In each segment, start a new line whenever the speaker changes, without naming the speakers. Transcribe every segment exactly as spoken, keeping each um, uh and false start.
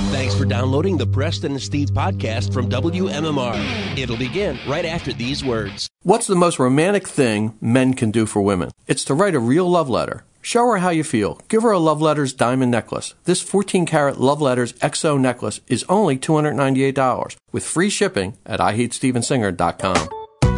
Thanks for downloading the Preston and Steve podcast from W M M R. It'll begin right after these words.
What's the most romantic thing men can do for women? It's to write a real love letter. Show her how you feel. Give her a Love Letters diamond necklace. This fourteen karat Love Letters X O necklace is only two hundred ninety-eight dollars with free shipping at I hate steven singer dot com.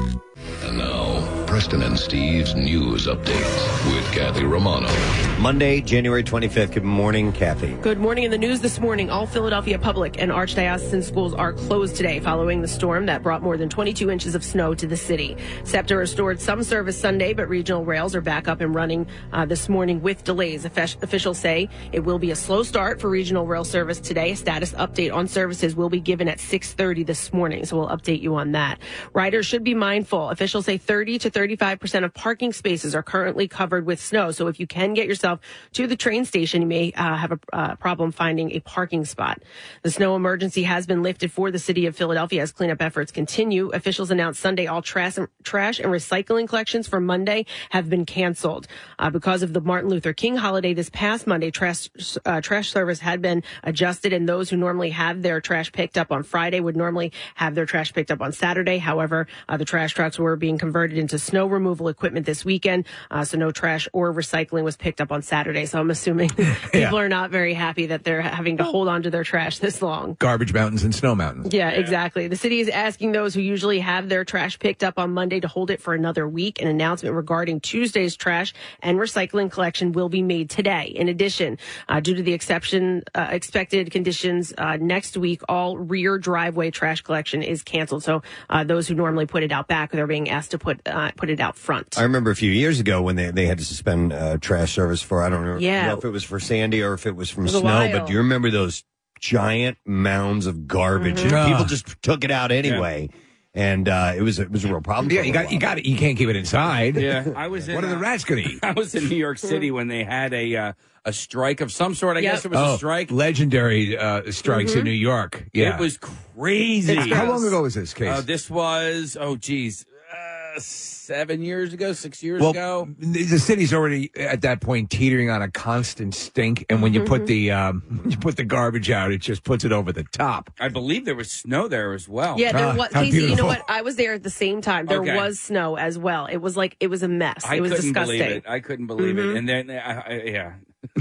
And now, Preston and Steve's news update with Kathy Romano.
Monday, January twenty-fifth. Good morning, Kathy.
Good morning. In the news this morning, all Philadelphia public and archdiocesan schools are closed today following the storm that brought more than twenty-two inches of snow to the city. SEPTA restored some service Sunday, but regional rails are back up and running uh, this morning with delays. Officials say it will be a slow start for regional rail service today. A status update on services will be given at six thirty this morning, so we'll update you on that. Riders should be mindful. Officials say thirty to thirty-five percent of parking spaces are currently covered with snow, so if you can get yourself to the train station, you may uh, have a uh, problem finding a parking spot. The snow emergency has been lifted for the city of Philadelphia as cleanup efforts continue. Officials announced Sunday all trash and, trash and recycling collections for Monday have been canceled. Uh, because of the Martin Luther King holiday this past Monday, trash, uh, trash service had been adjusted, and those who normally have their trash picked up on Friday would normally have their trash picked up on Saturday. However, uh, the trash trucks were being converted into snow removal equipment this weekend, uh, so no trash or recycling was picked up on Saturday. So I'm assuming people yeah. are not very happy that they're having to hold on to their trash this long.
Garbage mountains and snow mountains.
Yeah, exactly. The city is asking those who usually have their trash picked up on Monday to hold it for another week. An announcement regarding Tuesday's trash and recycling collection will be made today. In addition, uh, due to the exception uh, expected conditions uh, next week, all rear driveway trash collection is canceled. So uh, those who normally put it out back, they're being asked to put uh, put it out front.
I remember a few years ago when they, they had to suspend uh, trash service for, I don't know,
yeah.
know if it was for Sandy or if it was from
it was
snow, but do you remember those giant mounds of garbage?
Mm-hmm.
And people just took it out anyway. Yeah. And uh, it was it was a real problem.
Yeah, you got you got it. You can't keep it inside.
Yeah, I was. In,
what are the rats going to eat?
I was in New York City when they had a uh, a strike of some sort. I yep. guess it was
oh,
a strike.
Legendary uh, strikes mm-hmm. in New York. Yeah,
it was crazy.
How long ago was this case?
Uh, this was oh geez, uh, seven years ago, six years
well,
ago.
The city's already at that point teetering on a constant stink, and when you mm-hmm. put the um, when you put the garbage out, it just puts it over the top.
I believe there was snow there as well.
Yeah, there
ah,
was. Casey, you know what? I was there at the same time. There
okay.
was snow as well. It was like it was a mess.
I
it was
couldn't
disgusting.
believe it. I couldn't believe
mm-hmm.
it. And then, I, I, yeah.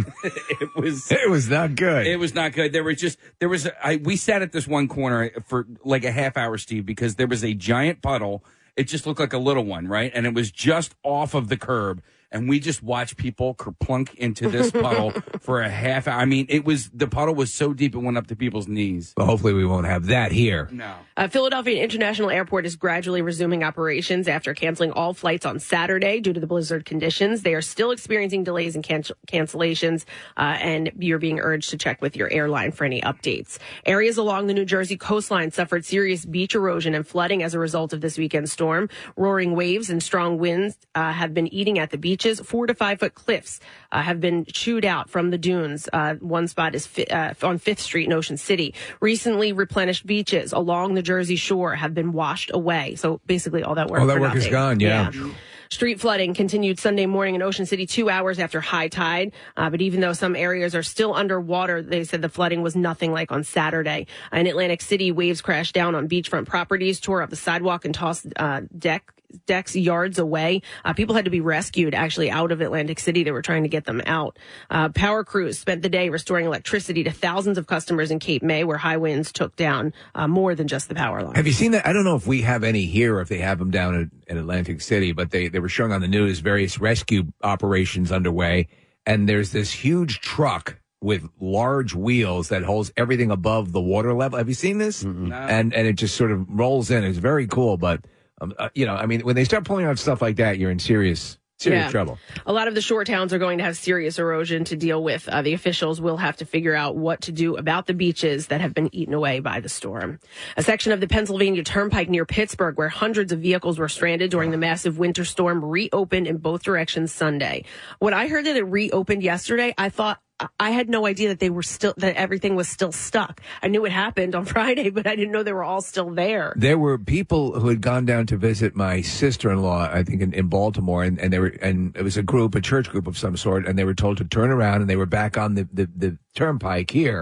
it was
it was not good.
It was not good. There was just there was I we sat at this one corner for like a half hour, Steve, because there was a giant puddle. It just looked like a little one, right? And it was just off of the curb. And we just watched people kerplunk into this puddle for a half hour. I mean, it was the puddle was so deep it went up to people's knees.
Well, hopefully we won't have that here.
No.
Uh, Philadelphia International Airport is gradually resuming operations after canceling all flights on Saturday due to the blizzard conditions. They are still experiencing delays and can- cancellations, uh, and you're being urged to check with your airline for any updates. Areas along the New Jersey coastline suffered serious beach erosion and flooding as a result of this weekend's storm. Roaring waves and strong winds uh, have been eating at the beach. Four to five foot cliffs uh, have been chewed out from the dunes. Uh, one spot is fi- uh, on Fifth Street in Ocean City. Recently replenished beaches along the Jersey Shore have been washed away. So basically all that work
All that
for
work
nothing.
is gone, yeah.
yeah. Street flooding continued Sunday morning in Ocean City two hours after high tide. Uh, but even though some areas are still underwater, they said the flooding was nothing like on Saturday. In Atlantic City, waves crashed down on beachfront properties, tore up the sidewalk, and tossed uh, deck decks yards away. Uh, people had to be rescued actually out of Atlantic City. They were trying to get them out. Uh, power crews spent the day restoring electricity to thousands of customers in Cape May, where high winds took down uh, more than just the power line.
Have you seen that? I don't know if we have any here or if they have them down at, at Atlantic City, but they, they were showing on the news various rescue operations underway. And there's this huge truck with large wheels that holds everything above the water level. Have you seen this?
Mm-hmm. No.
And, and it just sort of rolls in. It's very cool, but Um, uh, you know, I mean, when they start pulling out stuff like that, you're in serious, serious
yeah.
trouble.
A lot of the shore towns are going to have serious erosion to deal with. Uh, the officials will have to figure out what to do about the beaches that have been eaten away by the storm. A section of the Pennsylvania Turnpike near Pittsburgh, where hundreds of vehicles were stranded during the massive winter storm, reopened in both directions Sunday. When I heard that it reopened yesterday, I thought, I had no idea that they were still, that everything was still stuck. I knew it happened on Friday, but I didn't know they were all still there.
There were people who had gone down to visit my sister-in-law, I think in, in Baltimore, and, and they were, and it was a group, a church group of some sort, and they were told to turn around, and they were back on the, the, the turnpike here,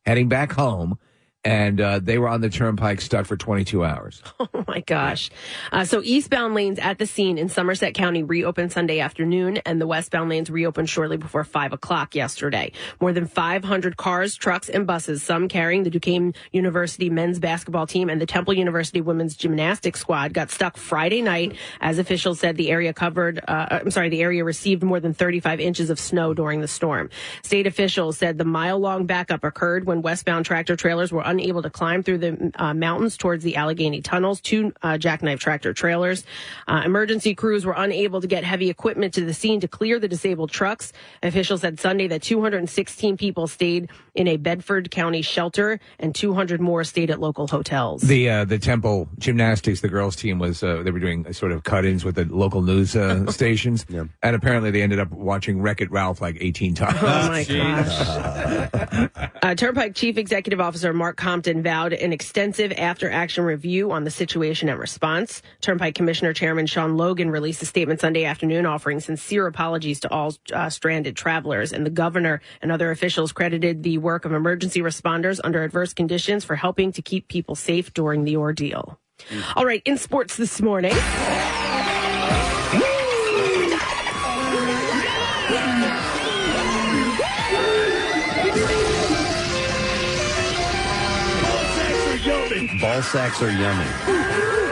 heading back home. And uh, they were on the turnpike stuck for twenty-two hours.
Oh, my gosh. Uh, so eastbound lanes at the scene in Somerset County reopened Sunday afternoon, and the westbound lanes reopened shortly before five o'clock yesterday. More than five hundred cars, trucks, and buses, some carrying the Duquesne University men's basketball team and the Temple University women's gymnastics squad, got stuck Friday night. As officials said, the area covered, uh, I'm sorry, the area received more than thirty-five inches of snow during the storm. State officials said the mile-long backup occurred when westbound tractor trailers were unable to climb through the uh, mountains towards the Allegheny tunnels. Two uh, jackknife tractor trailers. Uh, emergency crews were unable to get heavy equipment to the scene to clear the disabled trucks. Officials said Sunday that two hundred sixteen people stayed in a Bedford County shelter and two hundred more stayed at local hotels.
The uh, the Temple Gymnastics, the girls' team, was uh, they were doing sort of cut-ins with the local news uh, stations, yeah. And apparently they ended up watching Wreck-It Ralph like eighteen times.
Oh my gosh! uh, Turnpike Chief Executive Officer Mark Compton vowed an extensive after-action review on the situation and response. Turnpike Commissioner Chairman Sean Logan released a statement Sunday afternoon offering sincere apologies to all uh, stranded travelers, and the governor and other officials credited the work of emergency responders under adverse conditions for helping to keep people safe during the ordeal. Mm. All right, in sports this morning.
Ball sacks are yummy.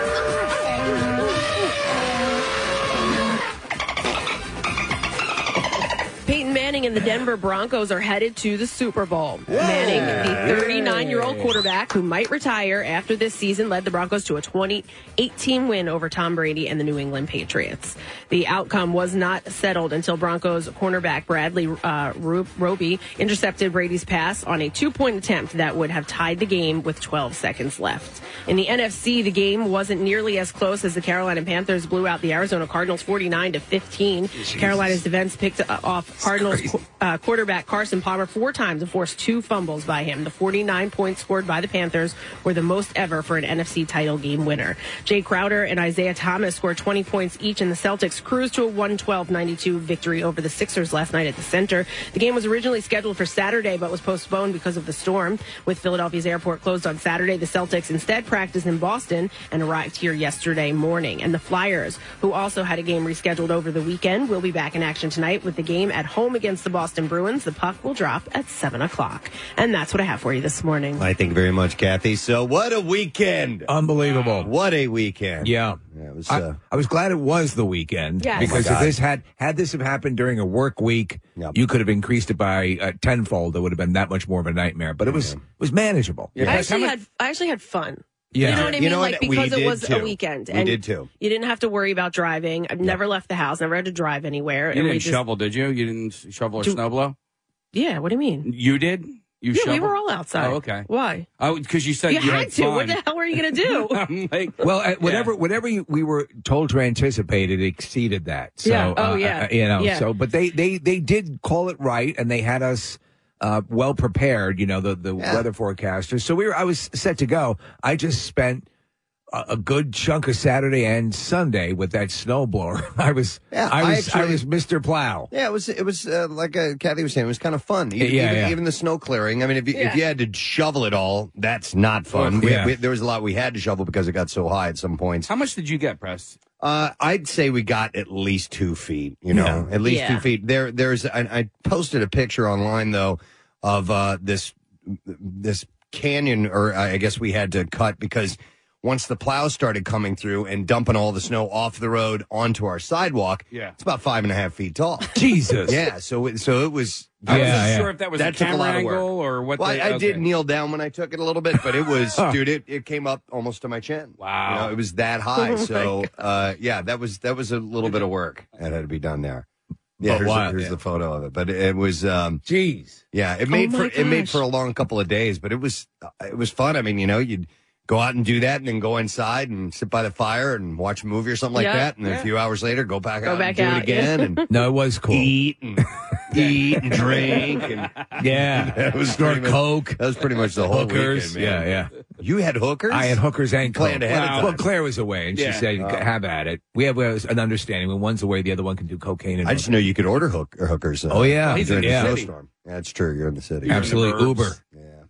Peyton Manning and the Denver Broncos are headed to the Super Bowl. Yeah. Manning, the thirty-nine-year-old quarterback who might retire after this season, led the Broncos to a twenty eighteen win over Tom Brady and the New England Patriots. The outcome was not settled until Broncos cornerback Bradley uh, Roby intercepted Brady's pass on a two-point attempt that would have tied the game with twelve seconds left. In the N F C, the game wasn't nearly as close as the Carolina Panthers blew out the Arizona Cardinals forty-nine to fifteen. Jesus. Carolina's defense picked off Cardinals qu- uh, quarterback Carson Palmer four times and forced two fumbles by him. The forty-nine points scored by the Panthers were the most ever for an N F C title game winner. Jay Crowder and Isaiah Thomas scored twenty points each, and the Celtics cruised to a one twelve ninety-two victory over the Sixers last night at the Center. The game was originally scheduled for Saturday but was postponed because of the storm. With Philadelphia's airport closed on Saturday, the Celtics instead practiced in Boston and arrived here yesterday morning. And the Flyers, who also had a game rescheduled over the weekend, will be back in action tonight with the game at home against the Boston Bruins. The puck will drop at seven o'clock. And that's what I have for you this morning.
I thank you very much, Kathy. So what a weekend.
Unbelievable.
What a weekend.
Yeah.
yeah it was,
I,
uh,
I was glad it was the weekend.
Yes.
Because
oh
if this had, had this have happened during a work week,
yep.
you could have increased it by uh, tenfold. It would have been that much more of a nightmare. But it was, it was manageable.
Yeah. I, actually had, I actually had fun.
Yeah.
You know what I mean?
You know
like,
what?
because
We
it was
did too.
a weekend.
We
And
did too.
You didn't have to worry about driving. I've never left the house, never had to drive anywhere.
You
and
didn't
we just,
shovel, did you? You didn't shovel or
Do-
snowblow?
Yeah, what do you mean?
You did? You
yeah,
shoveled?
we were all outside.
Oh, okay.
Why?
Oh, because you said
You,
you,
had to.
fun.
What the hell were you going to do?
I'm like,
Well, uh, whatever,
Yeah.
whatever you, we were told to anticipate, it exceeded that. So,
Yeah. Oh,
uh,
yeah.
uh, you know,
Yeah.
so, but they, they, they did call it right, and they had us, uh, well prepared, you know, the, the
Yeah.
weather forecasters. So we were, I was set to go. I just spent a, a good chunk of Saturday and Sunday with that snowblower. I was,
Yeah,
I
I
was, I,
actually-
was Mister Plow.
Yeah, it was. It was uh, like uh, Kathy was saying. It was kind of fun. Even,
Yeah,
even,
yeah.
even the snow clearing. I mean, if you,
Yeah.
if you had to shovel it all, that's not fun.
Oh,
We-
yeah.
we- there was a lot we had to shovel because it got so high at some points.
how much did you get, Press?
Uh, I'd say we got at least two feet. You know, at least
Yeah.
two feet. There, there's. I, I posted a picture online though of uh, this this canyon, or I guess we had to cut because once the plows started coming through and dumping all the snow off the road onto our sidewalk,
Yeah.
it's about five and a half feet tall.
Jesus.
Yeah, so it, so it was.
I
Yeah,
wasn't
yeah.
sure if that was
That
a
took a
camera
lot of work.
angle or what.
Well,
the,
I, I did
okay.
kneel down when I took it a little bit, but it was, dude, it, it came up almost to my chin.
Wow.
You know, it was that high.
Oh, my
so, uh, yeah, that was that was a little bit of work that had to be done there. Yeah,
But
here's,
wow,
the, here's
yeah.
the photo of it. But it, it was, um,
Jeez.
yeah, it made
Oh,
for
my
it made
gosh.
for a long couple of days, but it was it was fun. I mean, you know, you'd go out and do that, and then go inside and sit by the fire and watch a movie or something like
Yeah,
that, and then
yeah.
a few hours later, go back
Go
out
back
and do
out,
it again, and
No, it was cool.
eat and eat and drink, and
Yeah.
that was
Snort
pretty much-
Coke.
That was pretty much the whole
Hookers.
weekend, man.
Yeah, yeah.
You had hookers?
I had hookers and Coke.
Planned ahead of
Well,
time.
Claire was away, and she
Yeah.
said,
Oh.
"Have at it." We have uh, an understanding. When one's away, the other one can do cocaine. And
I just know you could order hook or hookers. Uh,
Oh, yeah.
He's
during
in the
the
city.
snowstorm. Yeah, that's true. You're in the city.
You're in the
absolutely
burbs.
Uber.
Yeah.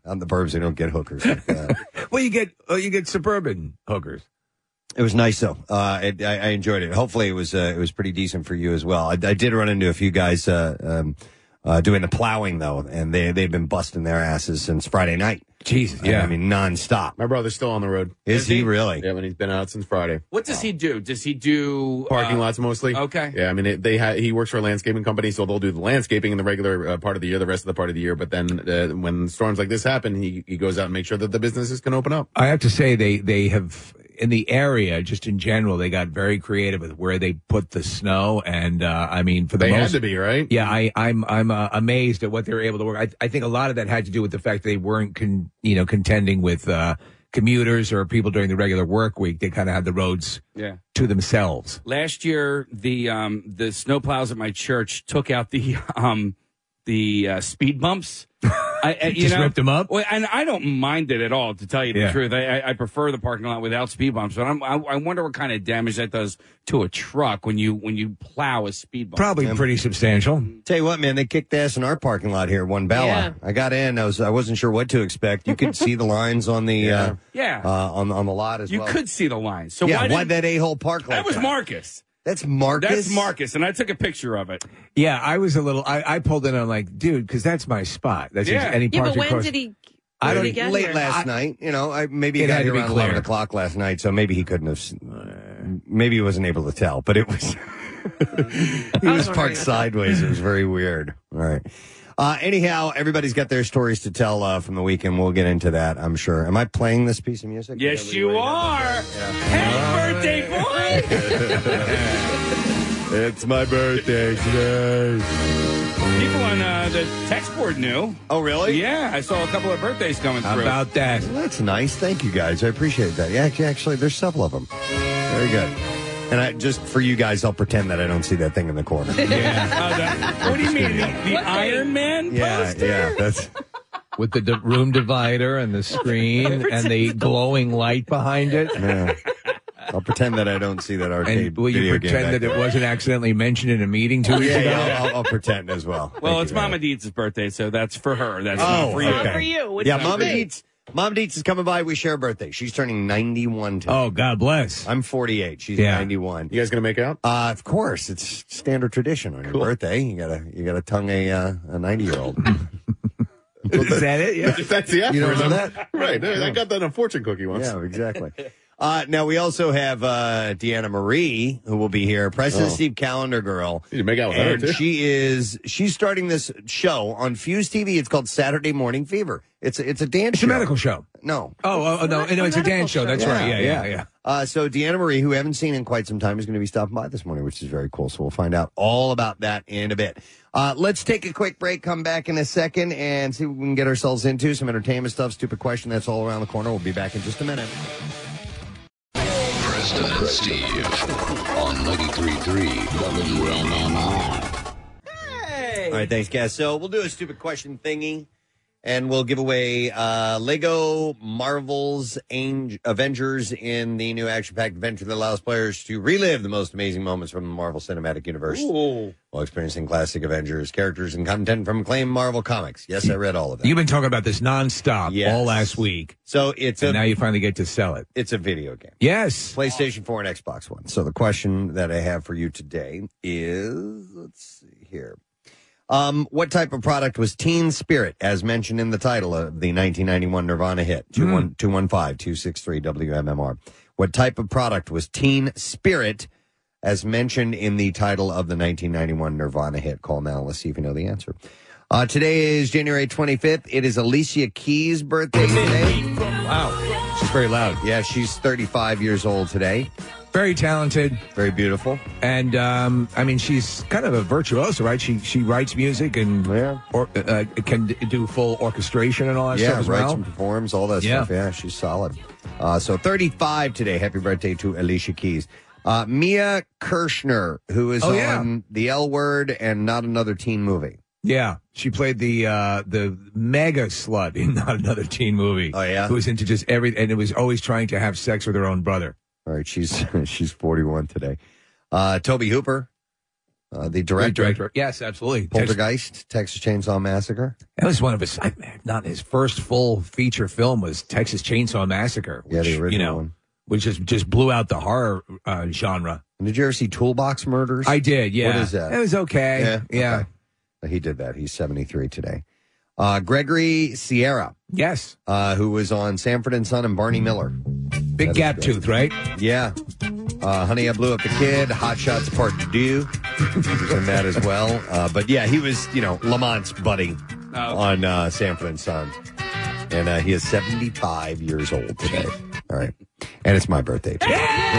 On the burbs, they don't get hookers like that.
Well, you get uh, you get suburban hookers.
It was nice though. Uh, it, I, I enjoyed it. Hopefully, it was uh, it was pretty decent for you as well. I, I did run into a few guys uh, um, uh, doing the plowing though, and they they've been busting their asses since Friday night.
Jesus,
yeah, I mean nonstop.
My brother's still on the road.
Is, he, he really?
Yeah, but he's been out since Friday.
What does he do? Does he do
Parking
uh,
lots mostly.
Okay.
Yeah, I mean it, they ha- he works for a landscaping company, so they'll do the landscaping in the regular uh, part of the year, the rest of the part of the year. But then uh, when storms like this happen, he he goes out and makes sure that the businesses can open up.
I have to say they they have in the area, just in general, they got very creative with where they put the snow, and uh, I mean, for the
They
most,
had to be, right?
Yeah, I, I'm I'm uh, amazed at what they were able to work. I, I think a lot of that had to do with the fact they weren't, con, you know, contending with uh, commuters or people during the regular work week. They kind of had the roads
Yeah.
to themselves.
Last year, the um, the snowplows at my church took out the um, the uh, speed bumps. I, I, you
Just
know,
ripped them up?
Well, and I don't mind it at all, to tell you the
Yeah.
truth. I, I, I prefer the parking lot without speed bumps, but I'm, I, I wonder what kind of damage that does to a truck when you when you plow a speed bump.
Probably pretty substantial.
Tell you what, man, they kicked ass in our parking lot here, One Bella.
Yeah.
I got in, I was I wasn't sure what to expect. You could see the lines on the uh,
Yeah.
uh, on on the lot as
You
well.
could see the lines. So
yeah,
why
why'd
didn't-
that a hole park like
That was
that?
Marcus.
That's Marcus.
That's Marcus, and I took a picture of it.
Yeah, I was a little. I, I pulled in. I'm like, dude, because that's my spot. That's
Yeah.
ex- and he
Yeah,
parked
but when
across-
did he?
I
when
don't
did he get
late
here?
last
I-
night. You know, I maybe he
It
got
had to
here
be
around
clear.
eleven o'clock last night, so maybe he couldn't have. s- Maybe he wasn't able to tell, but it was. he
I
was
was
parked
wondering.
sideways. It was very weird. All right. Uh, anyhow, everybody's got their stories to tell uh, from the weekend. We'll get into that, I'm sure. Am I playing this piece of music?
Yes,
Is
you
everybody
are.
got that?
Happy birthday, boy!
It's my birthday today.
People on uh, the text board knew.
Oh, really?
Yeah, I saw a couple of birthdays coming
How
through.
about that?
Well, that's nice. Thank you, guys. I appreciate that. Yeah, ac- actually, there's several of them. Very good. And I, just for you guys, I'll pretend that I don't see that thing in the corner.
Yeah. Uh, the- what do you mean? The, the
What
Iron Man
yeah,
poster?
yeah. That's
With the d- room divider and the screen and the glowing light behind it.
yeah. I'll pretend that I don't see that arcade
And will you
video game
pretend
back
that it
there.
wasn't accidentally mentioned in a meeting two weeks
Yeah,
ago?
yeah, I'll, I'll pretend as well.
Well,
Thank
it's
you, man.
Mama Deeds' birthday, so that's for her. That's
Oh,
not for you.
okay.
Not for you. What's
Yeah,
your
Mama
birthday?
Dietz. Mom Dietz is coming by. We share a birthday. She's turning ninety-one today.
Oh, God bless.
I'm forty-eight. She's
Yeah.
ninety-one.
You guys gonna make out?
Uh, of course, it's standard tradition on your
Cool.
birthday. You gotta you gotta tongue a uh, a ninety-year-old.
Is that it? Yeah.
That's the
You don't
aphorism.
know that?
Right. I got that in a fortune cookie once.
Yeah, exactly. Uh, now, we also have uh, Deanna Marie, who will be here, President
Oh.
Steve Calendar girl.
You need to make out with her,
And
too.
she is, she's starting this show on Fuse T V. It's called Saturday Morning Fever. It's a, it's a dance
It's
show.
a medical show.
No.
Oh, oh, oh no, no, it's a dance show. That's right. Yeah, yeah, yeah.
Uh, so Deanna Marie, who we haven't seen in quite some time, is going to be stopping by this morning, which is very cool. So we'll find out all about that in a bit. Uh, let's take a quick break, come back in a second, and see what we can get ourselves into. Some entertainment stuff, stupid question, that's all around the corner. We'll be back in just a minute.
Preston and Steve on ninety-three point three W M M R.
All right, thanks, guys. So we'll do a stupid question thingy, and we'll give away uh, Lego Marvel's Ang- Avengers in the new action-packed adventure that allows players to relive the most amazing moments from the Marvel Cinematic Universe
Ooh.
while experiencing classic Avengers characters and content from acclaimed Marvel comics. Yes, I read all of that.
You've been talking about this nonstop
Yes.
all last week,
So it's
and
a
now you finally get to sell it.
it's a video game.
Yes.
PlayStation four and Xbox One. So the question that I have for you today is, let's see here. Um, what type of product was Teen Spirit, as mentioned in the title of the nineteen ninety-one Nirvana hit? two one five, two six three W M M R. What type of product was Teen Spirit, as mentioned in the title of the nineteen ninety-one Nirvana hit? Call now. Let's see if you know the answer. Uh, today is January twenty-fifth. It is Alicia Keys' birthday today.
Wow. She's very loud.
Yeah, she's thirty-five years old today.
Very talented.
Very beautiful.
And, um, I mean, she's kind of a virtuoso, right? She she writes music and
Yeah.
or, uh, can d- do full orchestration and all that
Yeah,
stuff as
writes
well.
and performs, all that
Yeah.
stuff. Yeah, she's solid. Uh, so thirty-five today. Happy birthday to Alicia Keys. Uh, Mia Kirshner, who is
Oh, yeah.
on The L Word and Not Another Teen Movie.
Yeah, she played the uh, the mega slut in Not Another Teen Movie.
Oh, yeah?
Who was into just everything, and it was always trying to have sex with her own brother.
All right, she's she's forty-one today. Uh, Toby Hooper, Uh, the director.
The director. Yes, absolutely.
Poltergeist, Texas Chainsaw Massacre.
That was one of his, I- not his first full feature film was Texas Chainsaw Massacre. Which,
Yeah, the original
you know,
one.
Which just, just blew out the horror uh, genre.
And did you ever see Toolbox Murders?
I did, yeah.
What is that?
It was okay.
Yeah.
Yeah.
Okay. He did that. He's seventy-three today. Uh, Gregory Sierra.
Yes.
Uh, who was on Sanford and Son and Barney Miller.
Big
That is
gap
great.
tooth, right?
Yeah. Uh, Honey, I Blew Up the Kid, Hot Shots Part Two. He was in that as well. Uh, but yeah, he was, you know, Lamont's buddy
Oh.
on uh, Sanford and Son. And uh, he is seventy-five years old today. All right. And it's my birthday, too.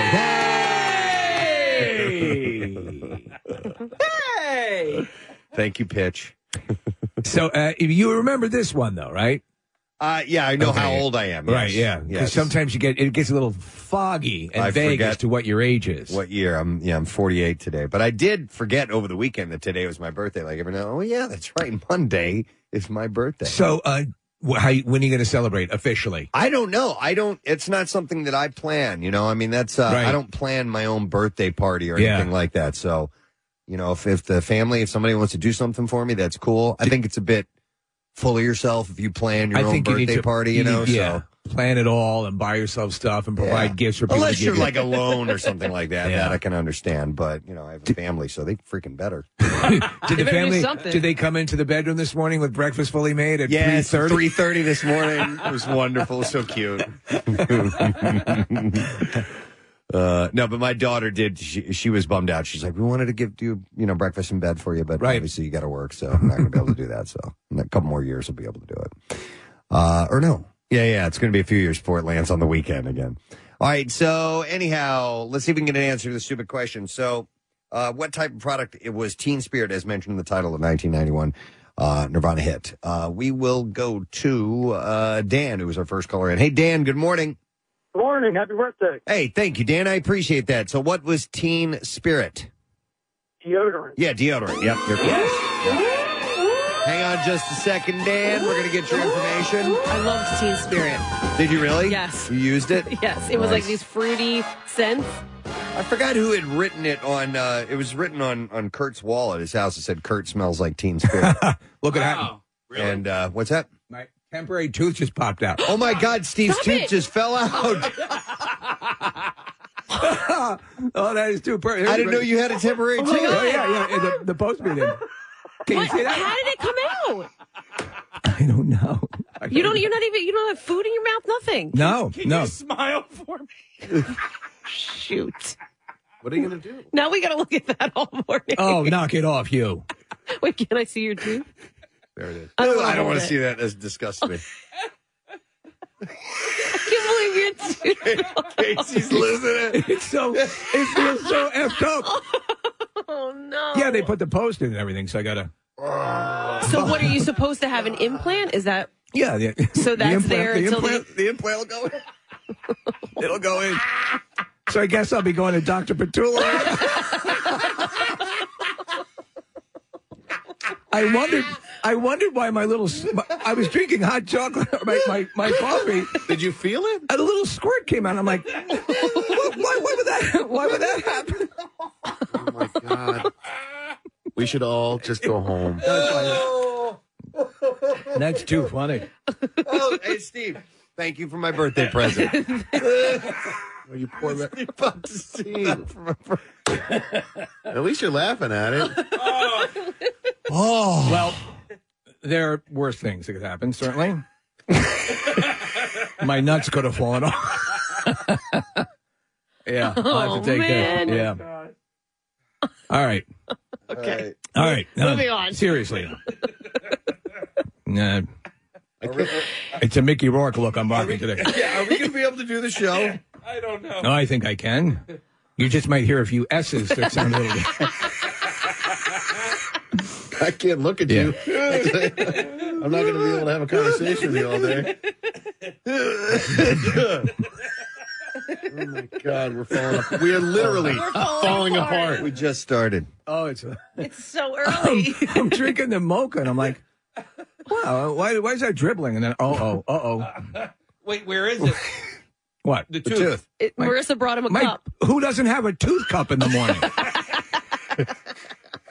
Hey!
Thank you, Pitch.
So uh, you remember this one, though, right?
Uh, yeah, I know
Okay.
how old I am. Yes.
Right, yeah. Because
Yes.
sometimes you get it gets a little foggy and
I
vague
forget
as to what your age is.
What year? I'm yeah, I'm forty-eight today. But I did forget over the weekend that today was my birthday. Like every now, oh yeah, that's right. Monday is my birthday.
So, uh, wh- how, when are you going to celebrate officially?
I don't know. I don't. It's not something that I plan. You know, I mean, that's uh,
Right.
I don't plan my own birthday party or
Yeah.
anything like that. So, you know, if if the family, if somebody wants to do something for me, that's cool. I think it's a bit full of yourself if you plan your
I
own
think you need
birthday
to
party. You,
need-
know,
yeah,
so.
plan it all and buy yourself stuff and provide
Yeah.
gifts for people.
Unless
to
you're
give you.
like alone or something like that,
Yeah.
that I can understand. But you know, I have a family, so they freaking better.
Did the
better do
family?
something.
Did they come into the bedroom this morning with breakfast fully made at
Yeah,
three thirty?
three thirty this morning. It was wonderful, so cute. uh, no, but my daughter did. She, she was bummed out. She's like, "We wanted to give you, you know, breakfast in bed for you, but
Right.
obviously you got to work, so I'm not going to be able to do that. So in a couple more years, I'll be able to do it. Uh, or no, yeah, yeah, it's going to be a few years before it lands on the weekend again. All right. So anyhow, let's see if we can get an answer to the stupid question. So, uh, what type of product it was? Teen Spirit, as mentioned in the title of nineteen ninety-one. Uh, Nirvana hit. Uh, we will go to uh, Dan, who was our first caller in. Hey, Dan, good morning.
Good morning. Happy birthday.
Hey, thank you, Dan. I appreciate that. So what was Teen Spirit?
Deodorant.
Yeah, deodorant. Yep. You're yes. Hang on just a second, Dan. We're going to get your information.
I loved Teen Spirit.
Did you really?
Yes.
You used it?
Yes, it was like
Nice.
these fruity scents.
I forgot who had written it on, uh, it was written on, on Kurt's wall at his house. It said, Kurt smells like Teen Spirit.
Look at that.
Wow. Really?
And uh, what's that?
My temporary tooth just popped out.
Oh, my God, Steve's
Stop
tooth
it.
just fell out.
Oh, that is too perfect.
I didn't know you had a temporary
my
tooth.
God.
Oh, yeah, yeah. The, the postman did. Can you
What?
see that?
How did it come out?
I don't know. I
You don't. You're not even. You don't have food in your mouth. Nothing.
No,
Can
no.
you smile for me?
Shoot.
What are you going to do?
Now we got to look at that all morning.
Oh, knock it off, you.
Wait, can I see your tooth?
There it is.
I don't wanna
I don't
hold
want to
it.
see that. That disgusts me.
I can't believe your tooth.
Casey's losing it.
It's so, it feels so effed up.
Oh no.
Yeah, they put the post in and everything, so I gotta.
So what are you supposed to have an implant? Is that
Yeah, the,
So
the
that's
implant,
there
the
until
implant, the implant will go in. It'll go in. So I guess I'll be going to Doctor Petula. I wondered. I wondered why my little. I was drinking hot chocolate, or my, my my coffee.
Did you feel it?
And a little squirt came out. I'm like, why, why, why would that? Why would that happen?
Oh, my God. We should all just go home.
That's too funny.
Oh, hey, Steve. Thank you for my birthday present.
Oh, you poor man.
about to see
At least you're laughing at it.
Oh well, there are worse things that could happen. Certainly, my nuts could have fallen off. Yeah, I'll have to take
man.
that. Yeah. All right.
okay?
All right. No,
Moving on.
Seriously. Nah. It's a Mickey Rourke look I'm rocking today.
Yeah, are we going to be able to do the show?
I don't know.
No, I think I can. You just might hear a few S's that sound a little bit.
I can't look at you. I'm not going to be able to have a conversation with you all day. Oh, my God. We're falling apart. We are literally
We're falling
falling
apart.
apart.
We just started.
Oh, it's. A,
It's so early.
I'm drinking the mocha, and I'm like, wow, why, why is that dribbling? And then, oh, oh, uh oh.
Wait, where is it?
What?
The
The
tooth.
tooth.
It, Marissa brought him a
My,
cup.
who doesn't have a tooth cup in the morning?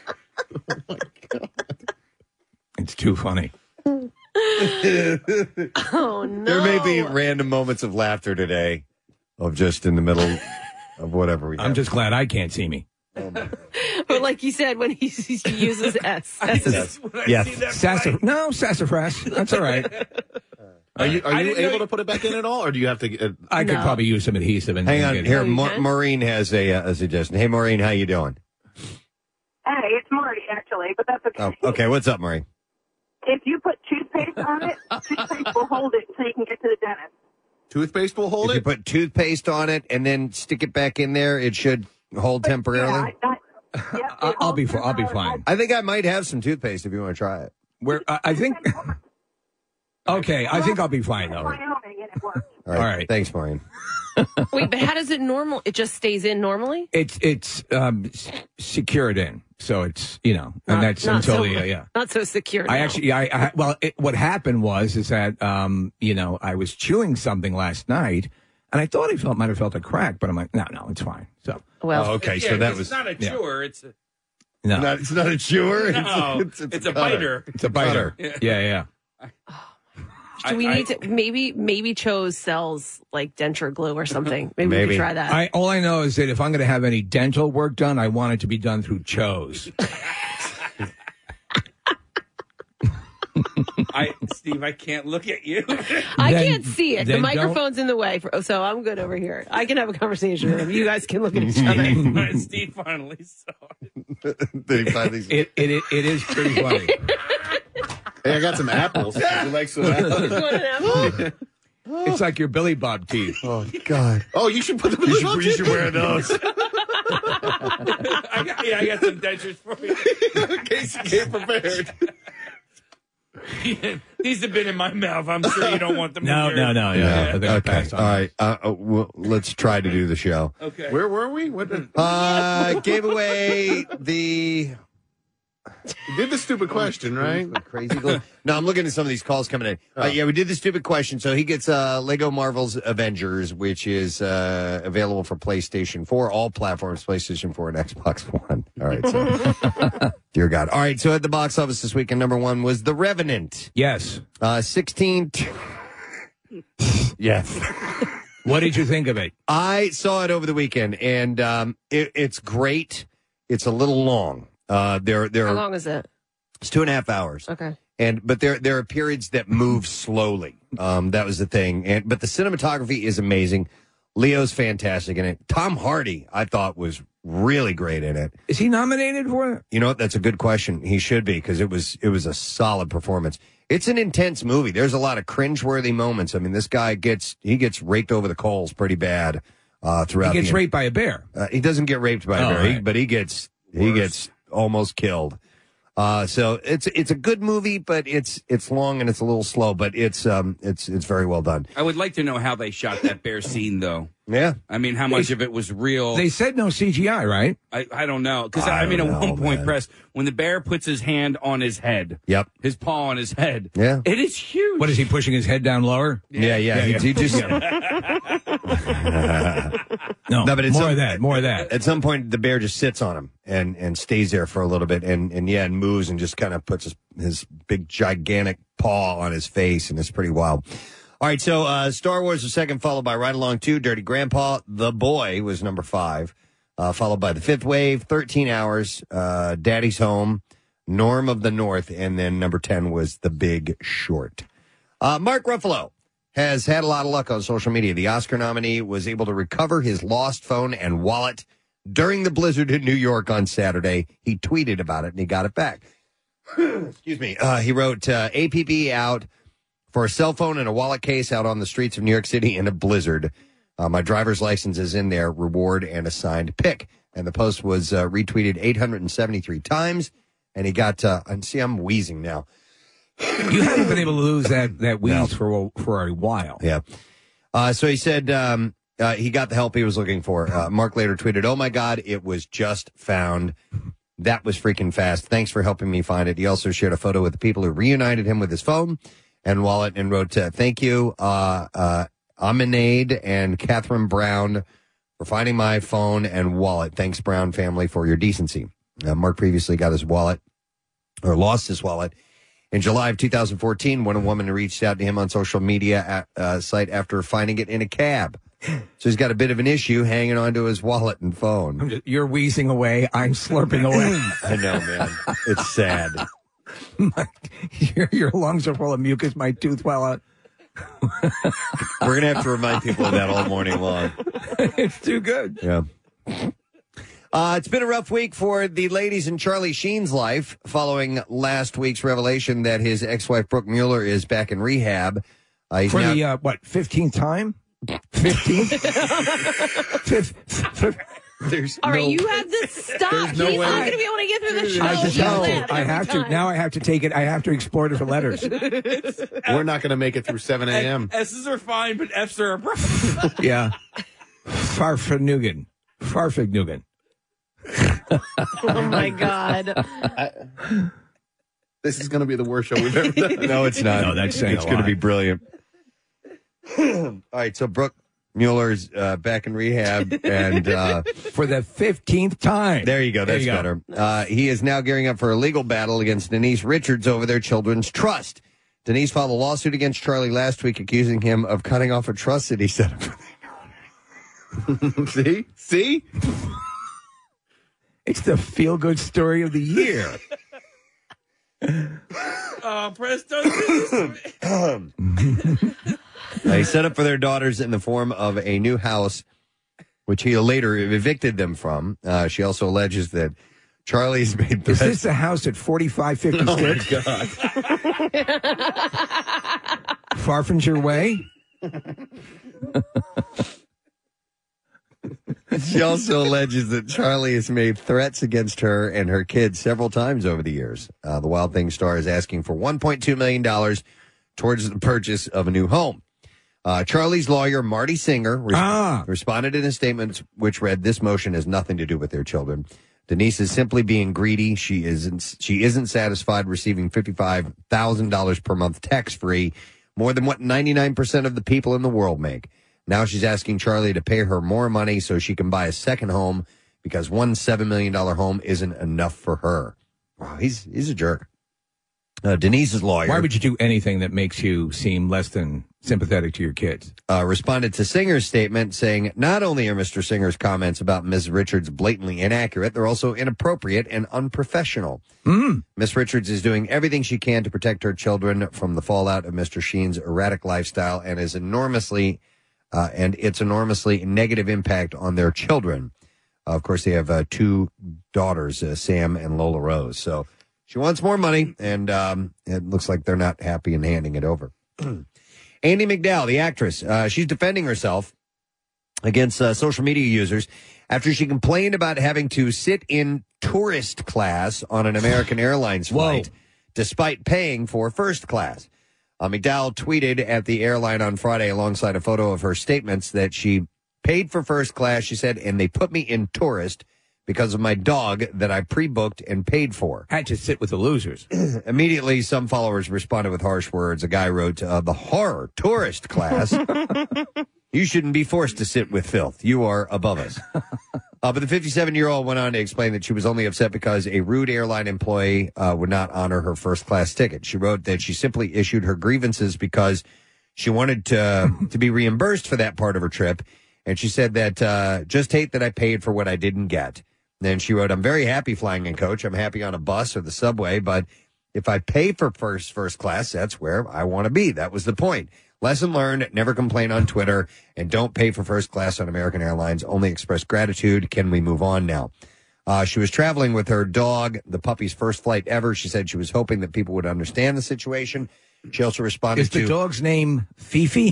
It's too funny.
Oh, no.
There may be random moments of laughter today, of just in the middle of whatever we have.
I'm just glad I can't see me.
But like you said, when he, he uses S. S is,
Yes. Sassaf- no, sassafras. That's all right.
Are you are you able to put it back in at all, or do you have to? Uh,
I could
No.
probably use some adhesive. And
Hang
and
on,
get it.
here,
Oh, you
Ma-
can?
Maureen has a, uh, a suggestion. Hey, Maureen, how you doing?
Hey, it's Marty, actually, but that's okay.
Oh, okay, what's up, Maureen?
If you put toothpaste on it, toothpaste will hold it so you can get to the dentist.
toothpaste will hold
If you
it.
put toothpaste on it and then stick it back in there, it should hold temporarily.
Yeah, I, I, yep, it
I'll, I'll be
holds
I'll be
temporarily.
fine.
I think I might have some toothpaste if you want to try it.
Where I, I think. Okay, I think I'll be fine though.
Wyoming, and it works.
All right.
All right.
Thanks, Maureen.
Wait, but how does it normal? It just stays in normally?
It's it's um, s- secured in, so it's you know, and
Not-
that's
not
until
so,
the uh, yeah.
Not so secure.
I
now.
actually, I, I well, it, what happened was is that um, you know, I was chewing something last night, and I thought I felt might have felt a crack, but I'm like, no, no, it's fine. So
Well,
Oh, okay,
Yeah,
so that
it's
was
not a
yeah.
chewer. It's a,
no,
not. It's not a chewer.
no, it's, a,
cutter.
biter.
it's a biter.
Yeah.
Yeah, yeah.
do we
I-
need to maybe maybe Chose sells like denture glue or something? Maybe, we
Maybe.
could try that.
I all I know is that if I'm going to have any dental work done, I want it to be done through Chose.
I, Steve, I can't look at you.
I
Then-
can't see it. The
then
microphone's in the way, for, so I'm good over here. I can have a conversation with him. You guys can look at each other.
Steve finally saw it.
Did he finally?
It it it, it is pretty funny.
Hey, I got some apples. Would you like some apples?
You want an apple?
It's like your Billy Bob teeth.
Oh God!
Oh, you should put them in
You
the
should, you should wear those.
I got, yeah, I got some dentures for you.
in case you came prepared.
These have been in my mouth. I'm sure you don't want them.
No,
in your-
no, no, yeah. I think I
Okay.
passed
All
on that.
right. Uh, uh, well, let's try to do the show.
Okay.
Where were we? What did,
Uh, gave away the
you did the stupid question, right?
crazy. Little, no, I'm looking at some of these calls coming in. Uh, yeah, we did the stupid question. So he gets uh, Lego Marvel's Avengers, which is uh, available for PlayStation four, all platforms, PlayStation four and Xbox One. All right. So, dear God. All right. So at the box office this weekend, number one was The Revenant.
Yes.
Uh, sixteen. T- yes.
What did you think of it?
I saw it over the weekend, and um, it, it's great. It's a little long. Uh, there, there
How
are
long is it?
it's two and a half hours.
Okay.
And but there there are periods that move slowly. Um, that was the thing. And but the cinematography is amazing. Leo's fantastic in it. Tom Hardy, I thought, was really great in it.
Is he nominated for it?
You know what? That's a good question. He should be, because it was it was a solid performance. It's an intense movie. There's a lot of cringeworthy moments. I mean, this guy gets he gets raked over the coals pretty bad uh, throughout.
He gets
the,
raped by a bear.
Uh, he doesn't get raped by
Oh,
a bear, he-
right.
but he gets he gets almost killed. Uh, so it's it's a good movie, but it's it's long and it's a little slow, but it's um it's it's very well done.
I would like to know how they shot that bear scene, though.
Yeah,
I mean, how much of it was real?
They said no C G I, right?
I, I don't know. Because,
I
I, mean,
don't
at
know,
one point,
man.
Press, when the bear puts his hand on his head,
Yep.
his paw on his head,
Yeah.
it is huge.
What is he pushing his head down lower?
Yeah, yeah.
Yeah,
he, he just
No,
No, but it's
more
some-
of that, more of that.
at some point the bear just sits on him and and stays there for a little bit and and yeah, and moves and just kind of puts his, his big gigantic paw on his face, and it's pretty wild. All right, so uh, Star Wars was second, followed by Ride Along two, Dirty Grandpa, The Boy was number five, uh, followed by The Fifth Wave, thirteen hours, uh, Daddy's Home, Norm of the North, and then number ten was The Big Short. Uh, Mark Ruffalo has had a lot of luck on social media. The Oscar nominee was able to recover his lost phone and wallet during the blizzard in New York on Saturday. He tweeted about it, and he got it back. Excuse me. Uh, he wrote, uh, A P B out for a cell phone and a wallet case out on the streets of New York City in a blizzard. Uh, my driver's license is in there, reward and a signed pic. And the post was uh, retweeted eight hundred seventy-three times, and he got, uh, and see, I'm wheezing now.
You haven't been able to lose that that wheeze for a, for a while.
Yeah. Uh, so he said um, uh, he got the help he was looking for. Uh, Mark later tweeted, "Oh my God, it was just found. That was freaking fast. Thanks for helping me find it." He also shared a photo with the people who reunited him with his phone and wallet and wrote, uh, "Thank you, uh, uh, Amanade and Catherine Brown, for finding my phone and wallet. Thanks, Brown family, for your decency." Uh, Mark previously got his wallet or lost his wallet. In July of two thousand fourteen, when a woman reached out to him on social media at, uh, site after finding it in a cab. So he's got a bit of an issue hanging onto his wallet and phone.
Just, you're wheezing away. I'm slurping away.
I know, man. It's sad.
My, your, your lungs are full of mucus. My tooth fell out.
We're going to have to remind people of that all morning long.
It's too good.
Yeah. Uh, it's been a rough week for the ladies in Charlie Sheen's life following last week's revelation that his ex-wife Brooke Mueller is back in rehab. Uh, he's
For
now-
the, uh, what, fifteenth time? fifteenth? Fifth, fifth.
There's
All right,
no-
you have to stop.
There's
He's
no
not
way.
going to be able to get through the show.
I just
You
have
laugh
to. I
every
have to.
time.
Now I have to take it. I have to explore it for letters.
We're not going to make it through seven a.m.
S's are fine, but F's are a problem.
Yeah. Farfignugan. Farfignugan.
Oh, my God.
I, this is going to be the worst show we've ever done.
No, it's not.
No, that's saying
It's
a
going to
lot.
be brilliant. All right, so Brooke Mueller's uh, back in rehab, and uh,
For the fifteenth time.
there you go.
There
That's
you go.
better. Uh, he is now gearing up for a legal battle against Denise Richards over their children's trust. Denise filed a lawsuit against Charlie last week, accusing him of cutting off a trust that he set up.
See? See?
It's the feel-good story of the year.
Oh, Presto. this.
Uh, he set up for their daughters in the form of a new house, which he later evicted them from. Uh, she also alleges that Charlie's made
Is
threats.
this the house at forty-five fifty-six?
Oh, God.
Farfinger Way?
She also alleges that Charlie has made threats against her and her kids several times over the years. Uh, the Wild Thing star is asking for one point two million dollars towards the purchase of a new home. Uh, Charlie's lawyer, Marty Singer, res-
Ah.
responded in a statement which read, "This motion has nothing to do with their children. Denise is simply being greedy. She isn't, she isn't satisfied receiving fifty-five thousand dollars per month tax-free, more than what ninety-nine percent of the people in the world make. Now she's asking Charlie to pay her more money so she can buy a second home because one seven million dollars home isn't enough for her." Wow, he's he's a jerk. Uh, Denise's lawyer
Why would you do anything that makes you seem less than sympathetic to your kids?
uh, responded to Singer's statement saying, "Not only are Mister Singer's comments about Miz Richards blatantly inaccurate, they're also inappropriate and unprofessional.
Mm.
Miss Richards is doing everything she can to protect her children from the fallout of Mister Sheen's erratic lifestyle and is enormously uh, and its enormously negative impact on their children." Uh, of course, they have uh, two daughters, uh, Sam and Lola Rose. So she wants more money, and um, it looks like they're not happy in handing it over. Andie MacDowell, the actress, uh, she's defending herself against uh, social media users after she complained about having to sit in tourist class on an American Airlines flight despite paying for first class. Uh, McDowell tweeted at the airline on Friday alongside a photo of her statements that she paid for first class, she said, and they put me in tourist because of my dog that I pre-booked and paid for.
Had to sit with the losers.
Immediately, some followers responded with harsh words. A guy wrote, uh, "The horror, tourist class. You shouldn't be forced to sit with filth. You are above us." Uh, but the fifty-seven-year-old went on to explain that she was only upset because a rude airline employee uh, would not honor her first-class ticket. She wrote that she simply issued her grievances because she wanted to, to be reimbursed for that part of her trip. And she said that, uh, just hate that I paid for what I didn't get. Then she wrote, "I'm very happy flying in coach. I'm happy on a bus or the subway, but if I pay for first first class, that's where I want to be. That was the point. Lesson learned, never complain on Twitter, and don't pay for first class on American Airlines. Only express gratitude. Can we move on now?" Uh, she was traveling with her dog, the puppy's first flight ever. She said she was hoping that people would understand the situation. She also responded
Is
to...
the dog's name Fifi?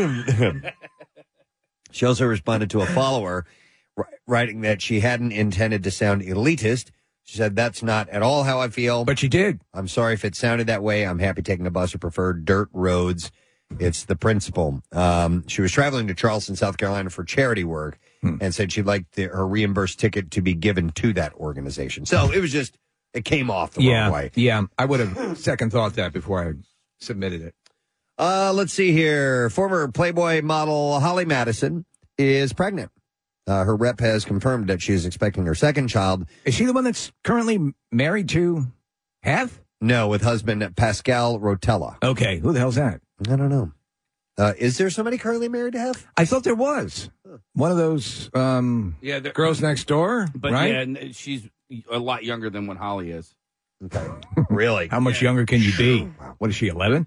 She also responded to a follower writing that she hadn't intended to sound elitist. She said, "That's not at all how I feel."
But she did.
"I'm sorry if it sounded that way. I'm happy taking a bus or prefer dirt roads. It's the principle." Um, she was traveling to Charleston, South Carolina for charity work hmm. and said she'd like the, her reimbursed ticket to be given to that organization. So it was just, it came off the
yeah,
wrong way.
Yeah, I would have second thought that before I submitted it.
Uh, let's see here. Former Playboy model Holly Madison is pregnant. Uh, her rep has confirmed that she is expecting her second child.
Is she the one that's currently married to
Heth?
No, with husband Pascal Rotella.
Okay, who the hell's that?
I don't know. Uh, is there somebody currently married to Heth?
I thought there was. One of those um,
Yeah, the-
girls next door,
But
right?
yeah, n- she's a lot younger than what Holly is.
Okay. Really?
How much younger can you be? What is she, eleven?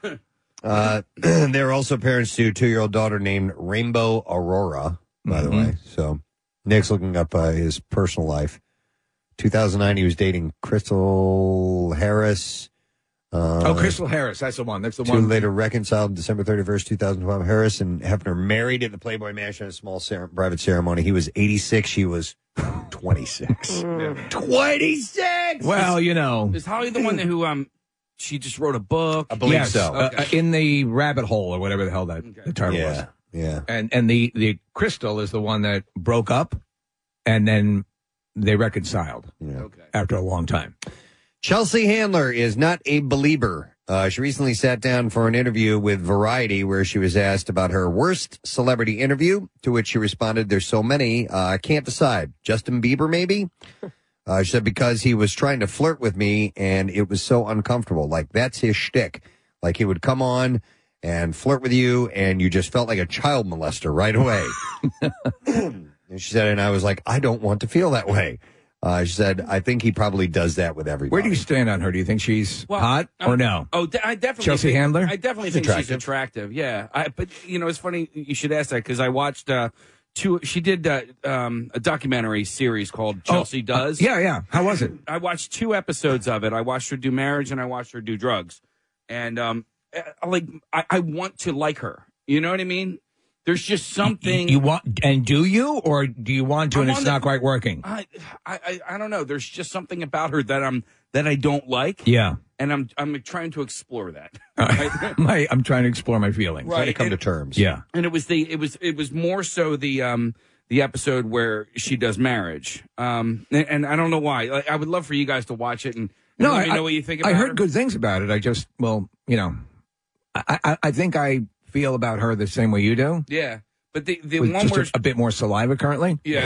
Uh, they're also parents to a two-year-old daughter named Rainbow Aurora, by the
Mhm.
way. So Nick's looking up uh, his personal life. two thousand nine, he was dating Crystal Harris. Uh,
oh, Crystal Harris. That's the one. That's the
two
one.
later reconciled December thirty-first, two thousand twelve. Harris and Hefner married at the Playboy Mansion at a small cer- private ceremony. He was eighty-six. She was twenty-six. twenty-six!
Well, you know.
Is Holly the one that who um she just wrote a book?
I believe
yes,
so.
uh, uh, in the rabbit hole or whatever the hell that the title
Yeah,
was.
yeah.
And and the, the Crystal is the one that broke up, and then they reconciled
Okay.
after a long time.
Chelsea Handler is not a believer. Uh, she recently sat down for an interview with Variety where she was asked about her worst celebrity interview, to which she responded, there's so many, uh, I can't decide. Justin Bieber, maybe? Uh, she said, because he was trying to flirt with me and it was so uncomfortable. Like, that's his shtick. Like, he would come on and flirt with you and you just felt like a child molester right away. And she said, and I was like, I don't want to feel that way. Uh, she said, I think he probably does that with everybody.
Where do you stand on her? Do you think she's
Well,
hot or
um,
no?
Oh, de- I definitely.
Chelsea
think,
Handler?
I definitely
She's
think
attractive.
she's attractive. Yeah, I, but you know, it's funny you should ask that because I watched uh, two. She did uh, um, a documentary series called Chelsea
Oh,
Does.
uh, yeah, yeah. How was it?
I watched two episodes of it. I watched her do marriage and I watched her do drugs, and um, I, like I, I want to like her. You know what I mean? There's just something
You want, and do you, or do you want to,
I'm
and it's
on the-
not quite working?
I, I I don't know. There's just something about her that I'm that I don't like.
Yeah.
and I'm I'm trying to explore that.
my, I'm trying to explore my feelings.
Right.
to come to
And-
terms.
Yeah.
And it was the it was it was more so the um the episode where she does marriage. Um and, and I don't know why. Like, I would love for you guys to watch it and, and
No,
let me
I,
know what you think about
I heard
her.
good things about it. I just, well, you know, I, I, I think I feel about her the same way you do.
Yeah. But the the
With
one
just
where
a, a bit more saliva currently.
yeah.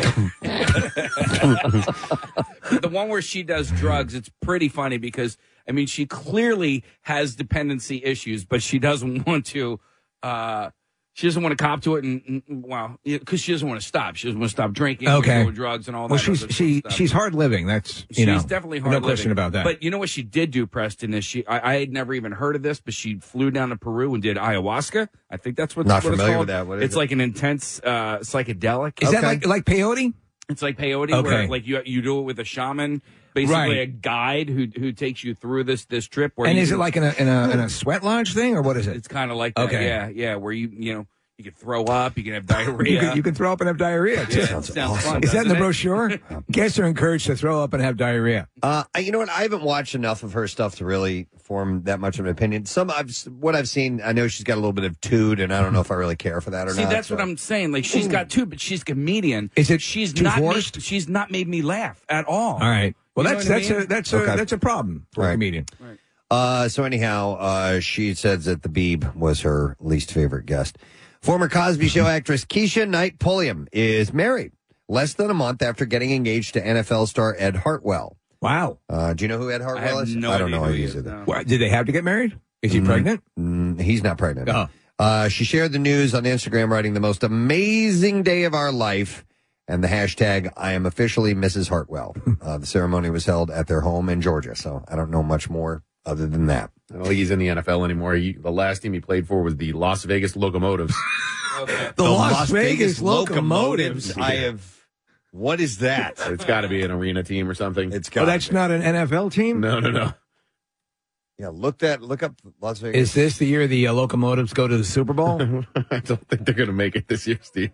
The one where she does drugs, it's pretty funny because I mean she clearly has dependency issues, but she doesn't want to uh she doesn't want to cop to it and, and well, because she doesn't want to stop. She doesn't want to stop drinking,
Okay.
doing drugs, and all
Well,
that.
she's
other
she
stuff.
she's hard living. That's you
She's
know
definitely hard.
no
living.
question about that.
But you know what she did do, Preston, is she I, I had never even heard of this, but she flew down to Peru and did ayahuasca. I think that's what,
Not
what it's
familiar
called.
with that. What is
it's
it?
like an intense uh, psychedelic.
Is that
Okay.
like like peyote?
It's like peyote,
Okay.
where like you you do it with a shaman, basically
Right.
a guide who who takes you through this this trip. Where
And
you
is it
can-
like in a in a in a sweat lodge thing, or what is it?
It's kind of like that.
Okay.
Yeah, yeah. Where you you know you can throw up, you can have diarrhea.
You can, you can throw up and have diarrhea. too.
Yeah, sounds fun,
Is that in the
doesn't it?
brochure? Guests are encouraged to throw up and have diarrhea.
Uh, I- you know what? I haven't watched enough of her stuff to really form that much of an opinion. Some I've what I've seen, I know she's got a little bit of tood, and I don't know if I really care for that or
See,
not.
that's
so.
what I'm saying. Like she's got two, but she's a comedian.
Is it
She's
too
not
forced?
made, she's not made me laugh at all.
All right. Well,
You know
that's
what I
that's
mean?
a that's
Okay.
a that's a problem for
Right.
a comedian.
Uh, so anyhow, uh, she says that the Beeb was her least favorite guest. Former Cosby Show actress Keisha Knight Pulliam is married less than a month after getting engaged to N F L star Ed Hartwell.
Wow.
Uh, do you know who Ed
I
Hartwell
have
is?
no
I don't
idea
know
who
who he
he
is
is,
either.
no.
Why, did they have to get married? Is he
Mm.
pregnant?
Mm, he's not pregnant.
Oh.
Uh, she shared the news on Instagram, writing the most amazing day of our life, and the hashtag I am officially Missus Hartwell. uh, the ceremony was held at their home in Georgia, so I don't know much more other than that.
I don't think he's in the N F L anymore. He, the last team he played for was the Las Vegas Locomotives.
The, Las, Vegas, Locomotives.
I have. What is that?
It's got to be an arena team or something.
It's
Oh,
got.
that's not an N F L team?
No, no, no.
Yeah, look that. Look up Las Vegas.
Is this the year the uh, Locomotives go to the Super Bowl?
I don't think they're going to make it this year, Steve.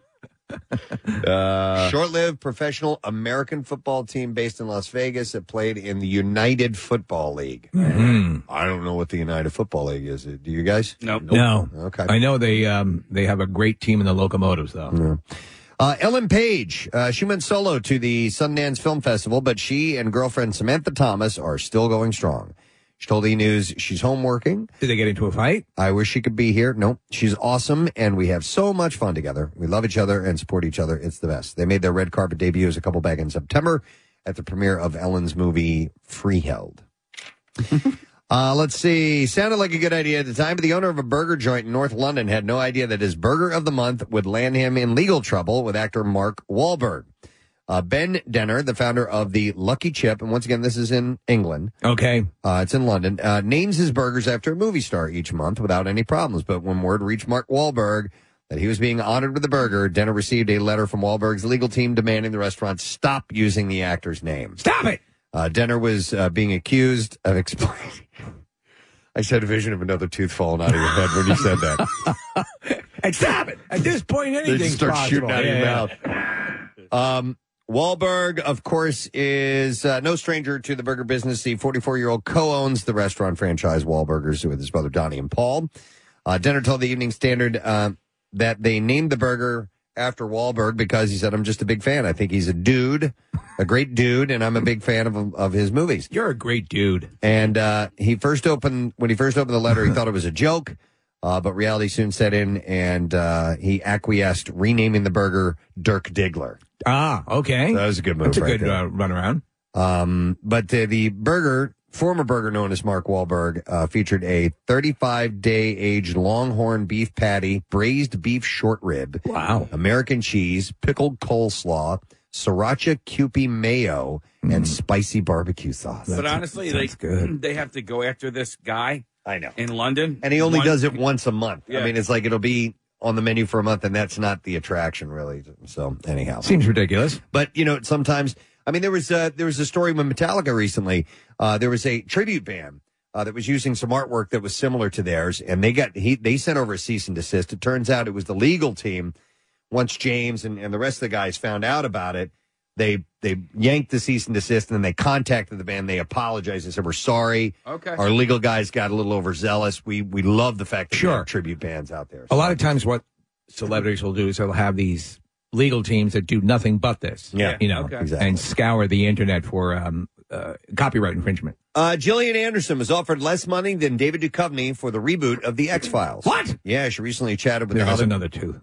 Uh,
short-lived professional American football team based in Las Vegas that played in the United Football League?
Mhm.
I don't know what the United Football League is. Do you guys?
Nope.
No.
Okay.
I know they um, they have a great team in the Locomotives, though.
Uh, Ellen Page, uh, she went solo to the Sundance Film Festival, but she and girlfriend Samantha Thomas are still going strong. She told E! News she's home working.
Did they get into a fight?
I wish she could be here. Nope. She's awesome, and we have so much fun together. We love each other and support each other. It's the best. They made their red carpet debut as a couple back in September at the premiere of Ellen's movie Freeheld. Uh, let's see. Sounded like a good idea at the time, but the owner of a burger joint in North London had no idea that his burger of the month would land him in legal trouble with actor Mark Wahlberg. Uh, Ben Denner, the founder of the Lucky Chip, and once again, this is in England.
Okay.
Uh, it's in London. Uh, names his burgers after a movie star each month without any problems. But when word reached Mark Wahlberg that he was being honored with the burger, Denner received a letter from Wahlberg's legal team demanding the restaurant stop using the actor's name.
Stop it!
Uh, Denner was uh, being accused of explaining. I just had a vision of another tooth falling out of your head when you said that.
And stop it! At this point,
They
anything's
just start
possible.
shooting out
Yeah,
of your
yeah.
mouth. Um, Wahlberg, of course, is uh, no stranger to the burger business. The forty-four-year-old co-owns the restaurant franchise Wahlburgers with his brother Donnie and Paul. Uh, Denner told the Evening Standard uh, that they named the burger after Wahlberg because he said, I'm just a big fan. I think he's a dude, a great dude, and I'm a big fan of of his movies.
You're a great dude.
And uh, he first opened, when he first opened the letter, he thought it was a joke, uh, but reality soon set in, and uh, he acquiesced, renaming the burger Dirk Diggler.
Ah, okay.
That was a good move.
That's a
right
good
there.
uh, runaround.
Um, but uh, the burger, former burger known as Mark Wahlberg, uh, featured a thirty-five day aged longhorn beef patty, braised beef short rib,
wow,
American cheese, pickled coleslaw, sriracha Kewpie mayo, and spicy barbecue sauce.
But honestly, they they have to go after this guy.
I know.
In London,
And he only
One-
does it once a month.
Yeah.
I mean, it's like it'll be on the menu for a month, and that's not the attraction, really. So, anyhow.
Seems ridiculous.
But, you know, sometimes, I mean, there was, uh, there was a story with Metallica recently. Uh, there was a tribute band uh, that was using some artwork that was similar to theirs, and they got he they sent over a cease and desist. It turns out it was the legal team. Once James and, and the rest of the guys found out about it, they they yanked the cease and desist, and then they contacted the band. They apologized and said, we're sorry.
Okay.
Our legal guys got a little overzealous. We we love the fact that
Sure.
we have tribute bands out there.
A lot of times what celebrities will do is they'll have these legal teams that do nothing but this.
Yeah.
You know,
Okay. Exactly.
and scour the internet for um, uh, copyright infringement.
Uh, Gillian Anderson was offered less money than David Duchovny for the reboot of The X-Files.
What?
Yeah, she recently chatted with
There
the
has
Holly-
another tooth.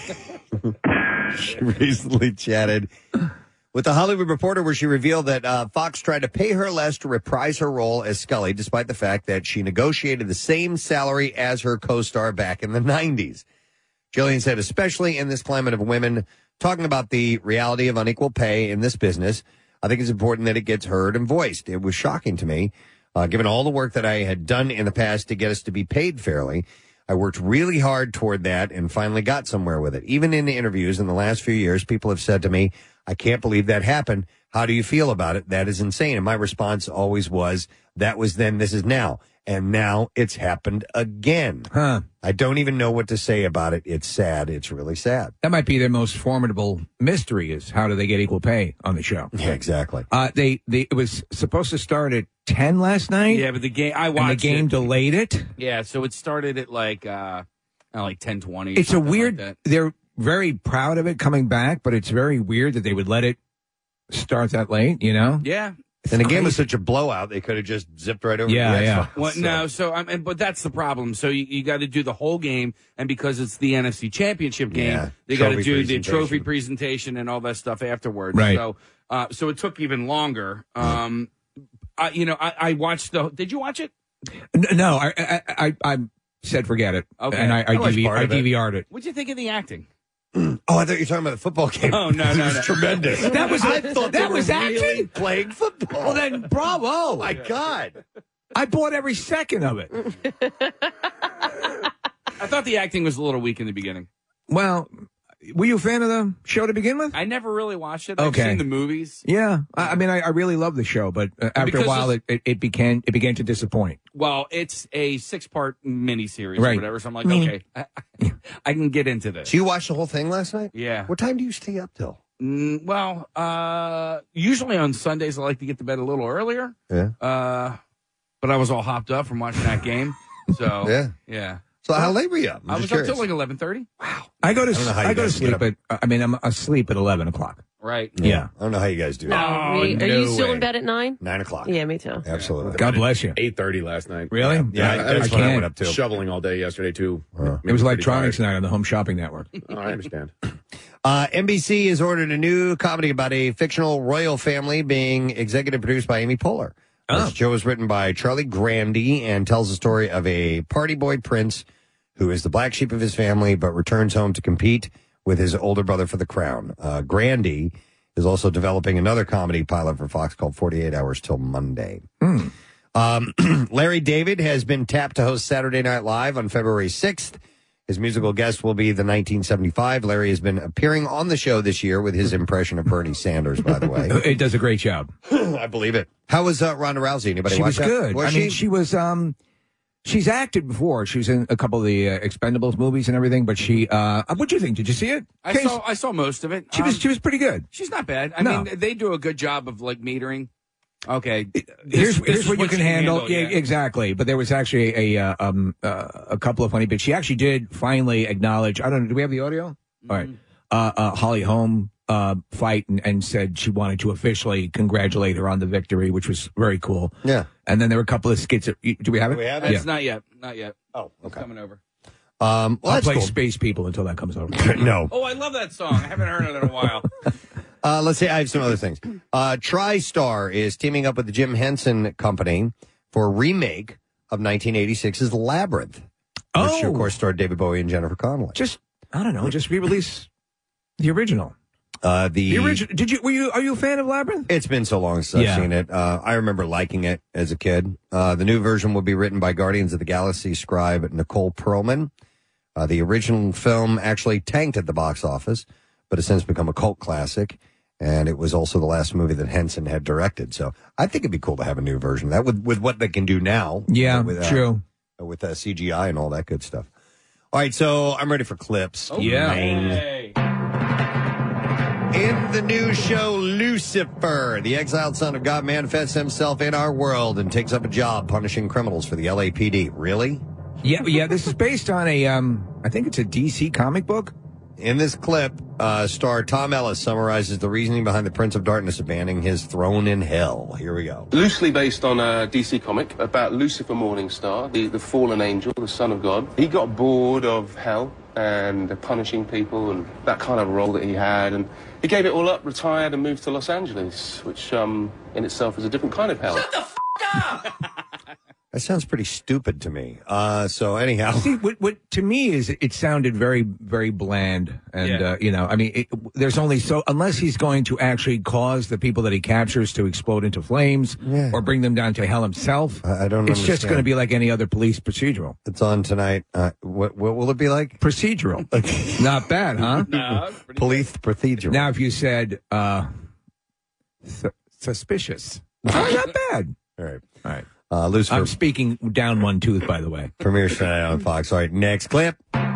She recently chatted with the Hollywood Reporter, where she revealed that uh, Fox tried to pay her less to reprise her role as Scully, despite the fact that she negotiated the same salary as her co-star back in the nineties. Gillian said, especially in this climate of women talking about the reality of unequal pay in this business, I think it's important that it gets heard and voiced. It was shocking to me, uh, given all the work that I had done in the past to get us to be paid fairly. I worked really hard toward that and finally got somewhere with it. Even in the interviews in the last few years, people have said to me, I can't believe that happened. How do you feel about it? That is insane. And my response always was, that was then, this is now. And now it's happened again.
Huh.
I don't even know what to say about it. It's sad. It's really sad.
That might be their most formidable mystery is how do they get equal pay on the show?
Yeah, exactly.
Uh, they, they, it was supposed to start at ten last night.
Yeah, but the game I
and the
watched
game
it.
delayed it.
Yeah, so it started at like uh, uh like ten twenty.
It's a weird.
Like that.
They're very proud of it coming back, but it's very weird that they would let it start that late. You know?
Yeah.
And the game was such a blowout, they could have just zipped right over
Yeah,
the
yeah.
X-Files.
Well,
So-
no, so I mean, but that's the problem. So you, you got to do the whole game, and because it's the N F C Championship game,
Yeah,
they got to
trophy
do the
presentation.
trophy presentation and all that stuff afterwards.
Right.
So, uh, so it took even longer. Um, I, you know, I, I watched the. Did you watch it?
N- No, I, I, I, I said forget it.
Okay.
And I, I,
I watched
DV,
part
I
of it.
D V R'd it.
What'd you think of the acting?
Oh, I thought you were talking about the football game.
Oh, no,
It
no,
was
no.
tremendous.
That was
I thought they
that
were
was
really
acting?
playing football.
Well, then, bravo!
Oh my God!
I bought every second of it.
I thought the acting was a little weak in the beginning.
Well, were you a fan of the show to begin with?
I never really watched it. I've
Okay.
seen the movies.
Yeah, I, I mean, I, I really love the show, but uh, after
Because
a while, it,
it's-
it, it began it began to disappoint.
Well, it's a six-part miniseries
Right.
or whatever, so I'm like,
Mini.
okay, I, I, I can get into this.
So you watched the whole thing last night?
Yeah.
What time do you stay up till?
Mm, well, uh, usually on Sundays I like to get to bed a little earlier.
Yeah.
Uh, but I was all hopped up from watching that game. So
Yeah.
yeah.
So how late were you up? I'm
I was
just
up
curious.
till like eleven thirty.
I go to
I don't know how
I
you
go to
guys get
sleep
up.
at I mean I'm asleep at eleven o'clock.
Right.
Yeah.
I don't know how you guys do
No,
that.
Oh,
me- are
no
you still
way.
in bed at nine?
Nine o'clock.
Yeah, me too.
Absolutely.
God bless you.
eight thirty last night.
Really?
Yeah,
I,
that's
I
when I
can't.
went up too.
Shoveling all day yesterday, too.
It was
Pretty
electronics
tired.
night on the Home Shopping Network.
Oh, I understand.
Uh, N B C has ordered a new comedy about a fictional royal family being executive produced by Amy Poehler. Oh. This show was written by Charlie Grandy and tells the story of a party boy prince who is the black sheep of his family but returns home to compete with his older brother for the crown. Uh, Grandy is also developing another comedy pilot for Fox called forty-eight hours Till Monday.
Mm.
Um, Larry David has been tapped to host Saturday Night Live on February sixth. His musical guest will be the nineteen seventy-five. Larry has been appearing on the show this year with his impression of Bernie Sanders, by the way.
It does a great job.
I believe it. How was uh, Ronda Rousey? Anybody
She
watch
was
that?
good.
Was
I
she?
mean, she was. Um, she's acted before. She was in a couple of the uh, Expendables movies and everything. But she. Uh, what do you think? Did you see it?
I
Case?
saw I saw most of it.
She was.
Um,
She was pretty good.
She's not bad. I
No.
mean, they do a good job of like metering. Okay,
Here's,
this- this
here's
is
what you can handle. Yeah,
yeah.
exactly. But there was actually a uh, um uh, a couple of funny bits. She actually did finally acknowledge. I don't know. Do we have the audio?
Mm-hmm.
All right. Uh, uh, Holly Holm uh, fight and, and said she wanted to officially congratulate her on the victory, which was very cool.
Yeah.
And then there were a couple of skits. That, do we have it?
Do we have
It's
Yeah.
not yet. Not yet.
Oh,
It's coming over.
Um, well,
I'll
that's
play
cool.
Space People until that comes over.
No.
Oh, I love that song. I haven't heard it in a while.
Uh, let's see. I have some other things. Uh, TriStar is teaming up with the Jim Henson Company for a remake of nineteen eighty-six's Labyrinth, which,
Oh.
of course, starred David Bowie and Jennifer Connelly.
Just I don't know. Just re-release the original.
Uh, the,
The original. Did you? Were you? Are you a fan of Labyrinth?
It's been so long since I've
Yeah.
seen it. Uh, I remember liking it as a kid. Uh, the new version will be written by Guardians of the Galaxy scribe Nicole Perlman. Uh, the original film actually tanked at the box office, but has since become a cult classic. And it was also the last movie that Henson had directed. So I think it'd be cool to have a new version of that with, with what they can do now.
Yeah,
with, uh,
true.
With uh, C G I and all that good stuff. All right, so I'm ready for clips.
Oh, yeah.
Man. In the new show, Lucifer, the exiled son of God manifests himself in our world and takes up a job punishing criminals for the L A P D. Really?
Yeah, yeah. This is based on a. Um, I think it's a D C comic book.
In this clip, uh, star Tom Ellis summarizes the reasoning behind the Prince of Darkness abandoning his throne in hell. Here we go.
Loosely based on a D C comic about Lucifer Morningstar, the, the fallen angel, the son of God. He got bored of hell and punishing people and that kind of role that he had, and he gave it all up, retired, and moved to Los Angeles, which um, in itself is a different kind of hell. Shut the f*** up!
That sounds pretty stupid to me. Uh, so anyhow,
See, what, what to me is it sounded very, very bland, and
Yeah.
uh, you know, I mean, it, there's only so unless he's going to actually cause the people that he captures to explode into flames
Yeah.
or bring them down to hell himself.
I, I don't.
It's just
understand.
going to be like any other police procedural.
It's on tonight. Uh, what what will it be like?
Procedural, not bad, huh?
No, it's pretty
Police procedural.
Now, if you said uh, su- suspicious, oh, not bad.
All right.
All right.
Uh, Lucifer
I'm speaking down one tooth, by the way.
premieres tonight on Fox. All right, next clip.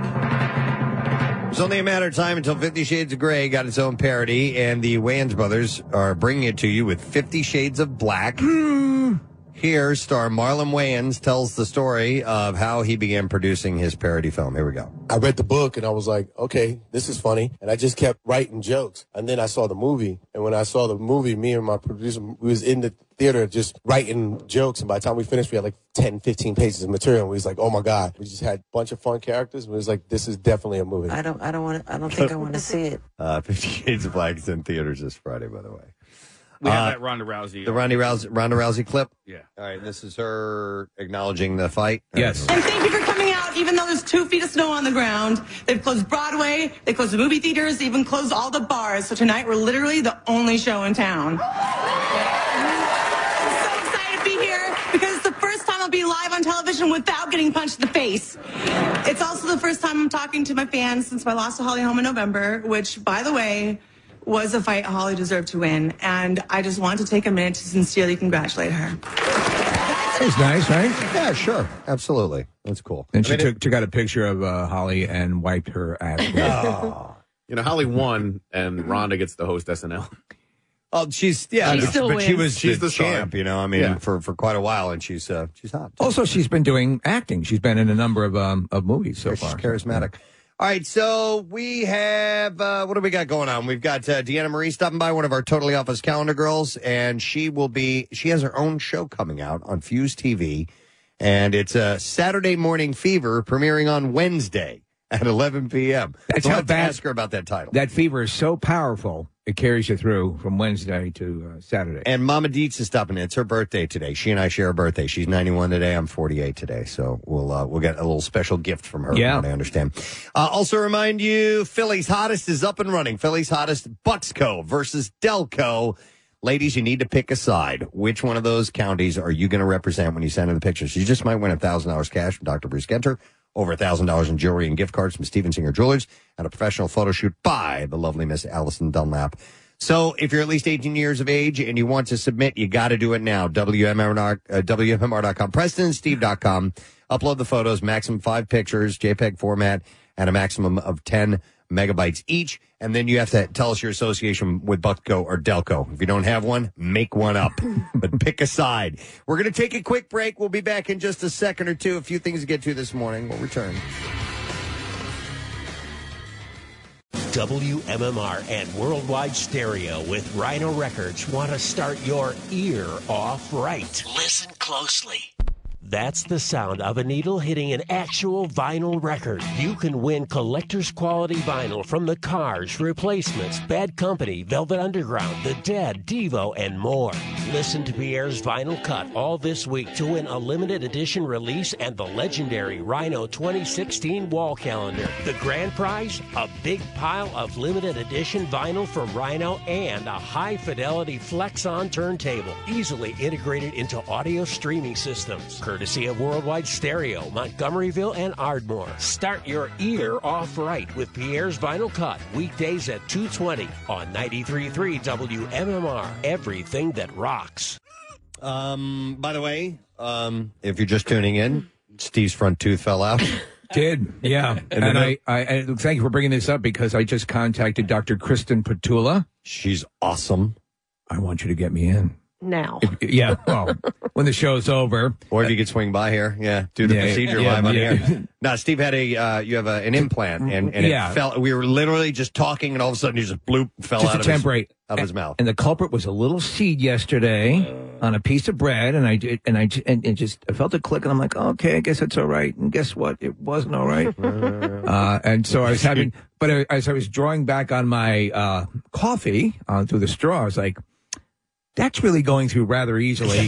It's only a matter of time until Fifty Shades of Grey got its own parody, and the Wayans brothers are bringing it to you with Fifty Shades of Black. Here, star Marlon Wayans tells the story of how he began producing his parody film. Here we go.
I read the book and I was like, okay, this is funny. And I just kept writing jokes. And then I saw the movie. And when I saw the movie, me and my producer, we was in the theater just writing jokes. And by the time we finished, we had like ten, fifteen pages of material. And we was like, oh my God. We just had a bunch of fun characters. And it was like, this is definitely a movie.
I don't, I don't want to, I don't think I want to see it.
Uh, Fifty Shades of Black is in theaters this Friday, by the way.
We have
Uh,
that Ronda Rousey.
The Ronda Rousey, Ronda Rousey clip?
Yeah.
All right, this is her acknowledging the fight.
Yes.
And thank you for coming out, even though there's two feet of snow on the ground. They've closed Broadway, they closed the movie theaters, they even closed all the bars. So tonight we're literally the only show in town. I'm so excited to be here because it's the first time I'll be live on television without getting punched in the face. It's also the first time I'm talking to my fans since my loss to Holly Holm in November, which, by the way, was a fight Holly deserved to win. And I just want to take a minute to sincerely congratulate her.
That was nice, right?
Yeah, sure. Absolutely. That's cool.
And she
I mean,
took, took out a picture of uh, Holly and wiped her ass.
Oh.
You know, Holly won, and Rhonda gets to host S N L.
Oh, she's yeah,
She
but,
still
but she
wins.
was
She's
the
the star.
champ. You know, I mean,
Yeah.
for, for quite a while, and she's uh, she's hot.
Also, she's been doing acting. She's been in a number of um, of movies so
she's
far.
charismatic. All right, so we have uh, what do we got going on? We've got uh, Deanna Marie stopping by, one of our Totally Off His Calendar girls, and she will be. She has her own show coming out on Fuse T V, and it's a uh, Saturday Morning Fever premiering on Wednesday at eleven p.m.
That's
so
how
I'll have to
bad-
ask her about that title.
That fever is so powerful, it carries you through from Wednesday to uh, Saturday.
And Mama Dietz is stopping in. It's her birthday today. She and I share a birthday. She's ninety-one today. I'm forty-eight today. So we'll uh, we'll get a little special gift from her.
Yeah.
I understand. Uh, also remind you, Philly's Hottest is up and running. Philly's Hottest, Bucksco versus Delco. Ladies, you need to pick a side. Which one of those counties are you going to represent when you send in the pictures? You just might win one thousand dollars cash from Doctor Bruce Genter, over one thousand dollars in jewelry and gift cards from Steven Singer Jewelers, and a professional photo shoot by the lovely Miss Allison Dunlap. So if you're at least eighteen years of age and you want to submit, you got to do it now. W M R dot com, Preston and Steve dot com. Upload the photos, maximum five pictures, JPEG format, and a maximum of ten megabytes each. And then you have to tell us your association with Bucksco or Delco. If you don't have one, make one up. But pick a side. We're going to take a quick break. We'll be back in just a second or two. A few things to get to this morning. We'll return.
W M M R and Worldwide Stereo with Rhino Records want to start your ear off right. Listen closely. That's the sound of a needle hitting an actual vinyl record. You can win collector's quality vinyl from The Cars, Replacements, Bad Company, Velvet Underground, The Dead, Devo, and more. Listen to Pierre's Vinyl Cut all this week to win a limited edition release and the legendary Rhino twenty sixteen wall calendar. The grand prize, a big pile of limited edition vinyl from Rhino and a high-fidelity Flex-On turntable, easily integrated into audio streaming systems. Courtesy of Worldwide Stereo, Montgomeryville, and Ardmore. Start your ear off right with Pierre's Vinyl Cut, weekdays at two twenty on ninety-three point three W M M R. Everything that rocks.
Um, by the way, um, if you're just tuning in, Steve's front tooth fell out.
Did, yeah. And, and I, I, I thank you for bringing this up because I just contacted Doctor Kristen Petula.
She's awesome.
I want you to get me in.
Now.
If, yeah, well, when the show's over.
Or if you could swing by here, yeah, do the
Yeah,
procedure
yeah,
live on
yeah.
here. No, Steve had a, uh, you have a, an implant, and, and
Yeah.
it fell. We were literally just talking, and all of a sudden, you just bloop, fell
Just
out
a
of his,
temporary.
out of his mouth.
And the culprit was a little seed yesterday on a piece of bread, and I did, and I j- and it just I felt it click, and I'm like, okay, I guess that's all right. And guess what? It wasn't all right. uh, and so I was having, but I, as I was drawing back on my uh, coffee uh, through the straw, I was like, that's really going through rather easily.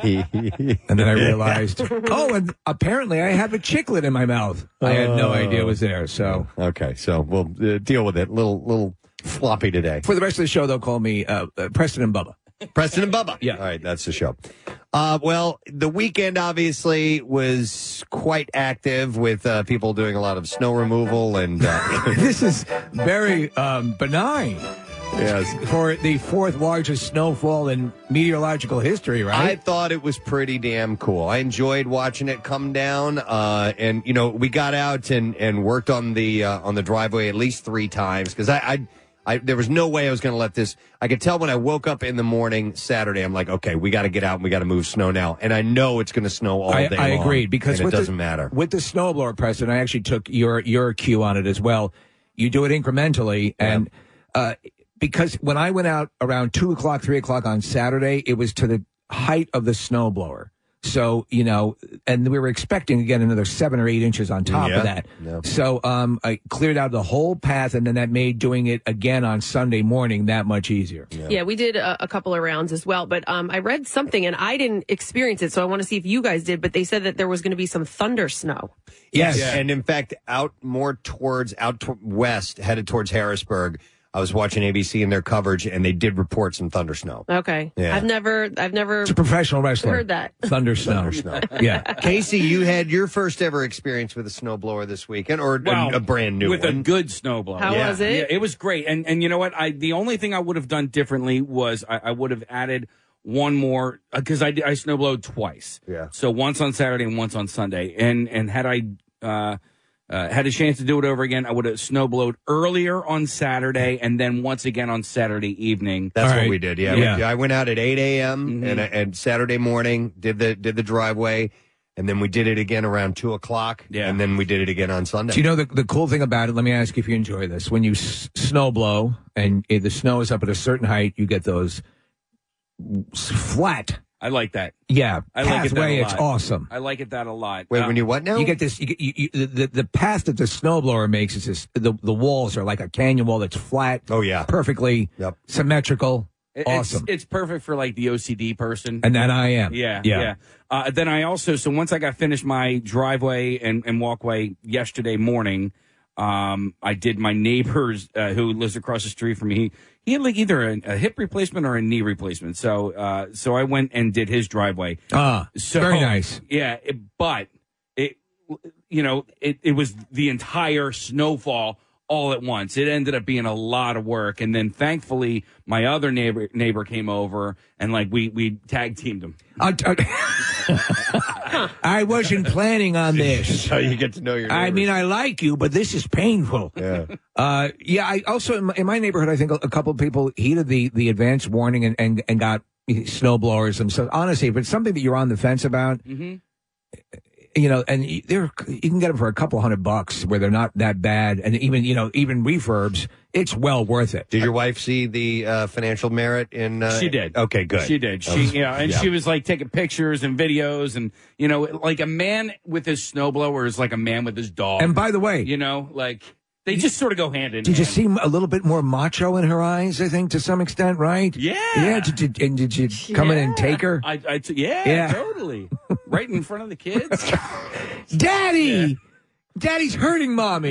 And then I realized, oh, and apparently I have a chiclet in my mouth. I had no idea it was there. So
okay, so we'll uh, deal with it. Little little floppy today.
For the rest of the show, they'll call me uh, uh, Preston and Bubba.
Preston and Bubba.
Yeah.
All right, that's the show. Uh, well, the weekend obviously was quite active with uh, people doing a lot of snow removal and. Uh,
This is very um, benign.
Yes.
For the fourth largest snowfall in meteorological history, right?
I thought it was pretty damn cool. I enjoyed watching it come down, uh, and you know we got out and, and worked on the uh, on the driveway at least three times because I, I, I there was no way I was going to let this. I could tell when I woke up in the morning Saturday. I'm like, okay, we got to get out and we got to move snow now, and I know it's going to snow all
I,
day.
I
long,
agreed because
and
with
it doesn't
the,
matter
with the snowblower, Preston. I actually took your your cue on it as well. You do it incrementally, and uh, because when I went out around two o'clock, three o'clock on Saturday, it was to the height of the snowblower. So, you know, and we were expecting to get another seven or eight inches on top
Yeah.
of that.
Yeah.
So um, I cleared out the whole path, and then that made doing it again on Sunday morning that much easier.
Yeah, we did a, a couple of rounds as well, but um, I read something and I didn't experience it, so I want to see if you guys did. But they said that there was going to be some thunder snow.
Yes, and in fact, out more towards out to west, headed towards Harrisburg. I was watching A B C in their coverage, and they did report some thunder snow.
Okay,
Yeah.
I've never, I've never.
It's a professional wrestler.
Heard that.
Thunder snow.
Thunder snow.
Yeah.
Casey, you had your first ever experience with a snowblower this weekend, or a-
Well,
a, brand new
with
one.
a good snowblower.
How
yeah.
was it?
Yeah, it was great. And and you know what? I the only thing I would have done differently was I, I would have added one more because I did- I snowblowed twice.
Yeah.
So once on Saturday and once on Sunday. And and had I uh, uh, had a chance to do it over again, I would have snowblowed earlier on Saturday and then once again on Saturday evening.
That's
All
what
right.
we did. Yeah,
Yeah.
We- I went out at eight a.m.
Mhm.
and and Saturday morning did the did the driveway, and then we did it again around two o'clock.
Yeah.
and then we did it again on Sunday.
Do you know the the cool thing about it? Let me ask you if you enjoy this. When you s- snow blow and if the snow is up at a certain height, you get those s- flat
I like that.
Yeah,
I like it that
pathway,
a
it's
lot.
awesome.
I like it that a lot.
Wait,
Uh,
when you what now?
You get this. You get you, you, the the path that the snowblower makes is this. The the walls are like a canyon wall that's flat.
Oh yeah,
perfectly
yep.
symmetrical.
It-
awesome.
It's, it's perfect for like the O C D person.
And that I am.
Yeah.
Yeah.
Yeah. Uh, then I also, so once I got finished my driveway and, and walkway yesterday morning, um, I did my neighbor's, uh, who lives across the street from me. He, he had like either a, a hip replacement or a knee replacement. So, uh, so I went and did his driveway.
Ah,
So,
very nice.
Yeah. It, but it, you know, it, it was the entire snowfall all at once. It ended up being a lot of work. And then thankfully my other neighbor neighbor came over and like we, we tag teamed him.
I, I, I wasn't planning on this.
That's how you get to know your
I
neighbors.
mean, I like you, but this is painful.
Yeah.
Uh, yeah, I also, in my, in my neighborhood, I think a, a couple of people heeded the, the advance warning and, and, and got snow blowers themselves. Honestly, if it's something that you're on the fence about,
Mm-hmm.
you know, and y- they're, you can get them for a couple hundred bucks where they're not that bad. And even, you know, even refurbs, it's well worth it.
Did your wife see the uh, financial merit in? Uh,
She did.
Okay, good.
She did. She
That was-
yeah, and she was like taking pictures and videos, and you know, like a man with his snowblower is like a man with his dog.
And by the way,
you know, like they just sort of go hand in
Did you
hand.
seem a little bit more macho in her eyes, I think, to some extent, right?
Yeah.
Yeah. Did you, and did you come in and take her?
I, I t- yeah,
Yeah.
totally. Right in front of the kids.
Daddy! Daddy's hurting mommy.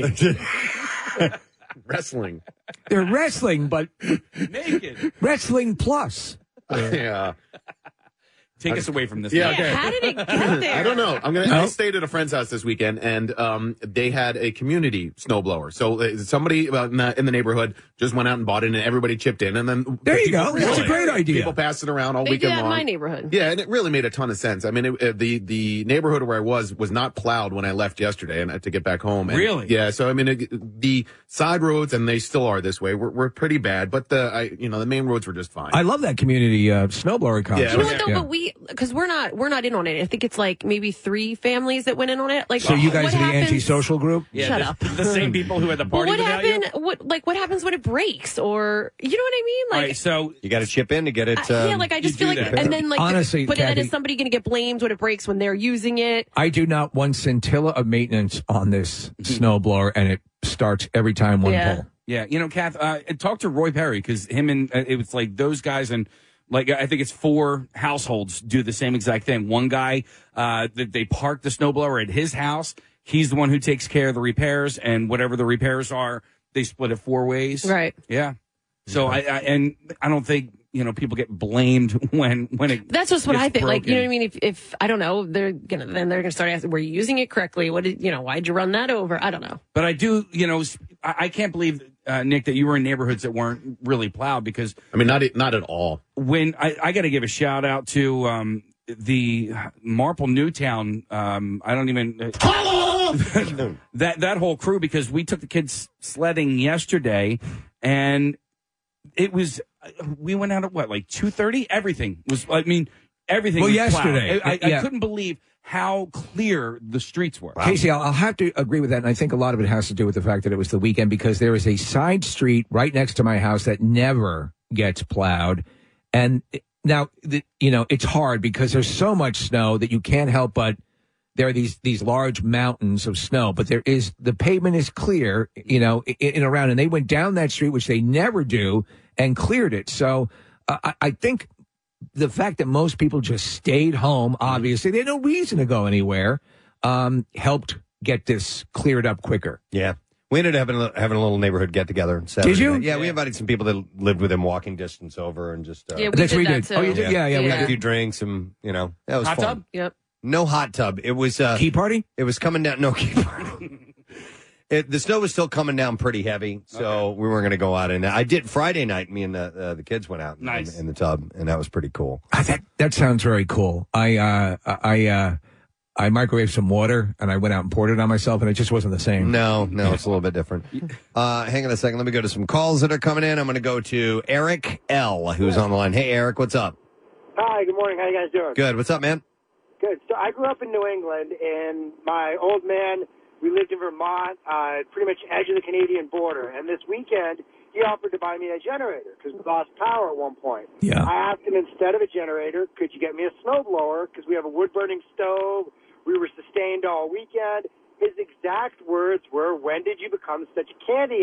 Wrestling.
They're wrestling, but
naked.
Wrestling plus.
Yeah.
Take us away from this.
Yeah,
now.
okay.
How did it get there?
I don't know. I'm gonna.
No.
I stayed at a friend's house this weekend, and um, they had a community snowblower. So uh, somebody uh, in, the, in the neighborhood just went out and bought it, and everybody chipped in. And then
There you
people-
go. That's a great idea.
People passed it around all
They do
weekend
that in
long.
my neighborhood.
Yeah, and it really made a ton of sense. I mean, it, uh, the the neighborhood where I was was not plowed when I left yesterday, and I had to get back home. And,
Really?
Yeah. So I mean, it, the side roads, and they still are this way, were, were pretty bad. But the I, you know, the main roads were just fine.
I love that community uh, snowblower concept.
Yeah,
You know what though?
Yeah.
But we, because we're not, we're not in on it. I think it's like maybe three families that went in on it. Like,
So you guys
what
are the
happens-
antisocial group?
Yeah,
Shut
the,
up.
The same people who had the
But
party
what
without you.
happened? What like what happens when it breaks, or you know what I mean?
All
Like,
right, so
You got to chip in to get it.
I-
Um,
yeah, like I just
you
feel
do
like,
that.
and then like,
Honestly,
but then
Kathy-
is somebody going to get blamed when it breaks when they're using it?
I do not one scintilla of maintenance on this snowblower, and it starts every time one
Yeah.
pull.
yeah, you know, Kath, uh, talk to Roy Perry because him and uh, it was like those guys and. Like I think it's four households do the same exact thing. One guy uh, that they park the snowblower at his house. He's the one who takes care of the repairs, and whatever the repairs are, they split it four ways.
Right.
Yeah. So I, I and I don't think you know people get blamed when when it.
That's just what
gets
I think. Like, you know what I
broken.
mean? If, if I don't know, they're gonna then they're gonna start asking, "Were you using it correctly? What did you know? Why'd you run that over?" I don't know.
But I do, you know, I, I can't believe, uh, Nick, that you were in neighborhoods that weren't really plowed because
I mean, not not at all.
when I, I got to give a shout out to um, the Marple Newtown. Um, I don't even that that whole crew because we took the kids sledding yesterday, and it was we went out at what like two thirty. Everything was. I mean, everything.
Well,
was
yesterday,
plowed. I, I,
yeah.
I couldn't believe how clear the streets were.
Casey, I'll, I'll have to agree with that, and I think a lot of it has to do with the fact that it was the weekend because there is a side street right next to my house that never gets plowed, and now the, you know it's hard because there's so much snow that you can't help but there are these these large mountains of snow, but there is the pavement is clear, you know, in, in around, and they went down that street which they never do and cleared it. So uh, I, I think. The fact that most people just stayed home, obviously, they had no reason to go anywhere, um, helped get this cleared up quicker.
Yeah. We ended up having a, having a little neighborhood get together.
Did you?
Yeah, we invited some people that lived within walking distance over and just. Uh,
Yeah, we
That's
did
what we
that
did.
too.
Oh, you did? Yeah, yeah,
we
we
had a
did.
few drinks and, you know, that was
Hot
fun.
tub?
Yep.
No hot tub. It was. Uh,
Key party?
It was coming down. No key party. It, the snow was still coming down pretty heavy, so we weren't going to go out. And I did Friday night. Me and the uh, the kids went out in-
Nice.
in, the tub, and that was pretty cool.
Ah, that that sounds very cool. I uh, I uh, I microwaved some water and I went out and poured it on myself, and it just wasn't the same.
No, no, it's a little bit different. Uh, hang on a second. Let me go to some calls that are coming in. I'm going to go to Eric L, who's on the line. Hey, Eric, what's up?
Hi, good morning. How you guys doing?
Good. What's up, man?
Good. So I grew up in New England, and my old man We lived in Vermont, uh, pretty much edge of the Canadian border. And this weekend, he offered to buy me a generator because we lost power at one point.
Yeah.
I asked him, instead of a generator, could you get me a snowblower? Because we have a wood-burning stove. We were sustained all weekend. His exact words were, when did you become such a candy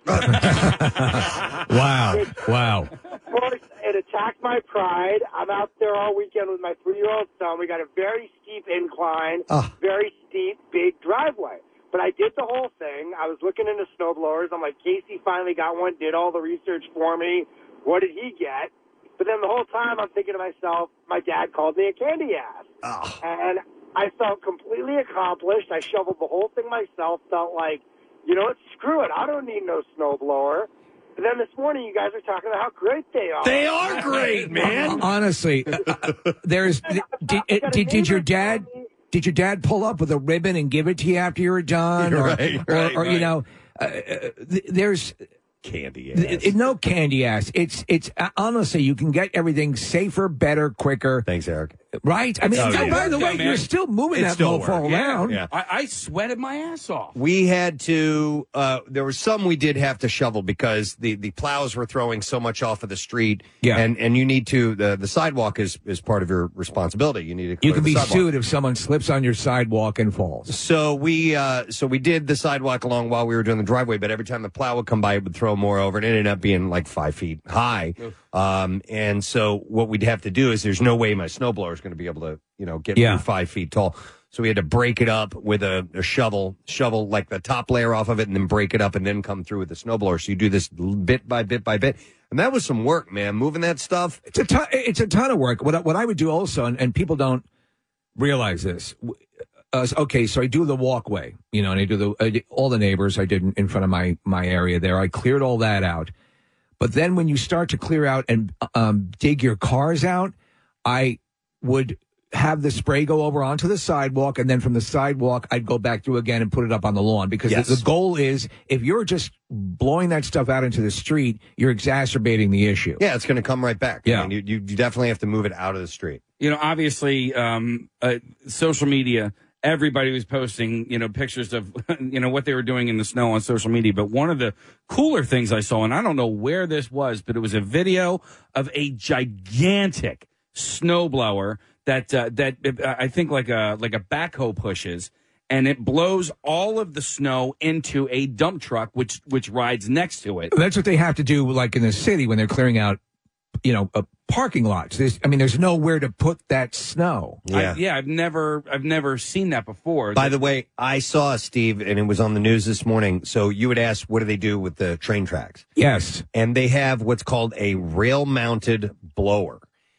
ass?
Wow. Wow.
Of course, it attacked my pride. I'm out there all weekend with my three-year-old son. We got a very steep incline,
Oh.
very steep, big driveway. But I did the whole thing. I was looking into snowblowers. I'm like, Casey finally got one, did all the research for me. What did he get? But then the whole time I'm thinking to myself, my dad called me a candy ass.
Oh.
And I felt completely accomplished. I shoveled the whole thing myself, felt like, you know what, screw it. I don't need no snowblower. And then this morning, you guys are talking about how great they are.
They are great, man.
Honestly, uh, there's did, did, did, did your dad did your dad pull up with a ribbon and give it to you after you were done, or,
Right,
or,
right,
or you
right.
know, uh, uh, th- there's
candy
th- th- no candy ass. It's it's uh, honestly, you can get everything safer, better, quicker.
Thanks, Eric.
Right? I mean,
Oh,
still,
yeah.
by the way,
Yeah, man.
you're still moving
It
that
still
mofo
works.
around.
Yeah.
I, I sweated my ass off.
We had to, uh, there was some we did have to shovel because the, the plows were throwing so much off of the street.
Yeah.
And, and you need to, the, the sidewalk is, is part of your responsibility. You need to clear
You can
the
be
sidewalk.
sued if someone slips on your sidewalk and falls.
So we, uh, so we did the sidewalk along while we were doing the driveway, but every time the plow would come by, it would throw more over, and it ended up being like five feet high. Um, and so what we'd have to do is there's no way my snowblower is going to be able to, you know, get
Yeah.
through five feet tall. So we had to break it up with a, a shovel, shovel like the top layer off of it, and then break it up, and then come through with the snowblower. So you do this bit by bit by bit, and that was some work, man. Moving that stuff.
It's a ton, it's a ton of work. What I- what I would do also, and, and people don't realize this. Uh, okay, so I do the walkway, you know, and I do the I did, all the neighbors I did in, in front of my my area there. I cleared all that out, but then when you start to clear out and um, dig your cars out, I would have the spray go over onto the sidewalk, and then from the sidewalk, I'd go back through again and put it up on the lawn, because
Yes.
the, the goal is, if you're just blowing that stuff out into the street, you're exacerbating the issue.
Yeah, it's going to come right back.
Yeah.
I mean, you, you you definitely have to move it out of the street.
You know, obviously, um, uh, social media, everybody was posting, you know, pictures of, you know, what they were doing in the snow on social media. But one of the cooler things I saw, and I don't know where this was, but it was a video of a gigantic snowblower that uh, that uh, I think like a like a backhoe pushes, and it blows all of the snow into a dump truck, which which rides next to it.
That's what they have to do, like in the city when they're clearing out, you know, uh, parking lots. There's, I mean, there's nowhere to put that snow.
I, yeah, I've never I've never seen that before.
By the way, I saw Steve, and it was on the news this morning. So you would ask, what do they do with the train tracks?
Yes.
And they have what's called a rail-mounted blower.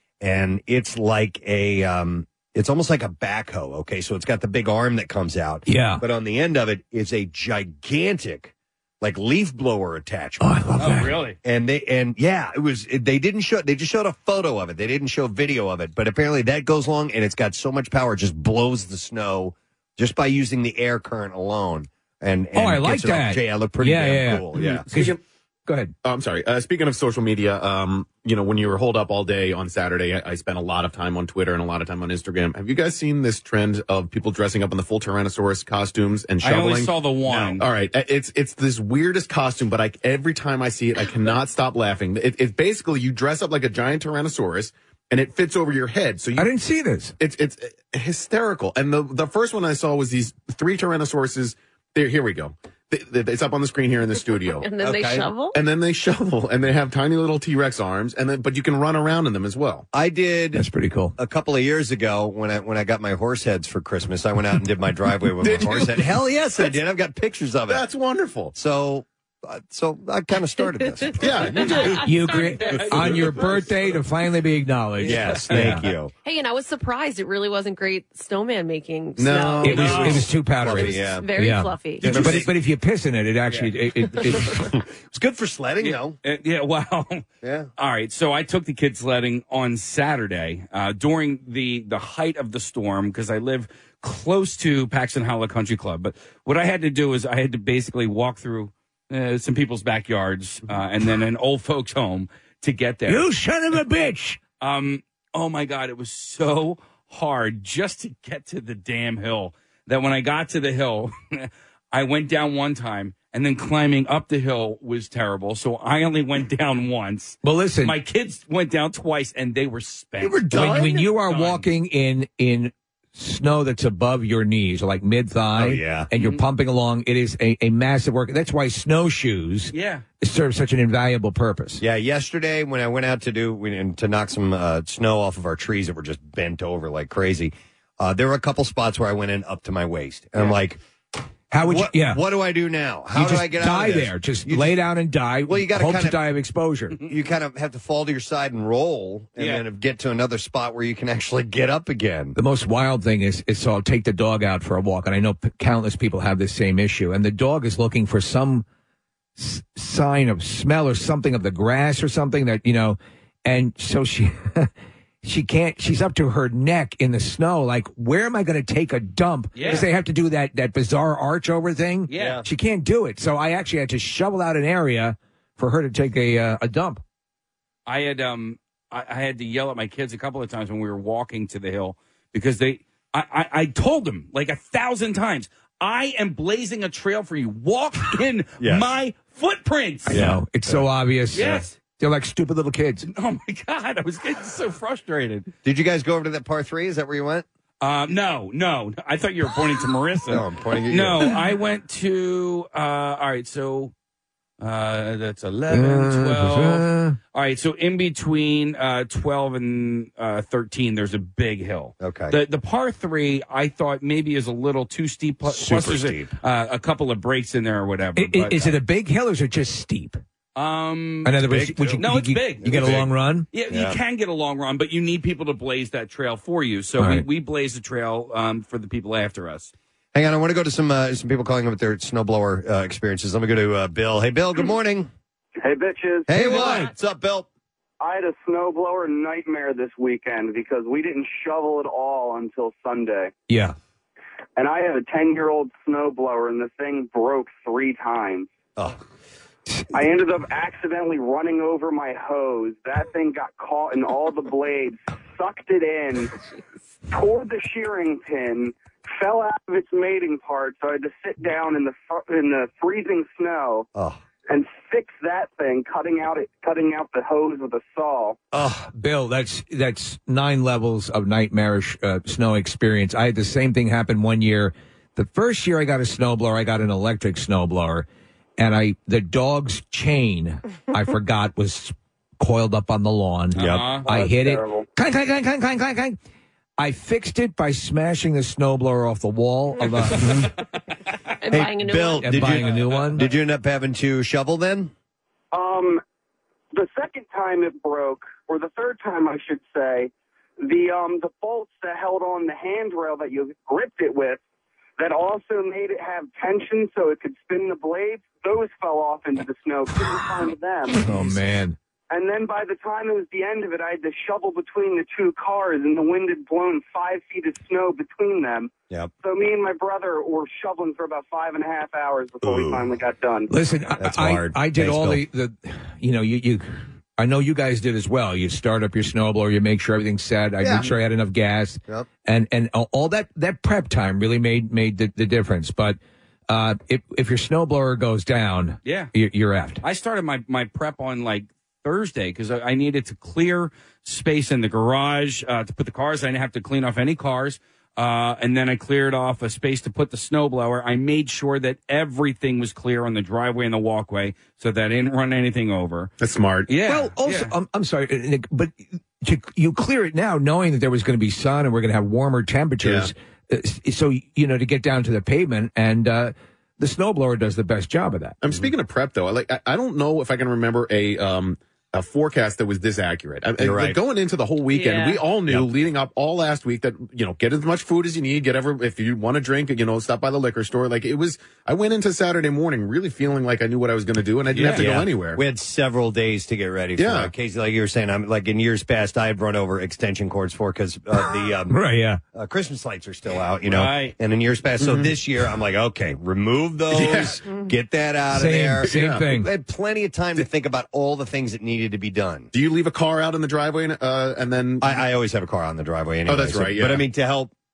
And it's like a, um, it's almost like a backhoe, okay? So it's got the big arm that comes out.
Yeah.
But on the end of it is a gigantic, like, leaf blower attachment.
Oh, I love
that. Really?
And they, and yeah, it was, it, they didn't show, they just showed a photo of it. They didn't show video of it. But apparently that goes along, and it's got so much power, it just blows the snow just by using the air current alone. And, and
Oh, I like
gets it off.
that.
Yeah, it looked pretty
Yeah,
damn
yeah, yeah.
cool. Yeah.
Speaking,
Go ahead.
Oh, I'm sorry. Uh, speaking of social media, um, you know, when you were holed up all day on Saturday, I, I spent a lot of time on Twitter and a lot of time on Instagram. Have you guys seen this trend of people dressing up in the full Tyrannosaurus costumes and
I
shoveling?
only saw the one.
No. All right. It's it's this weirdest costume, but I, every time I see it, I cannot stop laughing. It, it's basically you dress up like a giant Tyrannosaurus, and it fits over your head. So you,
I didn't see this.
It's it's hysterical. And the the first one I saw was these three Tyrannosauruses. There, here we go. It's up on the screen here in the studio.
And then they shovel?
And then they shovel, and they have tiny little T-Rex arms, and then but you can run around in them as well.
I did.
That's pretty cool.
A couple of years ago, when I when I got my horse heads for Christmas, I went out and did my driveway with
Did
my horse
you?
head. Hell yes, I did. I've got pictures of it.
That's wonderful.
So, uh, so I kind of started this.
Yeah, you did.
You agree on your birthday to finally be acknowledged.
Yes, thank you.
Hey, and I was surprised it really wasn't great snowman making.
No,
snow.
it was it was too powdery.
Fluffy, yeah.
Very
Yeah.
fluffy.
But, but, but if you piss in it, it actually it, it, it,
It's good for sledding, though.
Uh, yeah, well,
Yeah.
all right. So I took the kids sledding on Saturday uh, during the the height of the storm because I live close to Paxton Hollow Country Club. But what I had to do is I had to basically walk through uh, some people's backyards uh, and then an old folks' home to get there.
you son of a bitch.
Um. Oh my God! It was so hard just to get to the damn hill. that when I got to the hill, I went down one time, and then climbing up the hill was terrible. So I only went down once.
Well, listen.
My kids went down twice, and they were spent.
They were done? When, when you are
Done.
walking in in snow that's above your knees, or like mid-thigh,
Oh, yeah.
and you're
Mhm.
pumping along, it is a, a massive work. That's why snowshoes
Yeah.
serve such an invaluable purpose.
Yeah, yesterday when I went out to do when- to knock some uh, snow off of our trees that were just bent over like crazy, uh, there were a couple spots where I went in up to my waist, and I'm like,
How would
what,
you? Yeah.
What do I do now? How
you
do
just
I get
die
out of this?
there? Just
You
lay down and die.
Well, you got
hope
kind
to
of
die of exposure.
You kind of have to fall to your side and roll, and
Yeah.
then get to another spot where you can actually get up again.
The most wild thing is, is so I'll take the dog out for a walk, and I know p- countless people have this same issue, and the dog is looking for some s- sign of smell or something of the grass or something that, you know, and so she she can't, she's up to her neck in the snow, like, where am I going to take a dump?
Yeah.
Because they have to do that, that bizarre arch over thing.
Yeah.
She can't do it. So I actually had to shovel out an area for her to take a uh, a dump.
I had um I, I had to yell at my kids a couple of times when we were walking to the hill because they I, I, I told them like a thousand times, I am blazing a trail for you. Walk in
Yes.
my footprints.
I know. It's so obvious.
Yes.
They're like stupid little kids.
Oh my God, I was getting so frustrated.
Did you guys go over to that par three? Is that where you went?
Uh, no, no. I thought you were pointing to Marissa.
No, I'm pointing at you.
No, I went to, uh, all right, so uh, that's eleven, twelve. All right, so in between uh, twelve and uh, thirteen, there's a big hill.
Okay.
The the par three, I thought maybe is a little too steep. Plus,
Super
there's a-
steep.
Uh, a couple of breaks in there or whatever.
I- I-
but,
is it a big hill or is it just steep?
Um,
In other words,
big,
would you-
no,
you-
it's
you-
big.
you get a
It's
long
big.
run?
Yeah,
Yeah.
you can get a long run, but you need people to blaze that trail for you. So
All
we,
right.
we blaze the trail um, for the people after us.
Hang on, I want to go to some uh, some people calling about their snowblower uh, experiences. Let me go to uh, Bill. Hey, Bill. Good morning.
Hey, bitches.
Hey, what? What's up, Bill?
I had a snowblower nightmare this weekend because we didn't shovel at all until Sunday.
Yeah.
And I have a ten-year-old snowblower, and the thing broke three times.
Oh.
I ended up accidentally running over my hose. That thing got caught in all the blades, sucked it in, tore the shearing pin, fell out of its mating part, so I had to sit down in the fr- in the freezing snow
Oh.
and fix that thing, cutting out it, cutting out the hose with a saw.
Oh, Bill, that's that's nine levels of nightmarish uh, snow experience. I had the same thing happen one year. The first year I got a snowblower, I got an electric snowblower, and I the dog's chain I forgot was coiled up on the lawn.
Yep.
I
Oh,
hit it.
terrible.
Clang, clang, clang, clang, clang, clang, clang. I fixed it by smashing the snowblower off the wall of a,
And buying a new
Bill,
one.
and
did
buying
you,
a new one.
Did you end up having to shovel then?
Um, the second time it broke, or the third time I should say, the um the bolts that held on the handrail that you gripped it with, that also made it have tension so it could spin the blades, those fell off into the snow. Couldn't find them.
Oh man.
And then by the time it was the end of it, I had to shovel between the two cars, and the wind had blown five feet of snow between them.
Yep.
So me and my brother were shoveling for about five and a half hours before we finally got done.
Listen, I-
That's
I,
hard.
I did
Thanks,
all
Bill.
the, the, you know, you, you, I know you guys did as well. You start up your snowblower, you make sure everything's set. I
Yeah.
make sure I had enough gas,
Yep.
and and all- all that that prep time really made made the, the difference. But uh, if if your snowblower goes down,
Yeah.
you're, you're effed.
I started my, my prep on like Thursday because I, I needed to clear space in the garage uh, to put the cars. I didn't have to clean off any cars. Uh, and then I cleared off a space to put the snowblower. I made sure that everything was clear on the driveway and the walkway so that I didn't run anything over.
That's smart.
Yeah.
Well, also,
yeah.
I'm, I'm sorry, uh, Nick, but you, you clear it now knowing that there was going to be sun and we're going to have warmer temperatures. Uh, so, you know, to get down to the pavement, and uh, the snowblower does the best job of that.
I'm speaking of prep though. I like I, I don't know if I can remember a um a forecast that was this accurate. I, I-
You're
like,
right.
going into the whole weekend,
Yeah.
we all knew
Yep.
leading up all last week that, you know, get as much food as you need, get ever, if you want to drink, you know, stop by the liquor store. Like it was, I went into Saturday morning really feeling like I knew what I was going to do and I didn't have to
Yeah.
go anywhere.
We had several days to get ready for
Yeah.
it. Casey, like you were saying, I'm like in years past, I had run over extension cords for because uh, the um,
Right, yeah.
uh, Christmas lights are still out, you know.
Right.
And in years past, so this year, I'm like, okay, remove those, get that out
Same-
of there.
same
Yeah.
thing.
I had plenty of time to think about all the things that needed to be done.
Do you leave a car out in the driveway uh, and then?
I, I always have a car on the driveway anyway.
Oh, that's
so-
right, yeah.
But I mean, to help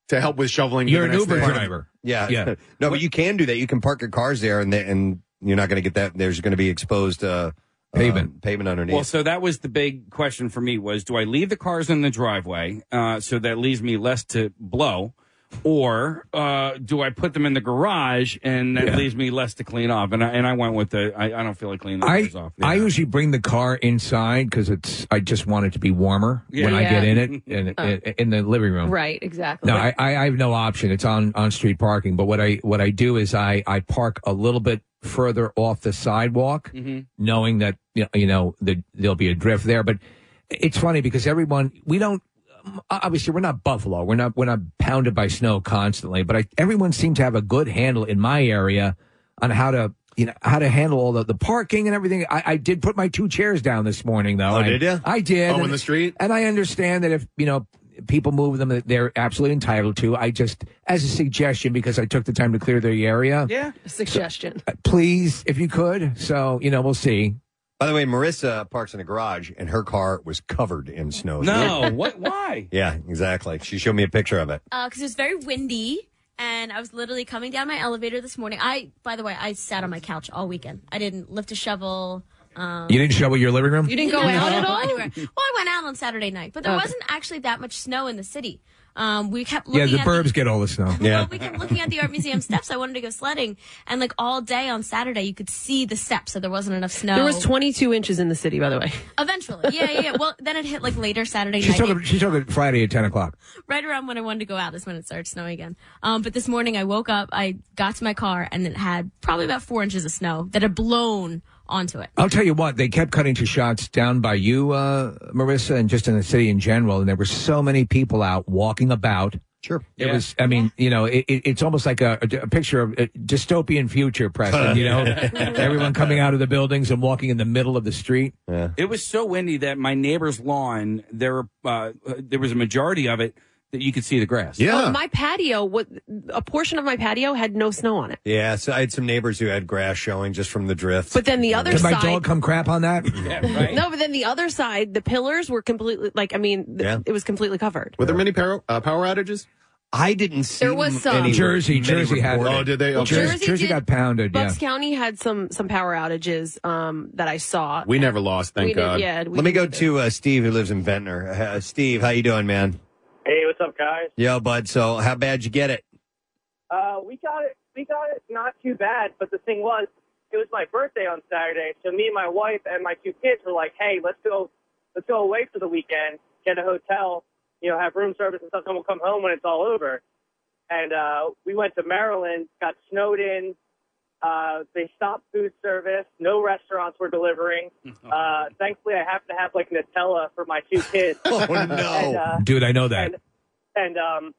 to help with shoveling.
You're
the
an
next
Uber
day.
driver.
Yeah.
Yeah.
No, but you can do that. You can park your cars there, and they, and you're not going to get that. There's going to be exposed uh,
Pavement.
uh, pavement underneath.
Well, so that was the big question for me was, do I leave the cars in the driveway uh, so that leaves me less to blow, or uh, do I put them in the garage and that
Yeah.
leaves me less to clean off? And I, and I went with the, I, I don't feel like cleaning the
I
cars off.
I usually bring the car inside because it's I just want it to be warmer
Yeah.
when I
Yeah.
get in it in,
Oh.
in, in the living room.
Right, exactly.
No, I, I I have no option. It's on, on street parking. But what I what I do is I, I park a little bit further off the sidewalk,
Mhm.
knowing that you know, you know the, there'll be a drift there. But it's funny because everyone we don't. Obviously, we're not Buffalo. We're not we're not pounded by snow constantly. But I, everyone seemed to have a good handle in my area on how to you know how to handle all the, the parking and everything. I, I did put my two chairs down this morning, though.
Oh,
I,
did you?
I did.
Oh, in
and-
the street?
And I understand that if you know people move them, that they're absolutely entitled to. I just, as a suggestion, because I took the time to clear the area.
Yeah, suggestion.
Uh, please, if you could. So you know, we'll see.
By the way, Marissa parks in a garage, and her car was covered in snow.
No, what? Why?
Yeah, exactly. She showed me a picture of it.
Because it was very windy, and I was literally coming down my elevator this morning. I, by the way, I sat on my couch all weekend. I didn't lift a shovel. Um,
You didn't shovel your living room?
You didn't go
no,
out at
no,
all?
anywhere. Well, I went out on Saturday night, but there
Okay.
wasn't actually that much snow in the city. Um, we kept
Yeah,
looking
the
at
burbs get all the snow.
Well, we kept looking at the art museum steps. I wanted to go sledding, and like all day on Saturday, you could see the steps, so there wasn't enough snow.
There was twenty-two inches in the city, by the way.
Eventually, yeah, yeah, yeah. Well, then it hit like later Saturday
She's
night.
talking. She's talking Friday at ten o'clock.
Right around when I wanted to go out is when it started snowing again. Um, but this morning I woke up, I got to my car, and it had probably about four inches of snow that had blown onto it.
I'll tell you what, they kept cutting to shots down by you, uh, Marissa, and just in the city in general, and there were so many people out walking about.
Sure.
It
Yeah.
was, I mean, you know, it, it, it's almost like a, a picture of a dystopian future, Preston, you know, everyone coming out of the buildings and walking in the middle of the street.
Yeah.
It was so windy that my neighbor's lawn, there, uh, there was a majority of it that you could see the grass.
Yeah.
Oh, my patio, what a portion of my patio had no snow on it.
Yeah, so I had some neighbors who had grass showing just from the drift.
But then the other
Did my
side,
dog come crap on that?
Yeah, right.
no, but then the other side, the pillars were completely like. I mean, th-
Yeah.
it was completely covered.
Were there many power, uh, power outages?
I didn't see
There was
m-
some.
any
Jersey,
many
Jersey had.
reported.
Oh, did they?
Well,
Okay.
Jersey,
Jersey
Jersey
did-
got pounded. Yeah.
Bucks County had some some power outages um, that I saw.
We never lost, thank
We did-
God.
yeah, we
Let me go
did.
to uh, Steve, who lives in Ventnor. Uh, Steve, how you doing, man?
Hey, what's up, guys?
Yo, bud. So, how bad you get it?
Uh, we got it. We got it not too bad, but the thing was, it was my birthday on Saturday, so me and my wife and my two kids were like, "Hey, let's go, let's go away for the weekend, get a hotel, you know, have room service and stuff, and we'll come home when it's all over." And uh, we went to Maryland, got snowed in. Uh, they stopped food service. No restaurants were delivering. Uh, thankfully, I happen to have like Nutella for my two kids.
Oh, no.
And, uh,
Dude, I know that.
and, and um,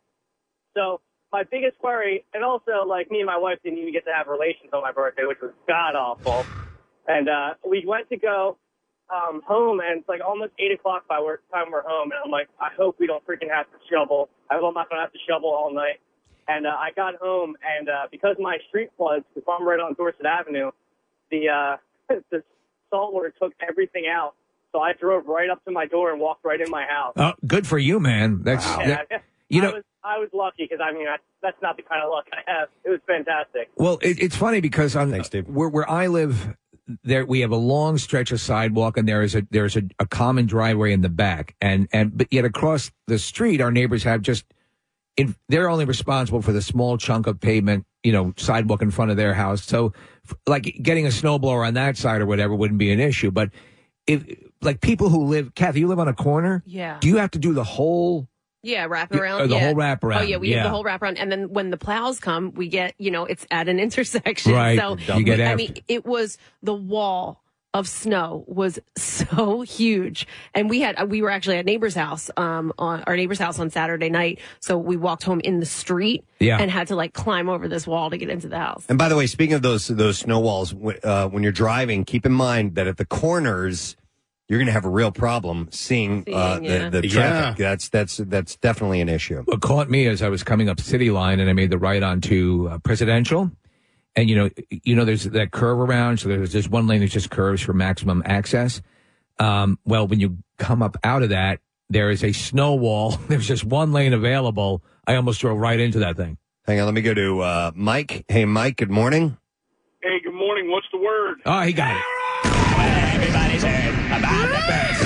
so my biggest worry, and also like me and my wife didn't even get to have relations on my birthday, which was god awful. And uh, we went to go um, home, and it's like almost eight o'clock by work time we're home, and I'm like, I hope we don't freaking have to shovel. I hope I'm not gonna have to shovel all night. And uh, I got home, and uh, because my street floods, because I'm right on Dorset Avenue, the uh, the saltwater took everything out. So I drove right up to my door and walked right in my house.
Oh, good for you, man. That's
Yeah,
that- you know.
I was, I was lucky because I mean I, that's not the kind of luck I have. It was fantastic.
Well, it, it's funny because on where where I live, there we have a long stretch of sidewalk, and there is a there is a, a common driveway in the back, and and but yet across the street, our neighbors have just in, they're only responsible for the small chunk of pavement, you know, sidewalk in front of their house. So, f- like getting a snowblower on that side or whatever wouldn't be an issue. But if like people who live, Kathy, you live on a corner,
Yeah.
do you have to do the whole?
Yeah, wrap
Yeah,
around.
or the
yeah.
whole wraparound,
Oh yeah, we
yeah.
have the whole wraparound, and then when the plows come, we get you know it's at an intersection.
Right,
So
you get
we- I
after-
mean, it was the wall of snow was so huge, and we had we were actually at neighbor's house, um, on our neighbor's house on Saturday night. So we walked home in the street,
Yeah.
and had to like climb over this wall to get into the house.
And by the way, speaking of those those snow walls, w- uh, when you're driving, keep in mind that at the corners, you're going to have a real problem seeing, uh,
Seeing, yeah.
the, the
Yeah.
traffic. That's that's that's definitely an issue.
What caught me as I was coming up City Line and I made the right onto uh, Presidential. And, you know, you know, there's that curve around. So there's just one lane that just curves for maximum access. Um, well, when you come up out of that, there is a snow wall. There's just one lane available I almost drove right into that thing.
Hang on, let me go to uh, Mike. Hey, Mike, good morning.
Hey, good morning. What's the word?
Oh, he got it.
Everybody's heard about the best.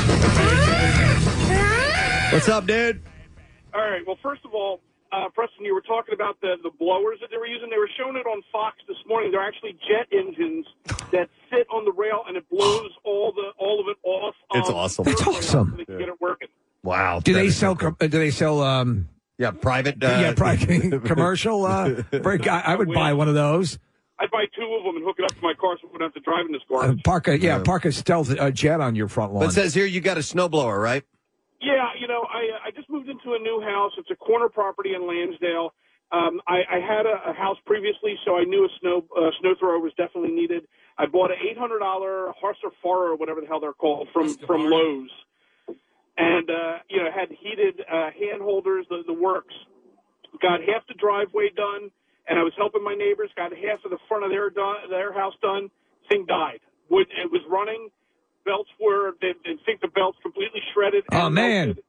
What's up, dude?
All right. Well, first of all, uh, Preston, you were talking about the, the blowers that they were using. They were showing it on Fox this morning. They're actually jet engines that sit on the rail, and it blows all the all of it off.
It's
um,
awesome.
That's awesome.
They can get it working.
Wow.
Do
that
they
is
sell?
so cool.
com- Do they sell? Um,
yeah, private. Uh,
yeah, private commercial. Uh, break. I, I would buy one of those.
I'd buy two of them and hook it up to my car so I wouldn't have to drive in this car.
Uh, park a yeah, park a stealth uh, jet on your front lawn.
But it says here you got a snowblower, right?
Yeah, you know, I I just moved into a new house. It's a corner property in Lansdale. Um, I, I had a, a house previously, so I knew a snow uh, snow thrower was definitely needed. I bought an eight hundred dollar Husqvarna or whatever the hell they're called from from Lowe's, and uh, you know, had heated uh, hand holders, the, the works. Got half the driveway done, and I was helping my neighbors. Got half of the front of their done, their house done. Thing died. Would it was running. Belts were, they, they think the belts completely shredded.
Oh,
and
man.
melted.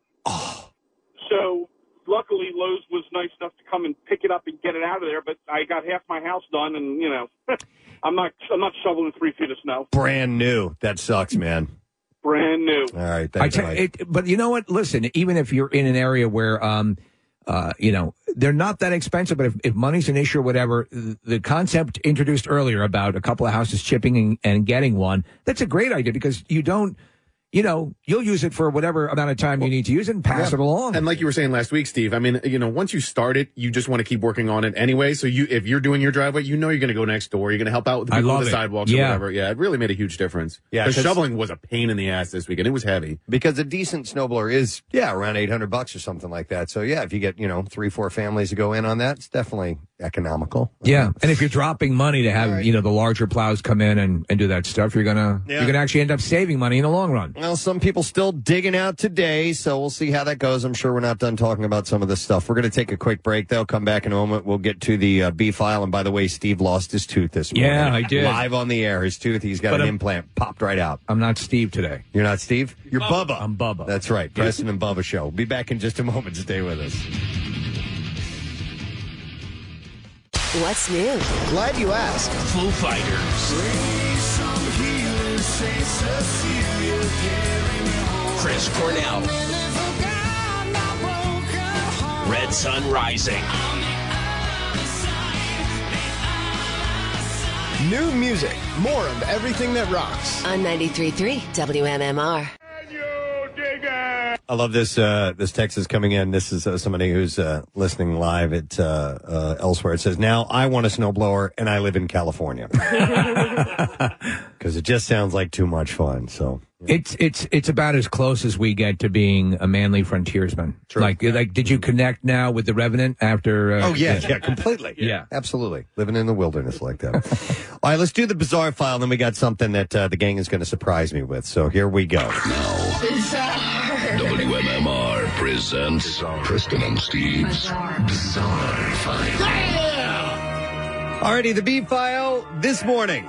So, luckily, Lowe's was nice enough to come and pick it up and get it out of there, but I got half my house done, and, you know, I'm not I'm not shoveling three feet of snow.
Brand new. That sucks, man.
Brand new.
All right.
I
Thanks,
tell-
Mike.
it, but you know what? Listen, even if you're in an area where, um, uh, you know, they're not that expensive, but if, if money's an issue or whatever, the, the concept introduced earlier about a couple of houses chipping and, and getting one, that's a great idea because you don't, you know, you'll use it for whatever amount of time you need to use it and pass
Yeah.
it along.
And like you were saying last week, Steve, I mean, you know, once you start it, you just want to keep working on it anyway. So you, if you're doing your driveway, you know you're going to go next door. You're going to help out with the
I
people on
love
the
it.
sidewalks
Yeah.
or whatever. Yeah, it really made a huge difference.
Yeah,
because
'cause-
shoveling was a pain in the ass this weekend. It was heavy.
Because a decent snowblower is, yeah, around eight hundred bucks or something like that. So, yeah, if you get, you know, three, four families to go in on that, it's definitely economical.
Yeah, and if you're dropping money to have you know the larger plows come in and, and do that stuff, you're gonna
Yeah.
you're gonna actually end up saving money in the long run.
Well, some people still digging out today, so we'll see how that goes. I'm sure we're not done talking about some of this stuff. We're going to take a quick break, though. Come back in a moment. We'll get to the uh, B file. And by the way, Steve lost his tooth this morning.
Yeah, I did.
Live on the air. His tooth, he's got
But
an
I'm-
implant popped right out.
I'm not Steve today.
You're not Steve? You're Bubba.
I'm Bubba.
That's right. Preston and Bubba Show. We'll be back in just a moment. Stay with us.
What's new?
Glad you asked. Foo Fighters. Chris Cornell. Red Sun Rising.
New music. More of everything that rocks. On ninety-three point three W M M R.
I love this. Uh, this text is coming in. This is uh, somebody who's uh, listening live at uh, uh, elsewhere. It says, "Now I want a snowblower, and I live in California because it just sounds like too much fun." So
It's it's it's about as close as we get to being a manly frontiersman.
True.
Like like, did you connect now with the Revenant after? Uh,
oh yeah, yeah, completely.
Yeah.
Absolutely. Living in the wilderness like that. All right, let's do the bizarre file. Then we got something that uh, the gang is going to surprise me with. So here we go.
W M M R presents Preston and Steve's Bizarre File.
Alrighty, the B file this morning.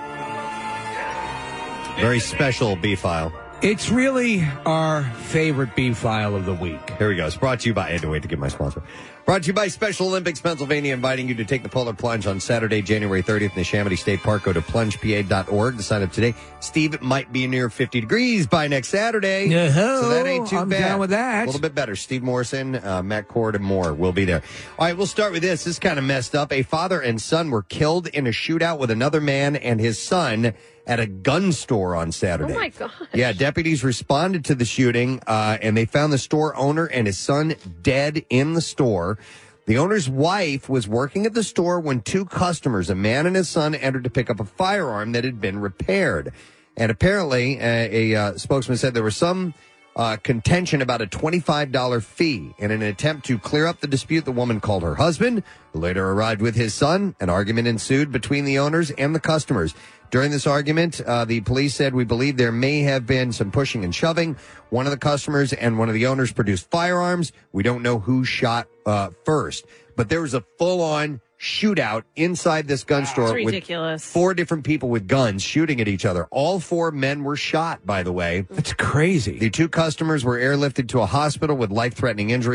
Very special B file.
It's really our favorite B file of the week.
Here we go. It's brought to you by, I had to wait to get my sponsor. Brought to you by Special Olympics Pennsylvania, inviting you to take the polar plunge on Saturday, January thirtieth in the Chamonix State Park. Go to plunge p a dot org to sign up today. Steve, it might be near fifty degrees by next Saturday.
Uh-huh.
So that ain't too
I'm
bad.
down with that.
A little bit better. Steve Morrison, uh, Matt Cord, and more will be there. All right, we'll start with this. This is kind of messed up. A father and son were killed in a shootout with another man and his son at a gun store on Saturday.
Oh, my gosh.
Yeah, deputies responded to the shooting, uh, and they found the store owner and his son dead in the store. The owner's wife was working at the store when two customers, a man and his son, entered to pick up a firearm that had been repaired. And apparently, uh, a uh, spokesman said there was some uh, contention about a twenty-five dollars fee. In an attempt to clear up the dispute, the woman called her husband, who later arrived with his son. An argument ensued between the owners and the customers. During this argument, uh, the police said, "We believe there may have been some pushing and shoving. One of the customers and one of the owners produced firearms. We don't know who shot uh, first, but there was a full-on shootout inside this gun store
That's ridiculous.
with four different people with guns shooting at each other. All four men were shot, by the way.
That's crazy.
The two customers were airlifted to a hospital with life-threatening injuries.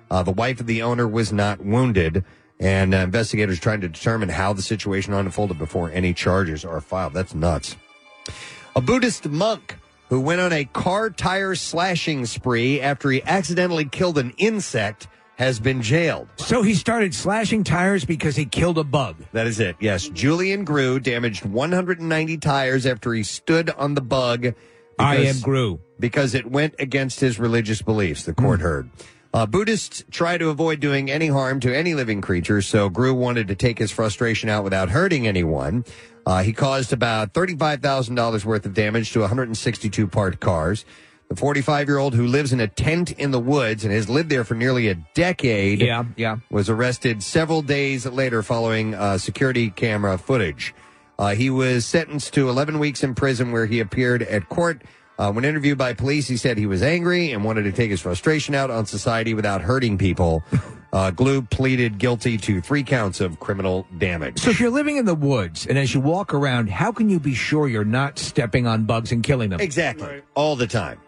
Uh, the wife of the owner was not wounded, and uh, investigators trying to determine how the situation unfolded before any charges are filed. That's nuts. A Buddhist monk who went on a car tire slashing spree after he accidentally killed an insect has been jailed.
So he started slashing tires because he killed a bug.
That is it, yes. Julian Grew damaged one hundred ninety tires after he stood on the bug. Because,
I am Grew.
Because it went against his religious beliefs, the court mm. heard. Uh, Buddhists try to avoid doing any harm to any living creature, so Grew wanted to take his frustration out without hurting anyone. Uh, he caused about thirty-five thousand dollars worth of damage to one hundred sixty-two parked cars. The forty-five-year-old who lives in a tent in the woods and has lived there for nearly a decade
yeah, yeah.
was arrested several days later following uh, security camera footage. Uh, he was sentenced to eleven weeks in prison where he appeared at court. Uh, when interviewed by police, he said he was angry and wanted to take his frustration out on society without hurting people. Uh, Glue pleaded guilty to three counts of criminal damage.
So if you're living in the woods and as you walk around, how can you be sure you're not stepping on bugs and killing them?
Exactly. Right. All the time.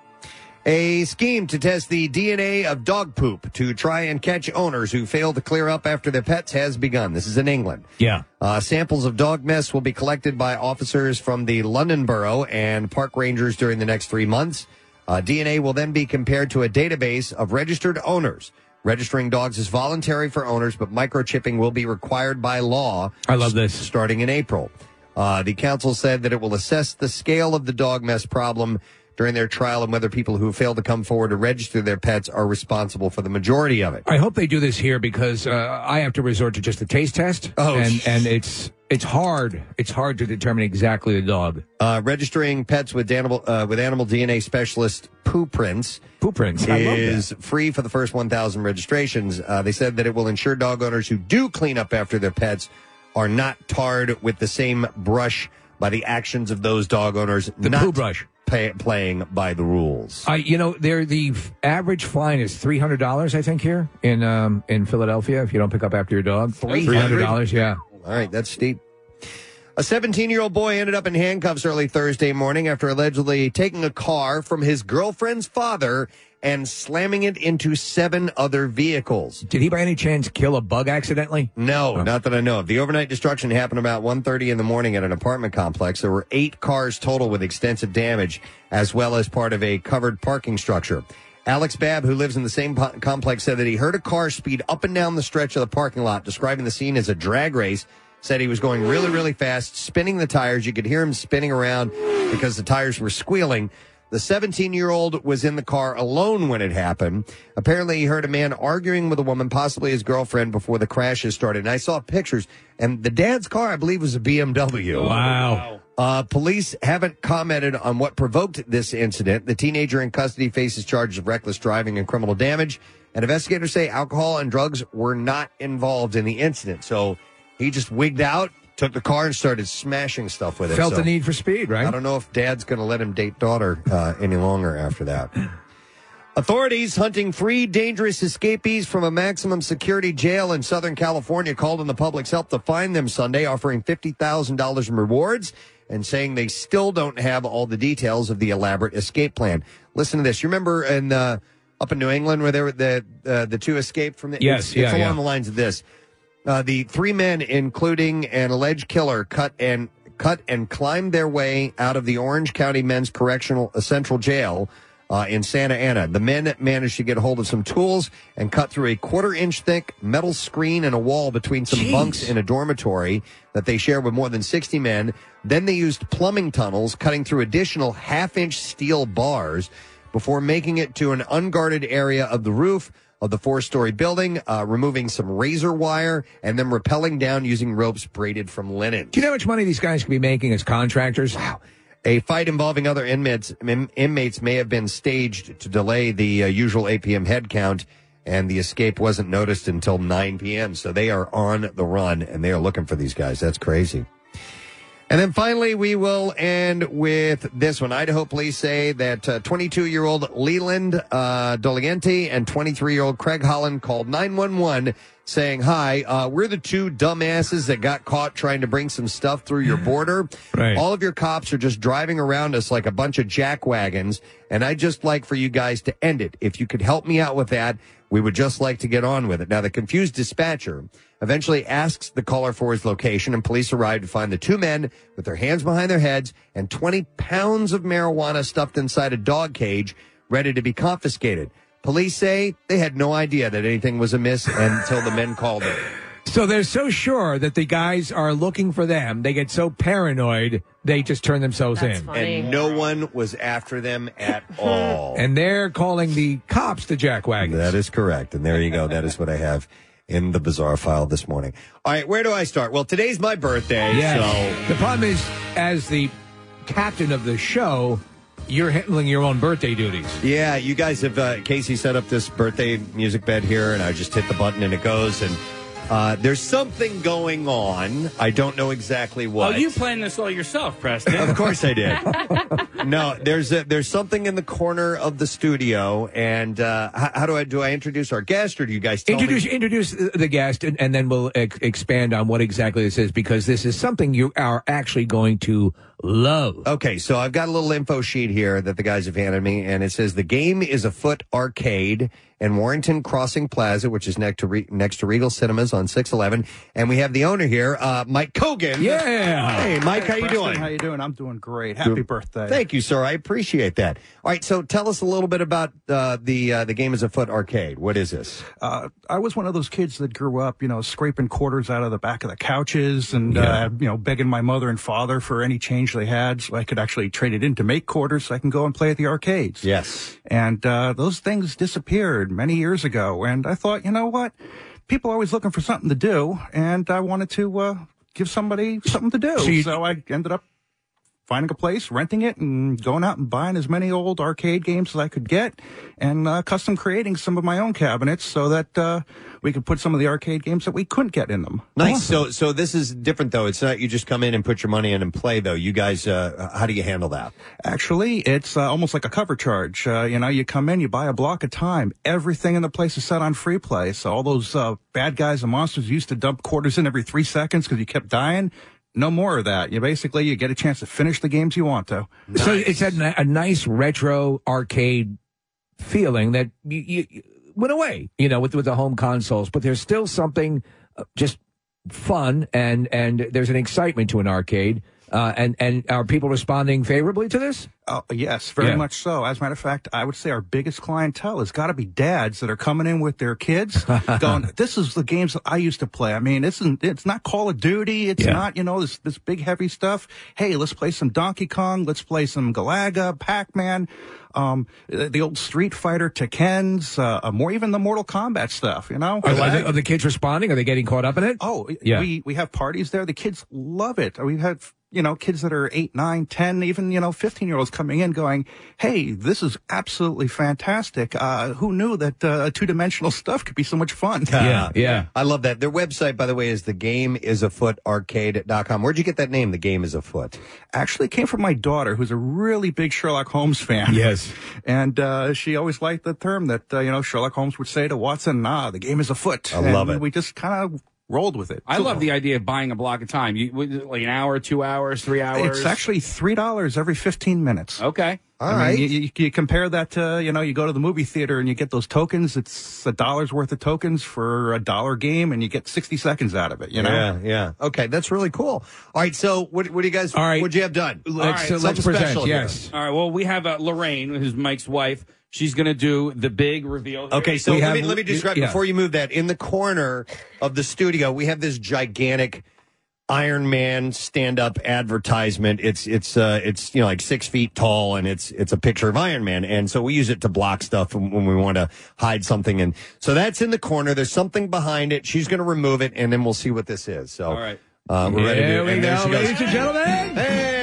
A scheme to test the D N A of dog poop to try and catch owners who fail to clear up after their pets has begun. This is in England.
Yeah.
Uh, samples of dog mess will be collected by officers from the London Borough and park rangers during the next three months. Uh, D N A will then be compared to a database of registered owners. Registering dogs is voluntary for owners, but microchipping will be required by law.
I love this.
Starting in April. Uh, the council said that it will assess the scale of the dog mess problem during their trial and whether people who fail to come forward to register their pets are responsible for the majority of it.
I hope they do this here because uh, I have to resort to just a taste test.
Oh,
and, and it's it's hard. It's hard to determine exactly the dog.
Uh, registering pets with animal uh, with animal D N A specialist Poo Prints,
Poo Prints
is free for the first one thousand registrations. Uh, they said that it will ensure dog owners who do clean up after their pets are not tarred with the same brush by the actions of those dog owners.
The
not
poo brush.
Pay, playing by the rules.
I, you know, they're, the f- average fine is three hundred dollars, I think, here in um, in Philadelphia. If you don't pick up after your dog, three hundred dollars. Yeah.
All right, that's steep. A seventeen-year-old boy ended up in handcuffs early Thursday morning after allegedly taking a car from his girlfriend's father and slamming it into seven other vehicles.
Did he by any chance kill a bug accidentally?
No,
oh.
not that I know of. The overnight destruction happened about one thirty in the morning at an apartment complex. There were eight cars total with extensive damage, as well as part of a covered parking structure. Alex Babb, who lives in the same po- complex, said that he heard a car speed up and down the stretch of the parking lot, describing the scene as a drag race. Said he was going really, really fast, spinning the tires. You could hear him spinning around because the tires were squealing. The seventeen-year-old was in the car alone when it happened. Apparently, he heard a man arguing with a woman, possibly his girlfriend, before the crashes started. And I saw pictures, and the dad's car, I believe, was a B M W.
Wow.
Uh, police haven't commented on what provoked this incident. The teenager in custody faces charges of reckless driving and criminal damage. And investigators say alcohol and drugs were not involved in the incident. So he just wigged out, took the car, and started smashing stuff with it.
Felt
so,
the need for speed, right?
I don't know if dad's going to let him date daughter uh, any longer after that. Authorities hunting three dangerous escapees from a maximum security jail in Southern California called on the public's help to find them Sunday, offering fifty thousand dollars in rewards and saying they still don't have all the details of the elaborate escape plan. Listen to this. You remember in uh, up in New England where there were the uh, the two escaped from the
yes,
it's,
yeah,
it's along
yeah.
the lines of this. Uh, the three men, including an alleged killer, cut and cut and climbed their way out of the Orange County Men's Correctional uh, Central Jail uh, in Santa Ana. The men managed to get a hold of some tools and cut through a quarter-inch thick metal screen and a wall between some
Jeez.
bunks in a dormitory that they share with more than sixty men. Then they used plumbing tunnels, cutting through additional half-inch steel bars before making it to an unguarded area of the roof of the four-story building, uh, removing some razor wire, and then rappelling down using ropes braided from linen.
Do you know how much money these guys could be making as contractors?
Wow. A fight involving other inmates, in, inmates may have been staged to delay the uh, usual eight p.m. head count, and the escape wasn't noticed until nine p.m., so they are on the run, and they are looking for these guys. That's crazy. And then finally, we will end with this one. Idaho police say that uh, twenty-two-year-old Leland uh, Doliente and twenty-three-year-old Craig Holland called nine one one saying, hi, uh, we're the two dumbasses that got caught trying to bring some stuff through your border.
Right.
All of your cops are just driving around us like a bunch of jackwagons, and I'd just like for you guys to end it. If you could help me out with that, We would just like to get on with it. Now, the confused dispatcher eventually asks the caller for his location, and police arrive to find the two men with their hands behind their heads and twenty pounds of marijuana stuffed inside a dog cage, ready to be confiscated. Police say they had no idea that anything was amiss until the men called them.
So they're so sure that the guys are looking for them. They get so paranoid, they just turn themselves
That's
in.
funny. And no one was after them at all.
And they're calling the cops the jackwagons.
That is correct. And there you go. That is what I have in the bizarre file this morning. All right, where do I start? Well, today's my birthday.
Yes.
So
The problem is, as the captain of the show, you're handling your own birthday duties.
Yeah, you guys have, uh, Casey set up this birthday music bed here, and I just hit the button and it goes. And uh, there's something going on. I don't know exactly what.
Oh, you planned this all yourself, Preston.
Of course I did. No, there's a, there's something in the corner of the studio, and uh, how, how do I do I introduce our guest, or do you guys tell
Introduce
me?
introduce the guest, and, and then we'll ex- expand on what exactly this is, because this is something you are actually going to love.
Okay, so I've got a little info sheet here that the guys have handed me, and it says the game is Afoot Arcade in Warrington Crossing Plaza, which is next to Re- next to Regal Cinemas on six eleven, and we have the owner here, uh, Mike Kogan.
Yeah.
Hey, Mike, how you
Preston,
doing?
How you doing? I'm doing great. Happy
Good.
birthday.
Thank you, sir. I appreciate that. All right, so tell us a little bit about uh, the uh, the game is Afoot Arcade. What is this?
Uh, I was one of those kids that grew up, you know, scraping quarters out of the back of the couches and,
Yeah.
uh, you know, begging my mother and father for any change they had so I could actually trade it in to make quarters so I can go and play at the arcades.
Yes.
And uh, those things disappeared many years ago. And I thought, you know what? People are always looking for something to do, and I wanted to uh, give somebody something to do.
So you-
so I ended up finding a place, renting it, and going out and buying as many old arcade games as I could get, and uh, custom creating some of my own cabinets so that uh, we could put some of the arcade games that we couldn't get in them.
Nice. So so this is different, though. It's not you just come in and put your money in and play, though. You guys, uh, how do you handle that?
Actually, it's uh, almost like a cover charge. Uh, you know, you come in, you buy a block of time. Everything in the place is set on free play. So all those uh, bad guys and monsters used to dump quarters in every three seconds because you kept dying. No more of that. You basically, you get a chance to finish the games you want to.
So it's a, ni- a nice retro arcade feeling that you, you, you went away, you know, with with the home consoles. But there's still something uh, just fun, and and there's an excitement to an arcade. Uh, and and are people responding favorably to this?
Oh, yes, very
Yeah.
much so. As a matter of fact, I would say our biggest clientele has got to be dads that are coming in with their kids going, this is the games that I used to play. I mean, it's, it's not Call of Duty. It's
Yeah.
not, you know, this, this big heavy stuff. Hey, let's play some Donkey Kong. Let's play some Galaga, Pac-Man, um, the old Street Fighter, Tekken's, uh, more even the Mortal Kombat stuff, you know?
Are, are, the, are the kids responding? Are they getting caught up in it?
Oh,
Yeah.
we, we have parties there. The kids love it. We've had, you know, kids that are eight, nine, ten, even, you know, fifteen year olds coming in going, hey, this is absolutely fantastic. Uh, who knew that, uh, two dimensional stuff could be so much fun?
Yeah, yeah.
I love that. Their website, by the way, is the game is afoot arcade dot com. Where'd you get that name, The Game is Afoot?
Actually, it came from my daughter, who's a really big Sherlock Holmes fan.
Yes.
And, uh, she always liked the term that, uh, you know, Sherlock Holmes would say to Watson, ah, the game is afoot.
I love
And
it.
we just kind of rolled with it.
I love the idea of buying a block of time. You was it like an hour, two hours, three hours.
It's actually three dollars every fifteen minutes.
Okay.
All
I mean,
right.
you, you, you compare that to, you know, you go to the movie theater and you get those tokens. It's a dollar's worth of tokens for a dollar game, and you get sixty seconds out of it, you know?
Yeah, yeah. Okay, that's really cool. All right, so what, what do you guys,
All right.
what'd you have done?
Let's,
All right,
uh, let's
something
present,
special here.
yes.
All right. Well, we have uh, Lorraine, who's Mike's wife. She's going to do the big reveal. here.
Okay, so
We
let
have-
me let me describe
yeah.
before you move that. In the corner of the studio, we have this gigantic Iron Man stand-up advertisement. It's it's uh it's you know like six feet tall, and it's it's a picture of Iron Man, and so we use it to block stuff when when we want to hide something. And so that's in the corner. There's something behind it. She's going to remove it, and then we'll see what this is. So
All right.
uh, we're ready to
There
do.
we
And there
go,
she goes.
ladies and gentlemen.
Hey.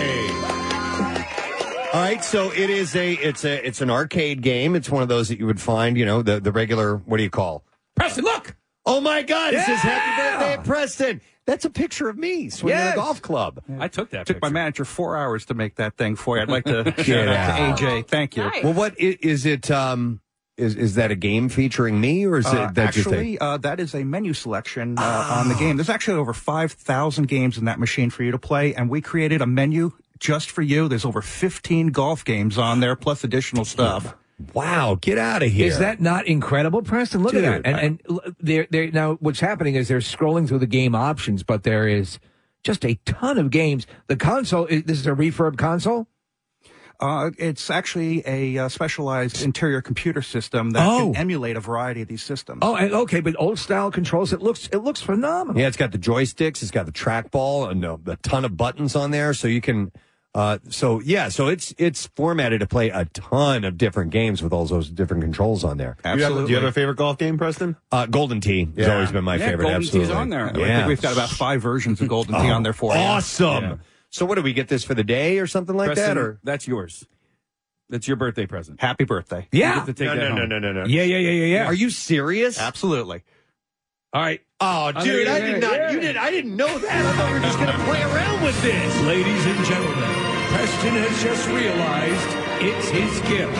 All right, so it is a it's a it's an arcade game. It's one of those that you would find, you know, the the regular. What do you call?
Preston, look.
Oh my God! It says Happy
Yeah!
Birthday, Preston. That's a picture of me swinging
Yes.
a golf club.
I took that.
Took my
picture.
manager four hours to make that thing for you. I'd like to shout
out.
out to A J. Thank you.
Well, what i- is it? Um, is is that a game featuring me, or is
Uh,
it that your thing?
actually, uh, that is a menu selection uh, on the game. There's actually over five thousand games in that machine for you to play, and we created a menu just for you. There's over fifteen golf games on there, plus additional stuff.
Wow, get out of here.
Is that not incredible, Preston? Look
Dude,
at that. And,
I-
and l- they're, they're, now what's happening is they're scrolling through the game options, but there is just a ton of games. The console, is, this is a refurb console?
Uh, it's actually a uh, specialized interior computer system that
Oh.
can emulate a variety of these systems.
Oh, and, okay, but old style controls. It looks it looks phenomenal.
Yeah, it's got the joysticks, it's got the trackball, and a, a ton of buttons on there, so you can. Uh, so yeah, so it's it's formatted to play a ton of different games with all those different controls on there.
Do you, have, do you have a favorite golf game, Preston?
Uh, Golden Tee has
Yeah.
always been my
Yeah,
favorite.
Golden Tee's
absolutely.
on there.
I
Yeah.
think we've got about five versions of Golden Tee
Oh,
on there for you.
Awesome.
Yeah.
So what do we get this for the day or something like
Preston,
that? Or
that's yours. That's your birthday present.
Happy birthday.
You get to take
no,
that
no,
home.
no, no, no, no.
Yeah, yeah, yeah, yeah, yeah.
Are you serious?
Absolutely.
All right.
Oh,
I'm
dude,
gonna
I
get
did
it.
not.
Yeah.
You did. I didn't know that. I thought we were just going to play around with this.
Ladies and gentlemen, Preston has just realized it's his gift.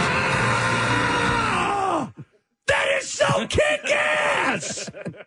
That is so kick-ass!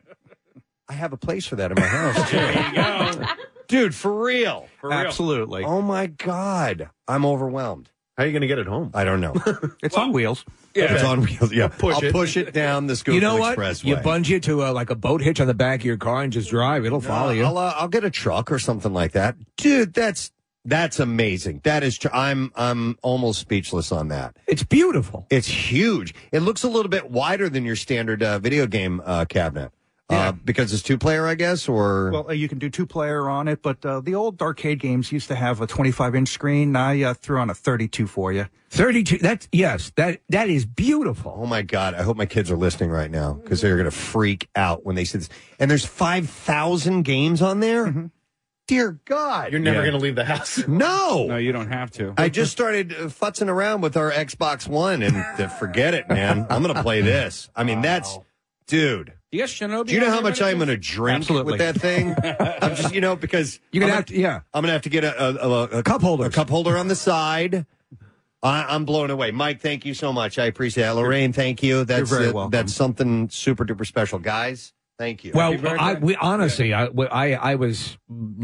I have a place for that in my house, too.
There you go.
Dude, for real.
For real.
Absolutely.
Oh, my God. I'm overwhelmed.
How are you going to get it home?
I don't know.
It's on wheels.
It's on wheels. Yeah,
Push
I'll
it.
push it down the Schuylkill
You know what?
Expressway.
You bungee it to a, like a boat hitch on the back of your car and just drive. It'll follow you.
I'll, uh, I'll get a truck or something like that, dude. That's that's amazing. That is. Tr- I'm I'm almost speechless on that.
It's beautiful.
It's huge. It looks a little bit wider than your standard uh, video game uh, cabinet. Uh, because it's two player, I guess, or
Well, uh, you can do two player on it, but uh, the old arcade games used to have a twenty-five inch screen. I uh, threw on a thirty-two for you.
thirty-two. That's yes. That that is beautiful.
Oh my God! I hope my kids are listening right now because they're going to freak out when they see this. And there's five thousand games on there.
Mm-hmm.
Dear God!
You're never
Yeah.
going to leave the house.
No,
No, you don't have to.
I just started uh, futzing around with our Xbox One, and uh, forget it, man. I'm going to play this. I mean, that's dude.
You guess Shinobi?
Do you know
on
how
there,
much I'm going to
Benedict?
drink
Absolutely.
with that thing? I'm just, you know, because
You're gonna
I'm
have to, yeah.
I'm going to have to get a, a, a, a
Cup holder.
a cup holder on the side. I, I'm blown away. Mike, thank you so much. I appreciate it. Lorraine, thank you. That's
very
uh,
welcome.
that's something super duper special, guys. Thank you.
Well, I, we, honestly, I, I, I was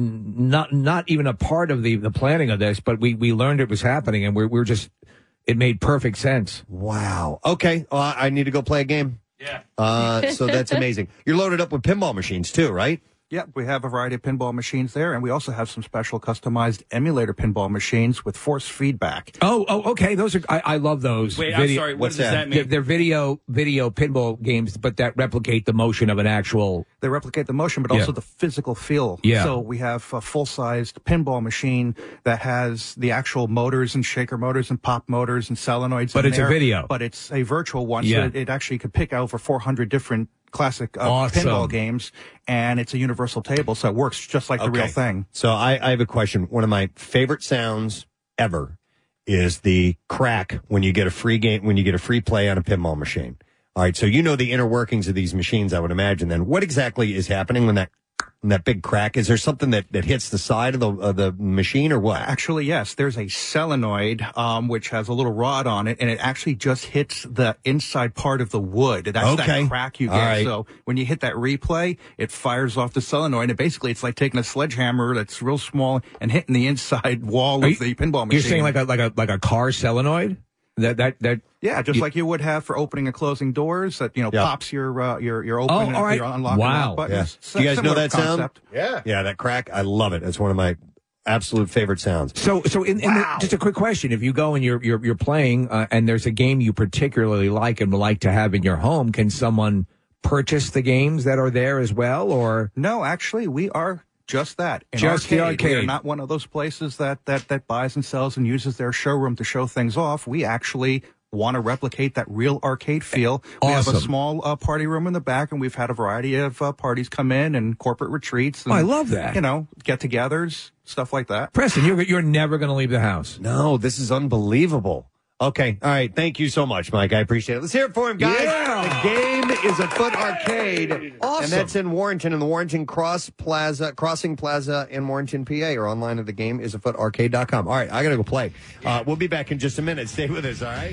not not even a part of the, the planning of this, but we, we learned it was happening, and we're we're just it made perfect sense.
Wow. Okay, uh, I need to go play a game.
Yeah.
Uh, so that's amazing. You're loaded up with pinball machines too, right?
Yeah, we have a variety of pinball machines there, and we also have some special customized emulator pinball machines with force feedback.
Oh, oh, okay. Those are I, I love those.
Wait, I'm sorry. What
what's
does
that?
that,
They're,
mean?
they're video video pinball games, but that replicate the motion of an actual.
They replicate the motion, but
Yeah.
also the physical feel.
Yeah.
So we have a full-sized pinball machine that has the actual motors and shaker motors and pop motors and solenoids.
But
in
it's a
there,
video.
But it's a virtual one,
Yeah.
so it, it actually could pick over four hundred different classic uh,
Awesome.
pinball games, and it's a universal table, so it works just like the real thing.
So I, I have a question. One of my favorite sounds ever is the crack when you get a free game, when you get a free play on a pinball machine. All right. So you know the inner workings of these machines, I would imagine. Then what exactly is happening when that when that big crack? Is there something that, that hits the side of the of the machine or what?
Actually, yes. There's a solenoid, um, which has a little rod on it, and it actually just hits the inside part of the wood. That's
Okay.
that crack you
All
get.
right.
So when you hit that replay, it fires off the solenoid, and basically it's like taking a sledgehammer that's real small and hitting the inside wall
Are
of
you-
the pinball machine.
You're saying like a like a like a car solenoid? That that that.
Yeah, just
you-
like you would have for opening and closing doors. That you know
Yeah.
pops your uh, your your open
Oh,
and
all right.
your unlock
Wow.
and lock buttons.
Yeah. Do you guys know
Similar
that sound?
concept.
Yeah.
Yeah, that crack. I love it. It's one of my absolute favorite sounds.
So, so in, in the, just a quick question: if you go and you're you're, you're playing, uh, and there's a game you particularly like and would like to have in your home, can someone purchase the games that are there as well, or
No, actually, we are just that. An
Just the
We are
arcade.
not one of those places that, that, that buys and sells and uses their showroom to show things off. We actually want to replicate that real arcade feel. We have a
Awesome.
small uh, party room in the back, and we've had a variety of uh, parties come in and corporate retreats. And,
Oh, I love that.
You know, get-togethers, stuff like that.
Preston, you're you're never going to leave the house?
No, this is unbelievable. Okay. All right. Thank you so much, Mike. I appreciate it. Let's hear it for him, guys.
Yeah.
The game is Afoot Arcade.
Awesome.
And that's in Warrenton, in the Warrenton Cross Plaza, Crossing Plaza in Warrenton, P A. Or online at the game is afoot arcade dot com. All right. I got to go play. Uh, we'll be back in just a minute. Stay with us. All right.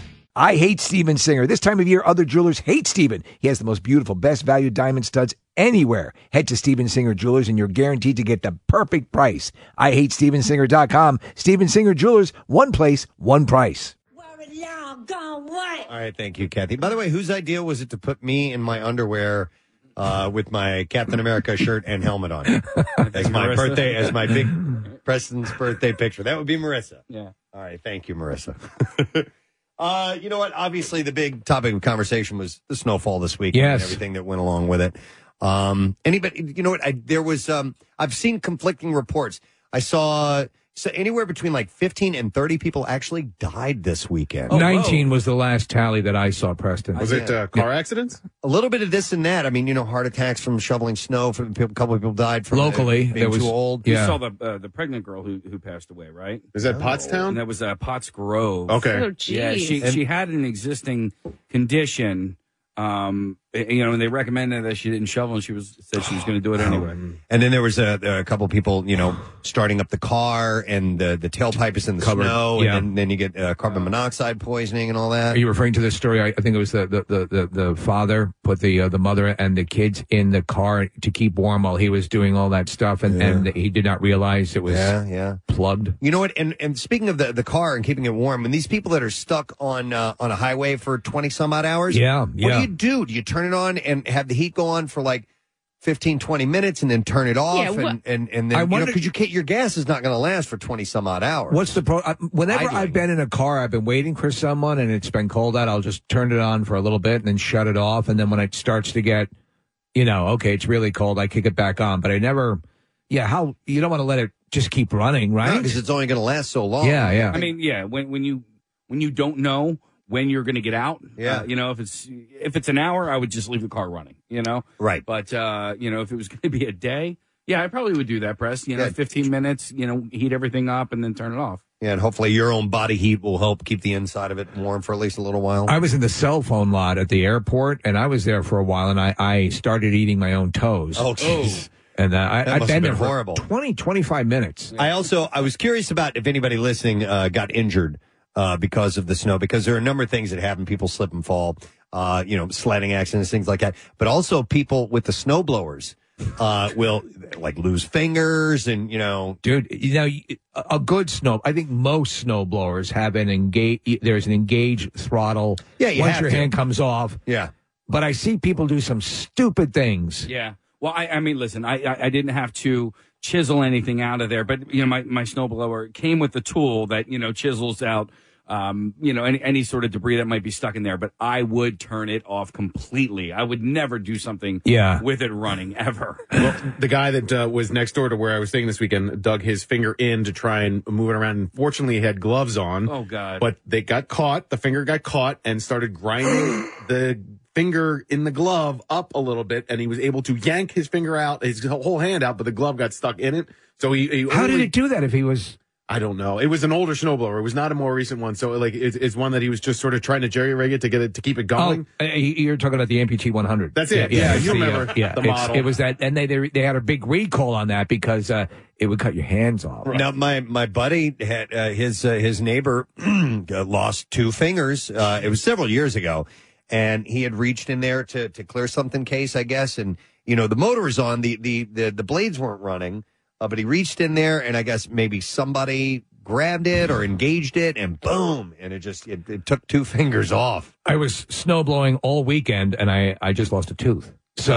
I hate Steven Singer. This time of year, other jewelers hate Steven. He has the most beautiful, best value diamond studs anywhere. Head to Steven Singer Jewelers and you're guaranteed to get the perfect price. I hate Steven Singer dot com. Steven Singer Jewelers, one place, one price.
Word long
doggone what?
All right, thank you, Kathy. By the way, whose idea was it to put me in my underwear uh, with my Captain America shirt and helmet on as my
Marissa.
birthday, as my big Preston's birthday picture? That would be Marissa.
Yeah.
All right, thank you, Marissa. uh, you know what? Obviously, the big topic of conversation was the snowfall this week
Yes.
and everything that went along with it. Um, anybody, you know what? I, there was, um, I've seen conflicting reports. I saw so anywhere between like fifteen and thirty people actually died this weekend.
nineteen was the last tally that I saw, Preston.
Was it, uh,
car accidents?
A little bit of this and that. I mean, you know, heart attacks from shoveling snow. From, a couple of people died from
Locally,
uh, being
there was-
too old.
You saw the uh, the pregnant girl who who passed away, right?
Is that Pottstown?
And that was uh, Potts Grove.
Okay. Oh,
yeah, she
geez.
she had an existing condition. Um, you know, and they recommended that she didn't shovel, and she was said she was going to do it anyway.
And then there was a, a couple of people, you know, starting up the car, and the the tailpipe is in the
Covered,
snow,
yeah.
and then, then you get uh, carbon monoxide poisoning and all that.
Are you referring to this story? I, I think it was the the, the, the, the father put the uh, the mother and the kids in the car to keep warm while he was doing all that stuff, and,
Yeah.
and he did not realize it was
Yeah, yeah.
plugged.
You know what? And and speaking of the, the car and keeping it warm, and these people that are stuck on uh, on a highway for twenty some odd hours,
Yeah,
What
yeah.
do you do? Do you turn it on and have the heat go on for like fifteen, twenty minutes, and then turn it off?
Yeah,
and,
what-
and and
I
then you know,
wonder-
because you can't, your gas is not going to last for twenty some odd hours.
What's the pro? I, whenever
Idling.
I've been in a car, I've been waiting for someone, and it's been cold out. I'll just turn it on for a little bit and then shut it off. And then when it starts to get, you know, okay, it's really cold, I kick it back on. But I never, yeah, how you don't want to let it just keep running, right?
Because it's only going to last so long.
Yeah, yeah.
I mean, yeah, when when you when you don't know when you're going to get out,
Yeah.
uh, you know, if it's if it's an hour, I would just leave the car running, you know,
right.
But uh, you know, if it was going to be a day, yeah, I probably would do that, Press. You know,
Yeah.
fifteen minutes, you know, heat everything up and then turn it off.
Yeah, and hopefully your own body heat will help keep the inside of it warm for at least a little while.
I was in the cell phone lot at the airport, and I was there for a while, and I, I started eating my own toes.
Oh, jeez.
And uh, I,
That
I've
must
been
have been
there
horrible.
for twenty, twenty-five minutes.
I also I was curious about if anybody listening uh, got injured uh, because of the snow, because there are a number of things that happen. People slip and fall, uh, you know, sledding accidents, things like that. But also people with the snow blowers uh, will like lose fingers, and you know,
Dude, you know, a a good snow, I think most snow blowers have an engage, there's an engaged throttle.
Yeah, you
Once
have
your
to.
hand comes off.
Yeah.
But I see people do some stupid things.
Yeah. Well, I, I mean, listen, I, I I didn't have to chisel anything out of there, but you know, my my snowblower came with the tool that you know chisels out, um, you know, any any sort of debris that might be stuck in there. But I would turn it off completely. I would never do something
Yeah.
with it running ever.
Well, the guy that uh, was next door to where I was staying this weekend dug his finger in to try and move it around. And fortunately, he had gloves on.
Oh, God.
But they got caught. The finger got caught and started grinding the finger in the glove up a little bit, and he was able to yank his finger out, his whole hand out, but the glove got stuck in it. So he, he
How did
only-
it do that if he was...
I don't know. It was an older snowblower. It was not a more recent one. So like, it's, it's one that he was just sort of trying to jerry rig it to get it to keep it going.
Oh, uh, you're talking about the Amputee one hundred.
That's it. Yeah,
it's
you
the, uh,
remember
yeah,
the
it's-
model.
It was that, and they, they they had a big recall on that because uh, it would cut your hands off.
Now, my my buddy had uh, his uh, his neighbor uh, lost two fingers. Uh, it was several years ago, and he had reached in there to to clear something case, I guess. And you know, the motor was on, the the the, the blades weren't running, uh, but he reached in there, and I guess maybe somebody grabbed it or engaged it, and boom, and it just it, it took two fingers off.
I was snow blowing all weekend, and I, I just lost a tooth. So,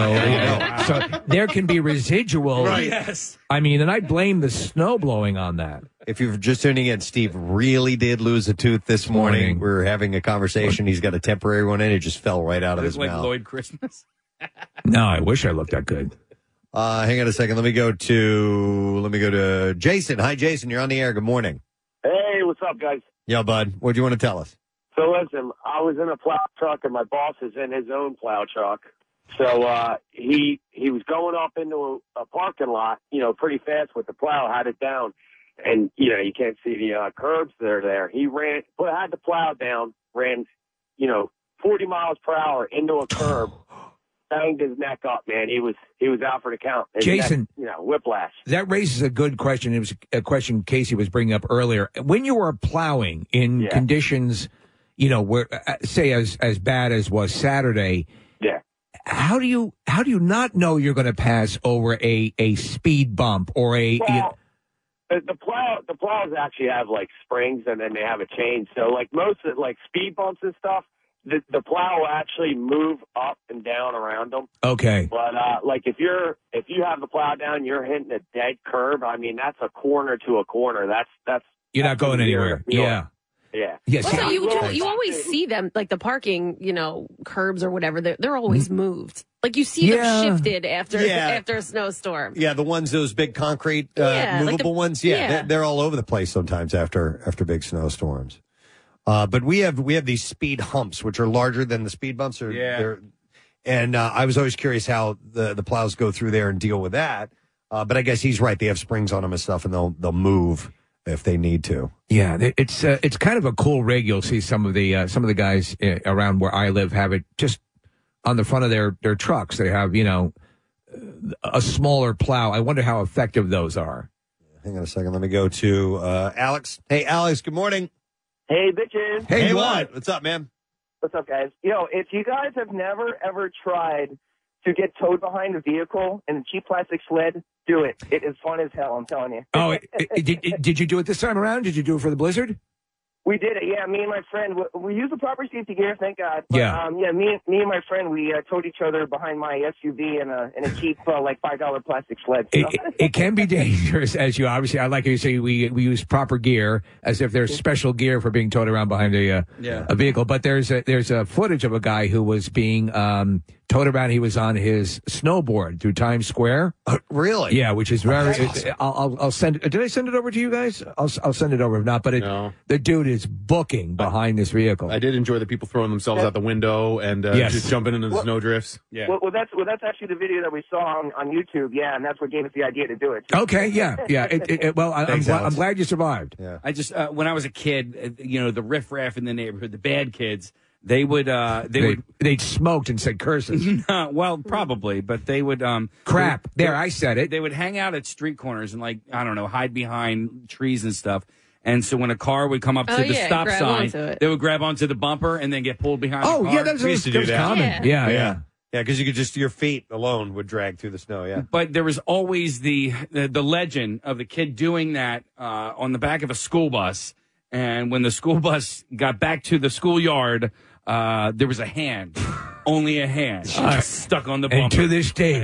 so there can be residual.
Right.
Yes.
I mean, and I blame the snow blowing on that.
If you're just tuning in, Steve really did lose a tooth this morning.
Morning.
We were having a conversation. He's got a temporary one in. It just fell right out of
It
his
was like
mouth.
Lloyd Christmas.
No, I wish I looked that good.
Uh, hang on a second. Let me go to let me go to Jason. Hi, Jason. You're on the air. Good morning.
Hey, what's up, guys?
Yeah, bud. What do you want to tell us?
So listen, I was in a plow truck, and my boss is in his own plow truck. So uh, he he was going up into a, a parking lot, you know, pretty fast with the plow, had it down, and you know you can't see the uh, curbs that are there. He ran, put had the plow down, ran, you know, forty miles per hour into a curb, banged his neck up. Man, he was he was out for the count. His
Jason.
neck, you know, whiplash.
That raises a good question. It was a question Casey was bringing up earlier. When you are plowing in
Yeah.
conditions, you know, where uh, say as as bad as was Saturday,
Yeah.
how do you how do you not know you're going to pass over a a speed bump or a?
Well,
The, the plow, the plows actually have like springs and then they have a chain. So like most of like speed bumps and stuff, the, the plow will actually move up and down around them.
Okay.
But uh, like if you're if you have the plow down, you're hitting a dead curb. I mean, that's a corner to a corner. That's that's
You're not
that's
going anywhere. Yeah.
Yeah.
Yes.
Also, you
Yeah.
do, you always see them, like the parking, you know, curbs or whatever. They're, they're always moved. Like you see
Yeah.
them shifted after
Yeah.
after a snowstorm.
Yeah, the ones, those big concrete, uh,
Yeah, like
movable
the-
ones. Yeah,
yeah.
They're, they're all over the place sometimes after after big snowstorms. Uh, but we have we have these speed humps, which are larger than the speed bumps. Are,
Yeah.
they're- And uh, I was always curious how the, the plows go through there and deal with that. Uh, but I guess he's right. They have springs on them and stuff, and they'll they'll move if they need to.
Yeah, they- it's uh, it's kind of a cool rig. You'll see some of the uh, some of the guys uh, around where I live have it just on the front of their, their trucks. They have, you know, a smaller plow. I wonder how effective those are.
Hang on a second. Let me go to uh, Alex. Hey, Alex. Good morning.
Hey, bitches.
Hey, what? What's up, man?
What's up, guys? Yo, if you guys have never, ever tried to get towed behind a vehicle in a cheap plastic sled, do it. It is fun as hell, I'm telling you.
Oh, it, it, did, did you do it this time around? Did you do it for the blizzard?
We did it, yeah. Me and my friend, we, we used the proper safety gear, thank God. But,
Yeah.
Um, yeah, me, me and my friend, we uh, towed each other behind my S U V in a in a cheap, uh, like five dollar plastic sled.
It, it, it can be dangerous, as you obviously. I like how you say we we use proper gear, as if there's special gear for being towed around behind a uh,
Yeah.
a vehicle. But there's a there's a footage of a guy who was being um, towed around. He was on his snowboard through Times Square.
really?
Yeah, which is very. it- I'll, I'll I'll send. it. Did I send it over to you guys? I'll I'll send it over. If not, but it, the dude is booking behind this vehicle.
I did enjoy the people throwing themselves out the window and uh,
Yes.
just jumping into the
Well-
snow drifts.
Yeah.
Well, well, that's well, that's actually the video that we saw on, on YouTube, yeah, and that's what gave us the idea to do it.
Okay, yeah, yeah. It, it, it- well, I, I'm,
Thanks,
glad,
Alex.
I'm glad you survived.
Yeah.
I just uh, when I was a kid, uh, you know, the riffraff in the neighborhood, the bad kids, they would uh, they,
They,
would
they'd smoked and said curses.
well, probably, but they would um
Crap.
they-
There, I said it.
They would hang out at street corners and like I don't know, hide behind trees and stuff. And so when a car would come up to
Oh,
the
yeah,
stop
grab
sign,
onto it.
they would grab onto the bumper and then get pulled behind.
Oh,
the car.
yeah, that was- We used to that do was that. common. Yeah. Yeah, yeah.
Yeah, because you could just, your feet alone would drag through the snow, yeah.
But there was always the, the the legend of the kid doing that uh, on the back of a school bus. And when the school bus got back to the schoolyard, uh, there was a hand, only a hand,
Uh,
stuck on the bumper.
And to this day,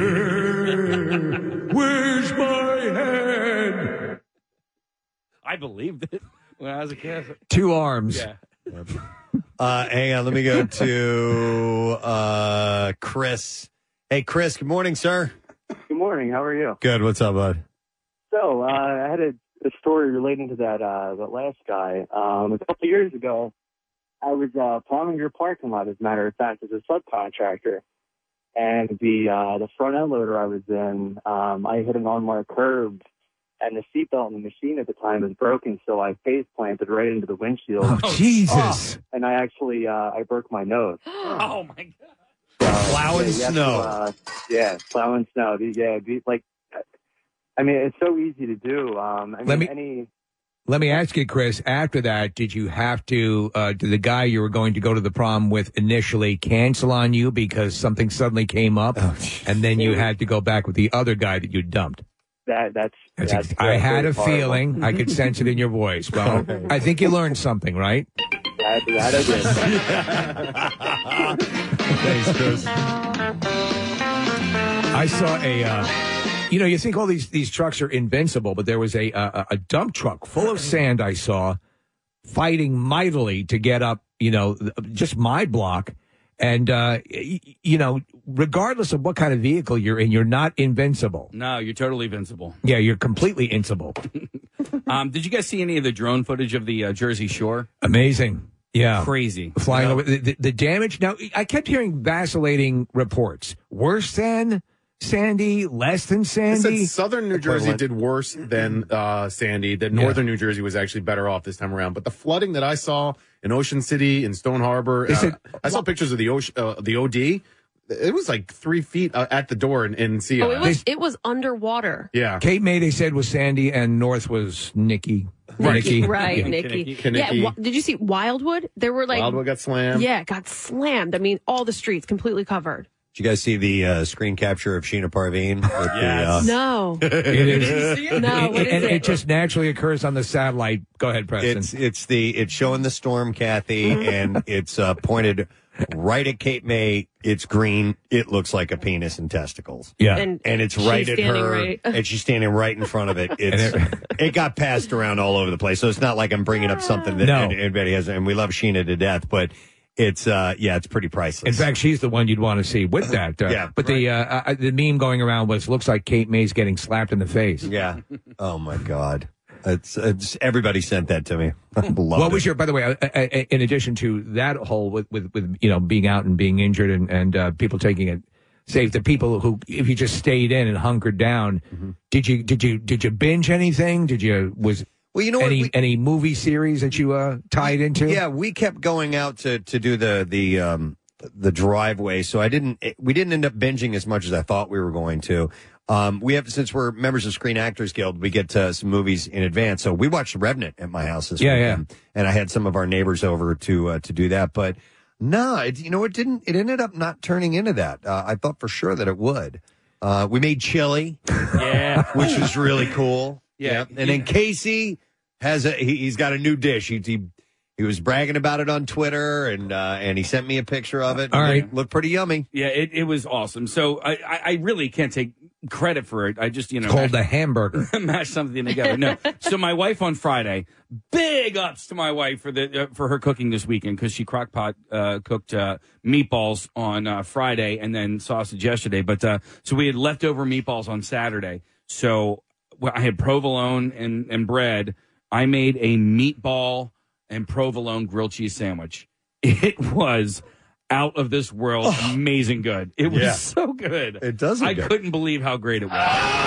where's my hand?
I believed it when I was a kid.
Two arms.
Yeah.
Uh, hang on, let me go to uh, Chris. Hey, Chris, good morning, sir.
Good morning. How are you?
Good, what's up, bud?
So uh, I had a, a story relating to that uh, that last guy. Um, a couple of years ago, I was uh, plumbing your parking lot, as a matter of fact, as a subcontractor. And the uh, the front end loader I was in, um, I hit an unmarked curb, and the seatbelt in the machine at the time was broken, so I face planted right into the windshield.
Oh, Jesus.
And I actually uh, I broke my nose.
Oh my god!
Plowing
Yeah, you have to,
snow.
uh, yeah, plowing snow. The- Yeah, the- like, I mean, it's so easy to do. Um, I mean,
Let me-
any.
Let me ask you, Chris, after that, did you have to, uh, did the guy you were going to go to the prom with initially cancel on you because something suddenly came up and then you had to go back with the other guy that you dumped?
That that's.
That's
that's
ex- I had a
that's horrible.
feeling. I could sense it in your voice. Well, I think you learned something, right?
That, that I did.
Thanks, Chris. I saw a, uh, you know, you think all these, these trucks are invincible, but there was a, a a dump truck full of sand I saw fighting mightily to get up, you know, just my block. And, uh, y- you know, regardless of what kind of vehicle you're in, you're not invincible.
No, you're totally invincible.
Yeah, you're completely invincible.
Um, did you guys see any of the drone footage of the uh, Jersey Shore?
Amazing. Yeah.
Crazy.
Flying
Yeah.
over the, the, the damage. Now, I kept hearing vacillating reports. Worse than Sandy, less than
They
Sandy.
said Southern New Jersey did worse than uh, Sandy. That
Yeah.
Northern New Jersey was actually better off this time around. But the flooding that I saw in Ocean City, in Stone Harbor,
They
uh,
said-
I saw pictures of the ocean, uh, the O D. It was like three feet uh, at the door in, in Sea
Oh, it
Isle.
was it was underwater.
Yeah.
Cape May, they said, was Sandy, and North was Nikki.
Nikki,
Nikki.
right,
Yeah.
Nikki.
Kinnicky.
Yeah, wa- did you see Wildwood? There were like
Wildwood got slammed.
Yeah, got slammed. I mean, all the streets completely covered.
Did you guys see the uh, screen capture of Sheena Parveen? With
Yes.
the, uh,
No.
It is.
Did you see it? No, what is
and
it?
it just naturally occurs on the satellite. Go ahead, Preston.
It's it's the it's showing the storm, Kathy, and it's uh, pointed right at Cape May. It's green. It looks like a penis and testicles.
Yeah,
And
and it's
she's
right at
standing
her,
right-
and she's standing right in front of it. It's it got passed around all over the place, so it's not like I'm bringing up something that
No.
anybody has. And we love Sheena to death, but it's uh yeah, it's pretty priceless.
In fact, she's the one you'd want to see with that. Uh,
Yeah.
But the uh, uh, the meme going around was looks like Kate May's getting slapped in the face.
Yeah. Oh my God. It's, it's everybody sent that to me. I loved
What was
it.
your, by the way, uh, uh, in addition to that whole with, with, with you know, being out and being injured and, and uh, people taking it safe, the people who, if you just stayed in and hunkered down,
Mm-hmm.
did you, did you, did you binge anything? Did you, was,
well, you know what,
any,
we-
any movie series that you uh, tied into?
Yeah, we kept going out to, to do the the um the driveway, so I didn't we didn't end up binging as much as I thought we were going to. Um, we have since we're members of Screen Actors Guild, we get uh, some movies in advance. So we watched Revenant at my house this
Yeah,
weekend, and I had some of our neighbors over to uh, to do that. But no, it, you know, it didn't. It ended up not turning into that. Uh, I thought for sure that it would. Uh, we made chili,
Yeah.
which was really cool.
Yeah.
and then Casey has a he, he's got a new dish. He, he he was bragging about it on Twitter, and uh, and he sent me a picture of it.
All
It
right.
looked, looked pretty yummy.
Yeah, it, it was awesome. So I, I, I really can't take credit for it. I just, you know,
It's called
mashed-
the hamburger.
mash something together. No. So my wife on Friday, big ups to my wife for the uh, for her cooking this weekend because she crockpot uh, cooked uh, meatballs on uh, Friday and then sausage yesterday. But uh, so we had leftover meatballs on Saturday. So well, I had provolone and, and bread. I made a meatball and provolone grilled cheese sandwich. It was out of this world, amazing good. It was
Yeah.
so good.
It does look
I
good.
couldn't believe how great it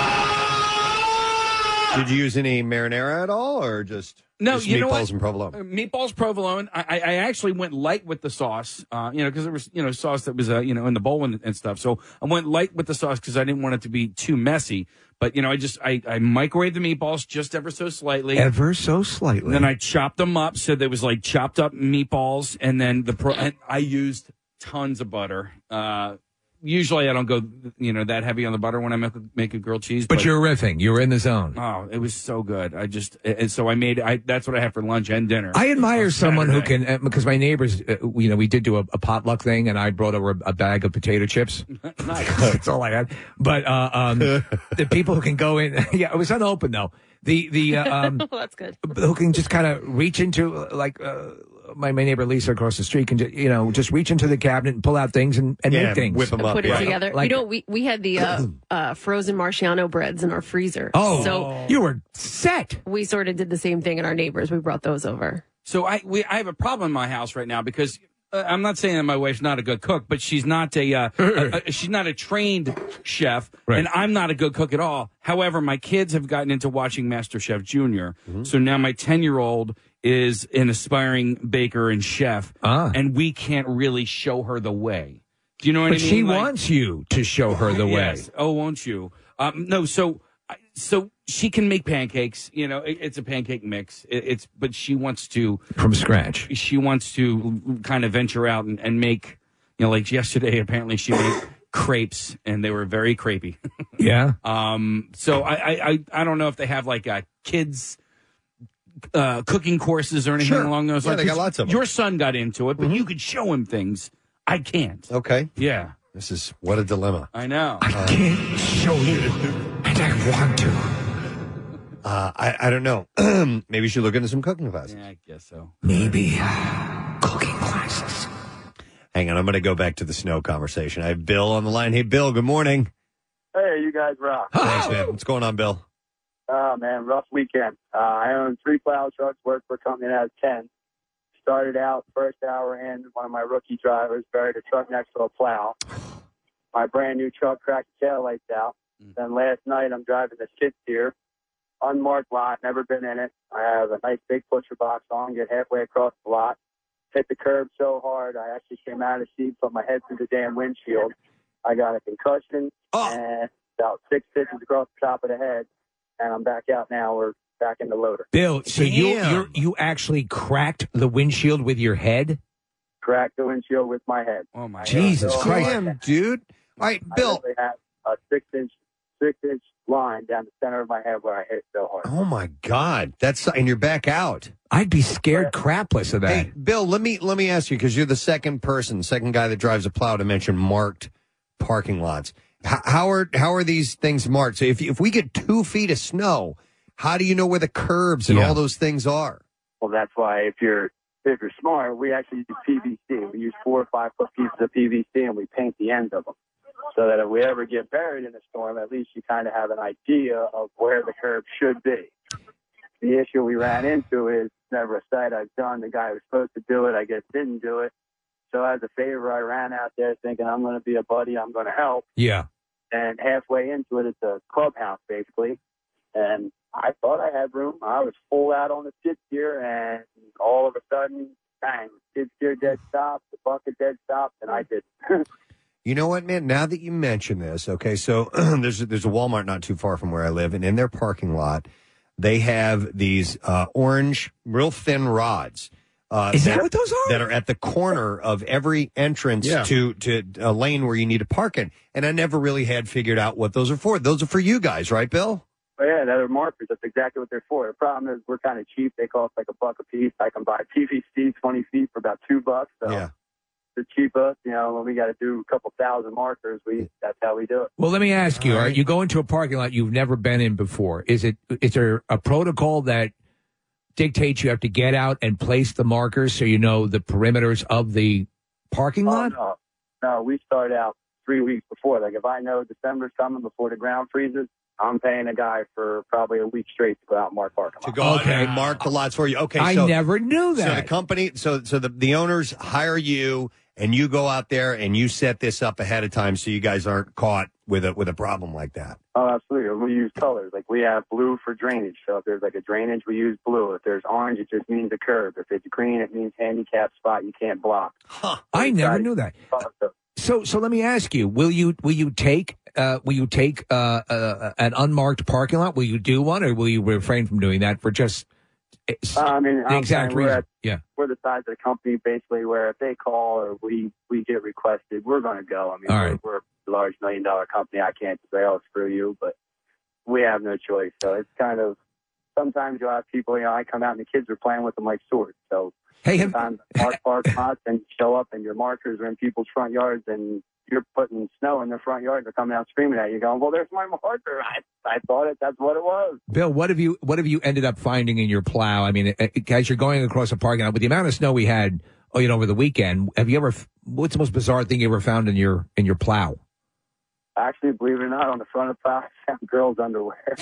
was.
Did you use any marinara at all, or just
No,
just
you know
meatballs
what?
and provolone?
Uh, Meatballs, provolone. I, I I actually went light with the sauce, uh, you know, because there was, you know, sauce that was, uh, you know, in the bowl and, and stuff. So I went light with the sauce because I didn't want it to be too messy. But, you know, I just, I, I microwaved the meatballs just ever so slightly.
Ever so slightly.
And then I chopped them up. So there was like chopped up meatballs. And then the, pro- and I used tons of butter. Uh, usually I don't go, you know, that heavy on the butter when I make a, make a grilled cheese.
But you're riffing. You were in the zone.
Oh, it was so good. I just, and so I made, I, that's what I had for lunch and dinner.
I admire
on
someone who
Saturday.
can, uh, because my neighbors, uh, you know, we did do a, a potluck thing, and I brought over a bag of potato chips. That's all I had. But uh, um, the people who can go in, yeah, it was unopened though. The the uh, um,
well, that's good.
who can just kind of reach into uh, like. Uh, my, my neighbor Lisa across the street can ju- you know just reach into the cabinet and pull out things and, and
Yeah,
make things.
whip 'em up,
Put it
yeah.
together.
Like-
you know, we, we had the uh, uh, frozen Marciano breads in our freezer.
Oh,
so
you were set.
we sort of did the same thing at our neighbors. We brought those over.
So I we I have a problem in my house right now because uh, I'm not saying that my wife's not a good cook, but she's not a, uh, a, a she's not a trained chef,
Right.
and I'm not a good cook at all. However, my kids have gotten into watching MasterChef Junior,
Mm-hmm.
so now my ten year old is an aspiring baker and chef,
Ah.
and we can't really show her the way. Do you know what
But
I mean?
she
Like-
wants you to show her the way.
Yes. Oh, won't you? Um, no. So, so she can make pancakes. You know, it, it's a pancake mix. It, it's, but she wants to
From scratch.
She wants to kind of venture out and, and make. You know, like yesterday, apparently she made crepes, and they were very crepey.
Yeah.
Um. So I, I, I, I don't know if they have like a kids. Uh, cooking courses or anything
Sure.
along those
Yeah,
lines.
they got lots of 'em.
Your son got into it, but you could show him things. I can't.
Okay.
Yeah,
This is what a dilemma.
I know.
I can't show you, and I want to.
Uh, I I don't know. Maybe you should look into some cooking classes.
Yeah, I guess so.
Maybe cooking classes.
Hang on, I'm going to go back to the snow conversation. I have Bill on the line. Hey, Bill. Good morning.
Hey, you guys rock.
Thanks, man. What's going on, Bill?
Oh, man, rough weekend. Uh, I own three plow trucks, work for a company that has ten. Started out first hour in, one of my rookie drivers buried a truck next to a plow. My brand new truck cracked the tail lights out. Then last night I'm driving the skid steer, unmarked lot, never been in it. I have a nice big pusher box on, get halfway across the lot, hit the curb so hard I actually came out of the seat, put my head through the damn windshield. I got a concussion and about six stitches across the top of the head, and I'm back out now. We're back in the loader.
Bill, so you
Damn.
you you actually cracked the windshield with your head?
cracked the windshield with my head.
Oh my
Jesus
God.
Christ, Damn, dude! All right, Bill.
I had a six inch, six inch line down the center of my head where I hit so hard.
Oh my God, that's and you're back out.
I'd be scared crapless of that.
Hey, Bill, let me let me ask you because you're the second person, second guy that drives a plow to mention marked parking lots. How, how are how are these things marked? So if if we get two feet of snow, how do you know where the curbs and
Yeah.
all those things are?
Well, that's why if you're if you're smart, we actually use P V C. We use four or five foot pieces of P V C and we paint the ends of them, so that if we ever get buried in a storm, at least you kind of have an idea of where the curb should be. The issue we ran into is never a sight I've done. The guy who was supposed to do it, I guess, didn't do it. So as a favor, I ran out there thinking I'm going to be a buddy, I'm going to help.
Yeah.
And halfway into it, it's a clubhouse, basically. And I thought I had room. I was full out on the skid steer, and all of a sudden, bang, skid steer dead stop, the bucket dead stop, and I did.
You know what, man? Now that you mention this, okay, so there's a, there's a Walmart not too far from where I live, and in their parking lot, they have these uh, orange, real thin rods. Uh,
Is that what those are?
That are at the corner of every entrance
Yeah.
to to a lane where you need to park in. And I never really had figured out what those are for. Those are for you guys, right, Bill?
But yeah, they're markers. That's exactly what they're for. The problem is we're kind of cheap. They cost like a buck a piece. I can buy P V C twenty feet for about two bucks. So
Yeah.
the cheapest, you know, when we got to do a couple thousand markers, we that's how we do it.
Well, let me ask you: all right, you go into a parking lot you've never been in before. Is it is there a protocol that dictates you have to get out and place the markers so you know the perimeters of the parking lot?
Oh, no, no, we start out three weeks before. Like if I know December's coming before the ground freezes, I'm paying a guy for probably a week straight to go out and mark parking
To
lot.
go out and mark the lots for you. Okay,
I
so
never knew
So the
that.
company, so so the, the owners hire you, and you go out there and you set this up ahead of time so you guys aren't caught with a with a problem like that.
Oh, absolutely. We use colors. Like we have blue for drainage. So if there's like a drainage, we use blue. If there's orange, it just means a curb. If it's green, it means handicap spot you can't block.
I never knew that. So, so let me ask you: Will you will you take uh, will you take uh, uh, an unmarked parking lot? Will you do one, or will you refrain from doing that for just uh,
I mean,
the
I'm
exact
saying we're
reason?
at-
Yeah.
We're the size of the company, basically, where if they call or we, we get requested, we're going to go. I mean,
All
we're,
right.
we're a large million dollar company. I can't say, oh, screw you, but we have no choice. So it's kind of, sometimes you'll have people, you know, I come out and the kids are playing with them like swords. So
hey, have,
sometimes mark park lots and show up and your markers are in people's front yards and you're putting snow in their front yard. They're coming out screaming at you going, well, there's my marker. I, I thought it, that's what it was.
Bill, what have you what have you ended up finding in your plow? I mean, uh, as you're going across a parking lot with the amount of snow we had, oh, you know, over the weekend, have you ever? What's the most bizarre thing you ever found in your in your plow?
Actually, believe it or not, on the front of the plow, I found girls' underwear.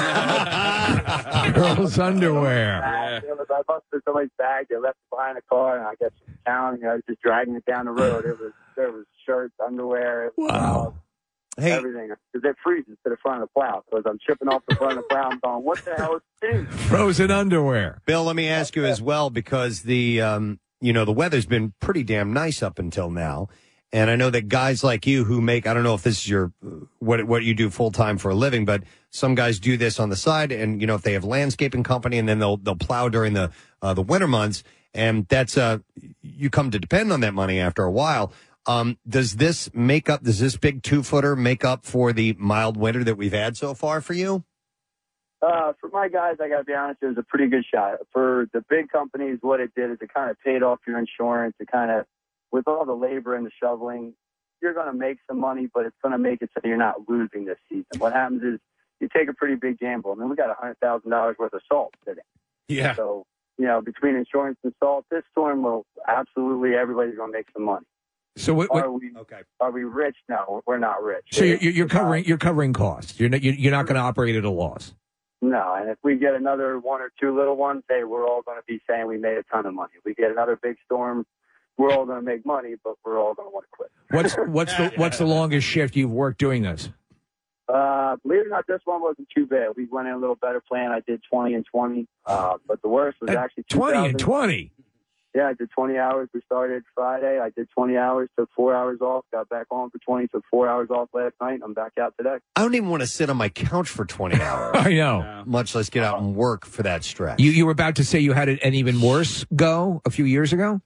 Girls' underwear.
Yeah. It was, I busted somebody's bag. They left it behind the car, and I got some town. You know, I was just dragging it down the road. It was there was shirts, underwear,
wow,
uh, everything. Because it freezes to the front of the plow. So as I'm chipping off the front of the plow, I'm going, "What the hell is this?"
Frozen underwear.
Bill, let me ask you as well because the um, you know the weather's been pretty damn nice up until now, and I know that guys like you who make I don't know if this is your what what you do full time for a living, but some guys do this on the side, and you know if they have landscaping company, and then they'll they'll plow during the uh, the winter months, and that's uh you come to depend on that money after a while. Um, does this make up? Does this big two footer make up for the mild winter that we've had so far for you?
Uh, for my guys, I got to be honest, it was a pretty good shot. For the big companies, what it did is it kind of paid off your insurance. It kind of, with all the labor and the shoveling, you're going to make some money, but it's going to make it so you're not losing this season. What happens is you take a pretty big gamble. I mean, we got one hundred thousand dollars worth of salt today.
Yeah.
So, you know, between insurance and salt, this storm will absolutely, everybody's going to make some money.
So what, what,
Are we, okay. Are we rich? No, we're not rich.
So you're, you're covering you're covering costs. You're not, you're not going to operate at a loss.
No, and if we get another one or two little ones, hey, we're all going to be saying we made a ton of money. If we get another big storm, we're all going to make money, but we're all going to want to quit.
What's what's the what's the longest shift you've worked doing this?
Uh, believe it or not, this one wasn't too bad. We went in a little better plan. I did twenty and twenty, uh, but the worst was actually
twenty and twenty.
Yeah, I did twenty hours. We started Friday. I did twenty hours, took four hours off, got back on for twenty, took four hours off last night. I'm back out today.
I don't even want to sit on my couch for twenty hours.
I know.
Much less get out and work for that stretch.
You you were about to say you had an even worse go a few years ago?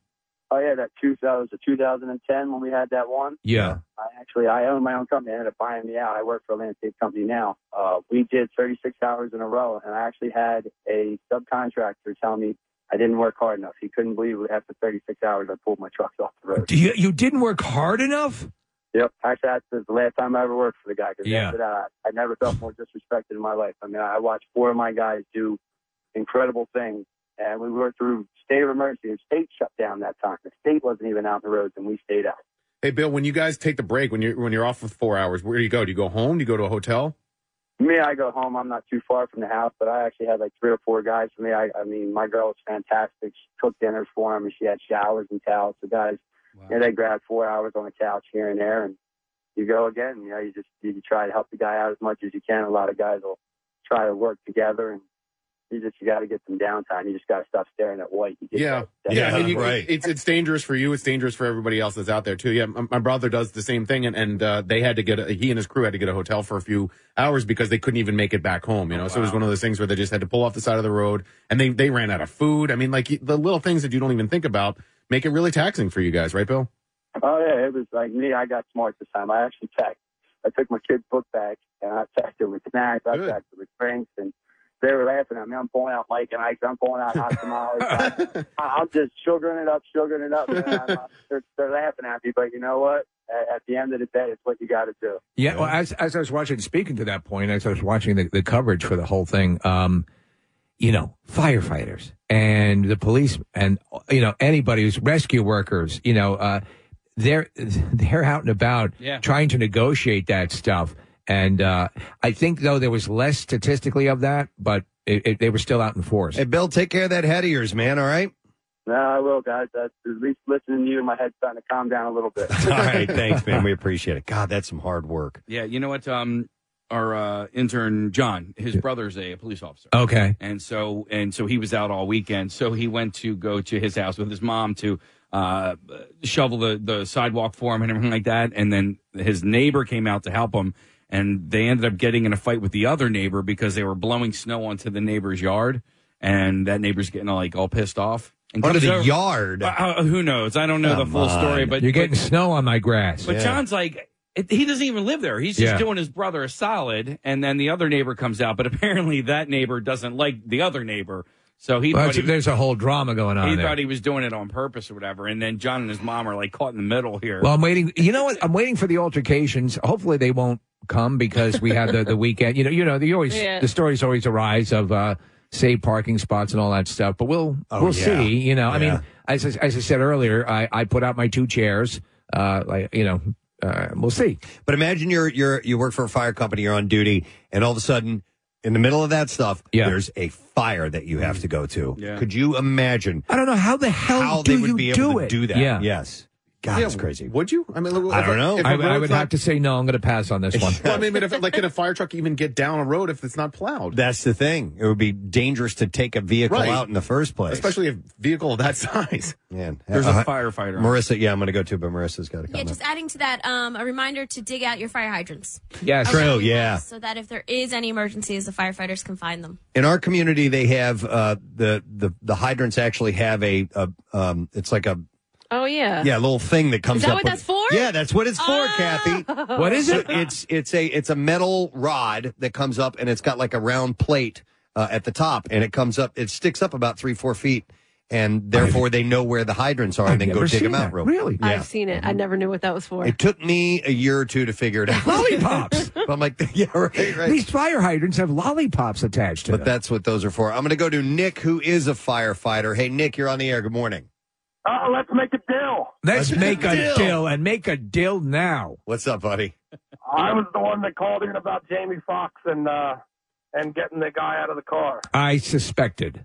Oh yeah, that two thousand, two thousand ten when we had that one.
Yeah.
I actually I own my own company. I ended up buying me out. I work for a landscape company now. Uh, we did thirty-six hours in a row, and I actually had a subcontractor tell me I didn't work hard enough. He couldn't believe it. After thirty-six hours, I pulled my trucks off the road.
You, you didn't work hard enough?
Yep. Actually, that's the last time I ever worked for the guy. Because
Yeah.
after that, I, I never felt more disrespected in my life. I mean, I watched four of my guys do incredible things, and we worked through state of emergency. The state shut down that time. The state wasn't even out on the roads, and we stayed out.
Hey, Bill, when you guys take the break, when you're when you're off for four hours, where do you go? Do you go home? Do you go to a hotel?
Me, I go home. I'm not too far from the house, but I actually had like three or four guys for me. I, I mean, my girl was fantastic. She cooked dinners for them, and she had showers and towels. So guys, you know, they grabbed four hours on the couch here and there, and you go again. You know, you just you try to help the guy out as much as you can. A lot of guys will try to work together, and you just you got to get some downtime. You just got to stop staring at white. You get
Yeah,
that-
yeah.
that-
I mean, you, it's it's dangerous for you. It's dangerous for everybody else that's out there too. Yeah, my, my brother does the same thing, and and uh, they had to get a, he and his crew had to get a hotel for a few hours because they couldn't even make it back home. You know,
Oh,
so it was
wow.
one of those things where they just had to pull off the side of the road, and they they ran out of food. I mean, like the little things that you don't even think about make it really taxing for you guys, right, Bill?
Oh yeah, it was like me. I got smart this time. I actually packed. I took my kid's book bag and I packed it with snacks. I packed it with drinks, and they were laughing at me. I'm pulling out Mike and Ike. I'm pulling out hot tamales. I, I'm just sugaring it up, sugaring it up. Man. I'm, they're, they're laughing at me, but you know what? At, at the end of the day, it's what you got to do.
Yeah, well, as as I was watching, speaking to that point, as I was watching the, the coverage for the whole thing, um, you know, firefighters and the police and, you know, anybody who's rescue workers, you know, uh, they're they're out and about
Yeah.
trying to negotiate that stuff. And uh, I think, though, there was less statistically of that, but it, it, they were still out in force.
Hey, Bill, take care of that head of yours, man, all right?
No, I will, guys. That's, at least listening to you, my head's starting to calm down a little bit.
All right, thanks, man. We appreciate it. God, that's some hard work.
Yeah, you know what? Um, our uh, intern John, his brother's a, a police officer.
Okay.
And so and so he was out all weekend. So he went to go to his house with his mom to uh, shovel the, the sidewalk for him and everything like that. And then his neighbor came out to help him. And they ended up getting in a fight with the other neighbor because they were blowing snow onto the neighbor's yard. And that neighbor's getting like all pissed off. And
Onto
comes
the
over-
yard?
Uh, uh, who knows? I don't know
Come
the full
on.
story. But
You're getting
but,
snow on my grass.
But
Yeah.
John's like, it, he doesn't even live there. He's just
Yeah.
doing his brother a solid. And then the other neighbor comes out. But apparently that neighbor doesn't like the other neighbor. So he
Well,
thought he,
there's a whole drama going on
he
there.
thought he was doing it on purpose or whatever. And then John and his mom are like caught in the middle here.
Well, I'm waiting. You know what? I'm waiting for the altercations. Hopefully, they won't come because we have the, the weekend. You know, you know, the always
Yeah.
the stories always arise of uh, safe parking spots and all that stuff. But we'll
Oh,
we'll
yeah.
see. You know, I
Yeah.
mean, as I- as I said earlier, I, I put out my two chairs. Uh, like you know, uh, we'll see.
But imagine you're you're you work for a fire company, you're on duty, and all of a sudden, in the middle of that stuff,
Yeah.
there's a fire that you have to go to.
Yeah.
Could you imagine
I don't know how the hell
how
do
they would
you
be
do
able
it?
to do that?
Yeah.
Yes. God,
Yeah,
that's crazy.
Would you? I mean,
I
if
don't
a-
know.
if a
I, I
road's
would
not-
have to say no. I'm going to pass on this one.
Well, I mean, but if, like, can a fire truck even get down a road if it's not plowed?
That's the thing. It would be dangerous to take a vehicle
Right.
out in the first place.
Especially a vehicle of that size.
Man,
There's
Uh,
a firefighter.
Marissa, yeah, I'm going to go too, but Marissa's got to
Yeah,
comment.
just adding to that, um, a reminder to dig out your fire hydrants.
Yes.
True,
Around the
yeah.
house, So that if there is any emergencies, the firefighters can find them.
In our community, they have uh, the the the hydrants actually have a, a um, it's like a
Oh, yeah.
yeah little thing that comes
Is that
up.
what
with-
that's for?
Yeah, that's what it's for,
Oh.
Kathy.
What is
So
it?
it's it's a it's a metal rod that comes up and it's got like a round plate uh, at the top, and it comes up. It sticks up about three four feet, and therefore they know where the hydrants are
I've
and then go
never
dig them
seen
out.
that.
Real
Really?
Yeah.
I've seen it. I never knew what that was for.
It took me a year or two to figure it out.
Lollipops.
But I'm like, yeah, right, right.
These fire hydrants have lollipops attached to
But
them.
that's what those are for. I'm going to go to Nick, who is a firefighter. Hey, Nick, you're on the air. Good morning.
Uh, let's make a deal.
Let's
Let's
make a
deal.
deal and make a deal now.
What's up, buddy?
I was the one that called in about Jamie Foxx and uh, and getting the guy out of the car.
I suspected.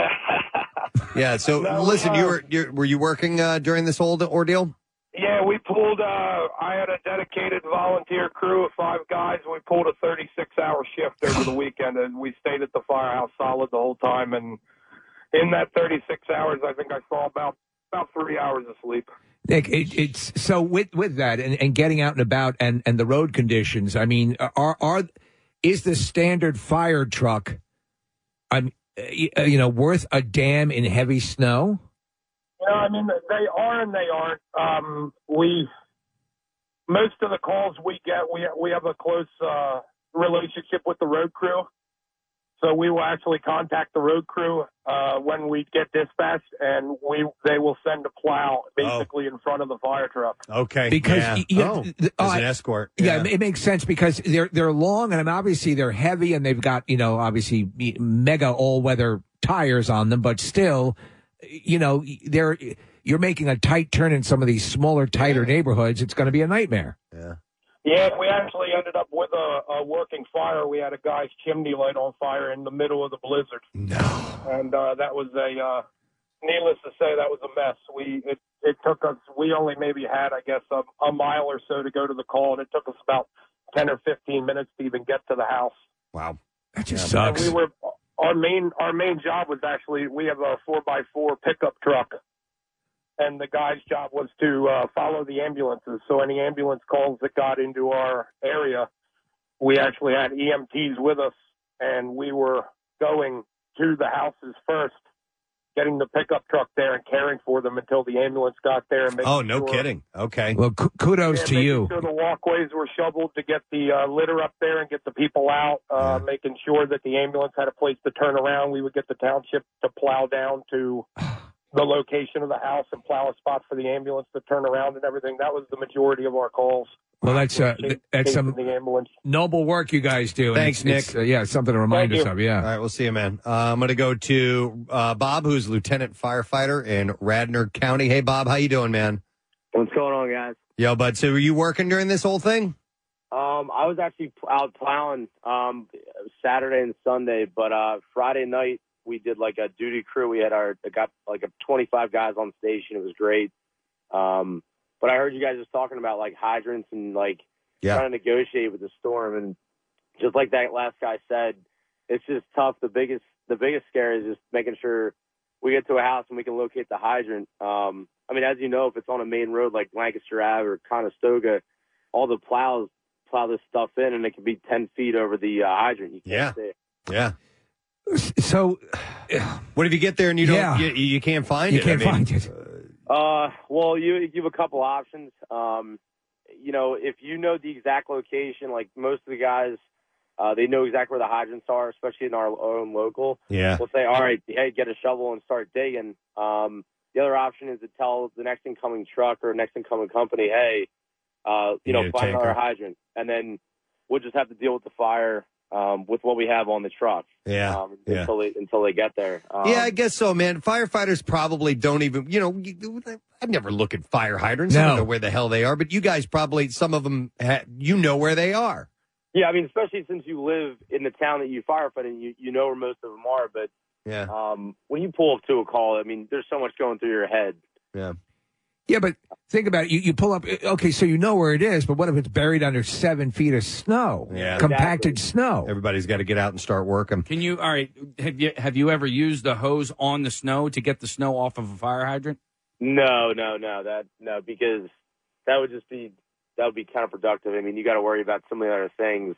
Yeah. So
No,
listen,
uh,
you were you were you working uh, during this whole ordeal?
Yeah, we pulled. Uh, I had a dedicated volunteer crew of five guys. We pulled a thirty-six hour shift over the weekend, and we stayed at the firehouse solid the whole time. And in that thirty-six hours, I think I saw about about three hours of sleep.
Nick, it, it's so with with that and, and getting out and about and, and the road conditions. I mean, are are is the standard fire truck, I'm uh, you know, worth a damn in heavy snow?
You
I mean, they are and they aren't. Um, we most of the calls we get, we we have a close uh, relationship with the road crew, so we will actually contact the road crew uh, when we get dispatched, and we they will send a plow basically oh. in front of the fire truck.
Okay,
because
yeah.
y- yeah,
oh,
th-
as
uh,
an escort.
Yeah. it makes sense because they're they're long and I mean, obviously they're heavy and they've got you know obviously mega all weather tires on them, but still, you know, they're you're making a tight turn in some of these smaller, tighter neighborhoods. It's going to be a nightmare.
Yeah.
Yeah, we actually ended up with a, a working fire. We had a guy's chimney light on fire in the middle of the blizzard.
No.
And uh, that was a, uh, needless to say, that was a mess. We it, it took us, we only maybe had, I guess, a, a mile or so to go to the call, and it took us about ten or fifteen minutes to even get to the house.
Wow.
That just
And
sucks.
we were, our main, our main job was actually, we have a four by four pickup truck. And the guy's job was to uh, follow the ambulances. So any ambulance calls that got into our area, we actually had E M Ts with us, and we were going to the houses first, getting the pickup truck there and caring for them until the ambulance got there. And making
Oh, no
sure,
kidding. Okay.
Well, k- kudos
yeah,
to
making
you.
sure the walkways were shoveled to get the uh, litter up there and get the people out, uh, making sure that the ambulance had a place to turn around. We would get the township to plow down to the location of the house and plow a spot for the ambulance to turn around and everything. That was the majority of our calls.
Well, that's uh, th- that's some
the ambulance.
noble work you guys do. and
Thanks,
it's- it's,
Nick.
uh, yeah, something to remind
Thank
us
you.
of. Yeah.
All right, we'll see you, man. Uh, I'm going to go to uh, Bob, who's lieutenant firefighter in Radnor County. Hey, Bob, how you doing, man?
What's going on, guys?
Yo, bud. So, were you working during this whole thing?
Um, I was actually pl- out plowing um, Saturday and Sunday, but uh, Friday night we did like a duty crew. We had our got like a twenty-five guys on station. It was great. Um, but I heard you guys just talking about like hydrants and like
Yeah.
trying to negotiate with the storm, and just like that last guy said, it's just tough. The biggest the biggest scare is just making sure we get to a house and we can locate the hydrant. Um, I mean, as you know, if it's on a main road like Lancaster Ave or Conestoga, all the plows plow this stuff in, and it can be ten feet over the uh, hydrant. You can't
Yeah.
see it.
Yeah.
So,
what if you get there and you don't,
Yeah.
you, you can't find
You
it?
can't
I mean,
find it.
Uh, well, you, you have a couple options. Um, you know, if you know the exact location, like most of the guys, uh, they know exactly where the hydrants are, especially in our own local.
Yeah.
We'll say, all right, hey, get a shovel and start digging. Um, the other option is to tell the next incoming truck or next incoming company, hey, uh, you,
You
know,
need a
find another
tanker.
hydrant, and then we'll just have to deal with the fire um, with what we have on the truck.
Yeah,
Um,
yeah.
Until they until they get there. Um,
yeah, I guess so, man. Firefighters probably don't even, you know, you- I never look at fire hydrants. I
No.
don't know where the hell they are, but you guys probably, some of them, ha- you know where they are.
Yeah, I mean, especially since you live in the town that you firefight in, you you know where most of them are. But
Yeah.
um, when you pull up to a call, I mean, there's so much going through your head.
Yeah.
Yeah, but think about it. You, you pull up, okay, so you know where it is, but what if it's buried under seven feet of snow?
Yeah.
Compacted snow.
Everybody's got to get out and start working.
Can you? All right. Have you have you ever used the hose on the snow to get the snow off of a fire hydrant?
No, no, no, that no, because that would just be that would be counterproductive. I mean, you got to worry about some of the other things.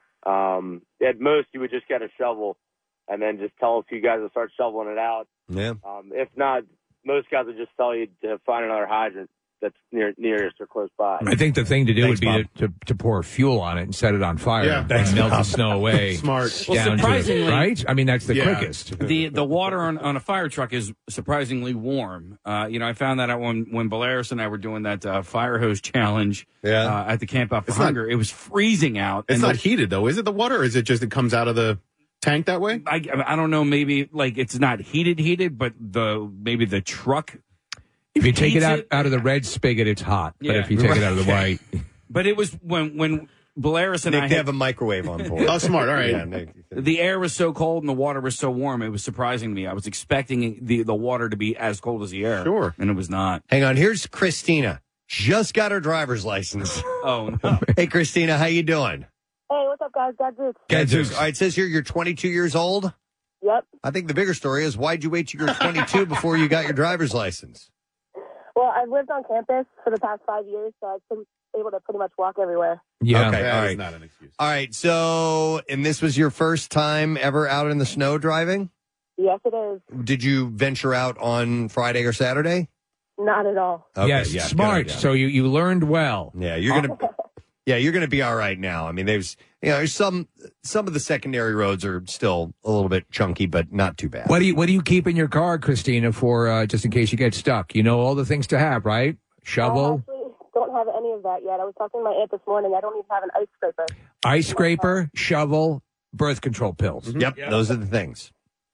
Um, at most, you would just get a shovel and then just tell a few guys to start shoveling it out.
Yeah.
Um, if not, most guys would just tell you to find another hydrant that's near nearest or close by.
I think the thing to do
Thanks,
would be to, to, to pour fuel on it and set it on fire.
Yeah.
and
Thanks,
melt the
Bob.
snow away.
Smart. Well,
down to-
surprisingly-
right? I mean, that's the
Yeah.
quickest.
the the water on, on a fire truck is surprisingly warm. Uh, you know, I found that out when when Belarus and I were doing that uh, fire hose challenge
Yeah.
uh, at the Camp Out for
It's not-
Hunger. It was freezing out.
It's
and
not
the-
heated though, is it? The water, or is it just it comes out of the tank that way?
I I don't know. Maybe like it's not heated, heated, but the maybe the truck.
If you take it
heats
out, out of the red spigot, it's hot. But
Yeah.
if you take it out of the
Right.
white,
But it was when when Belarus and
Nick,
I
they
had,
have a microwave on board.
Oh, smart. All right.
Yeah, Nick.
the air was so cold and the water was so warm. It was surprising to me. I was expecting the the water to be as cold as the air.
Sure.
And it was not.
Hang on. Here's Christina. Just got her driver's license.
Oh, no.
Hey, Christina, how you doing?
Hey, what's up, guys? Gadzooks.
Gadzooks. All right, it says here you're twenty-two years old.
Yep.
I think the bigger story is why'd you wait till you were twenty-two before you got your driver's license?
Well, I've lived on campus for the past five years, so I've been able to pretty much walk everywhere.
Yeah.
Okay.
That
All
is
right.
not an excuse.
All right. So, and this was your first time ever out in the snow driving?
Yes, it is.
Did you venture out on Friday or Saturday?
Not at all.
Okay,
yes,
yeah, good
smart.
idea.
So you, you learned well.
Yeah, you're gonna. Yeah, you're gonna be all right now. I mean, there's you know there's some some of the secondary roads are still a little bit chunky, but not too bad.
What do you What do you keep in your car, Christina, for uh, just in case you get stuck? You know all the things to have, right? Shovel,
I actually don't have any of that yet. I was talking to my aunt this morning. I don't even have an ice scraper.
ice scraper, shovel, birth control pills.
Yep, those are the things.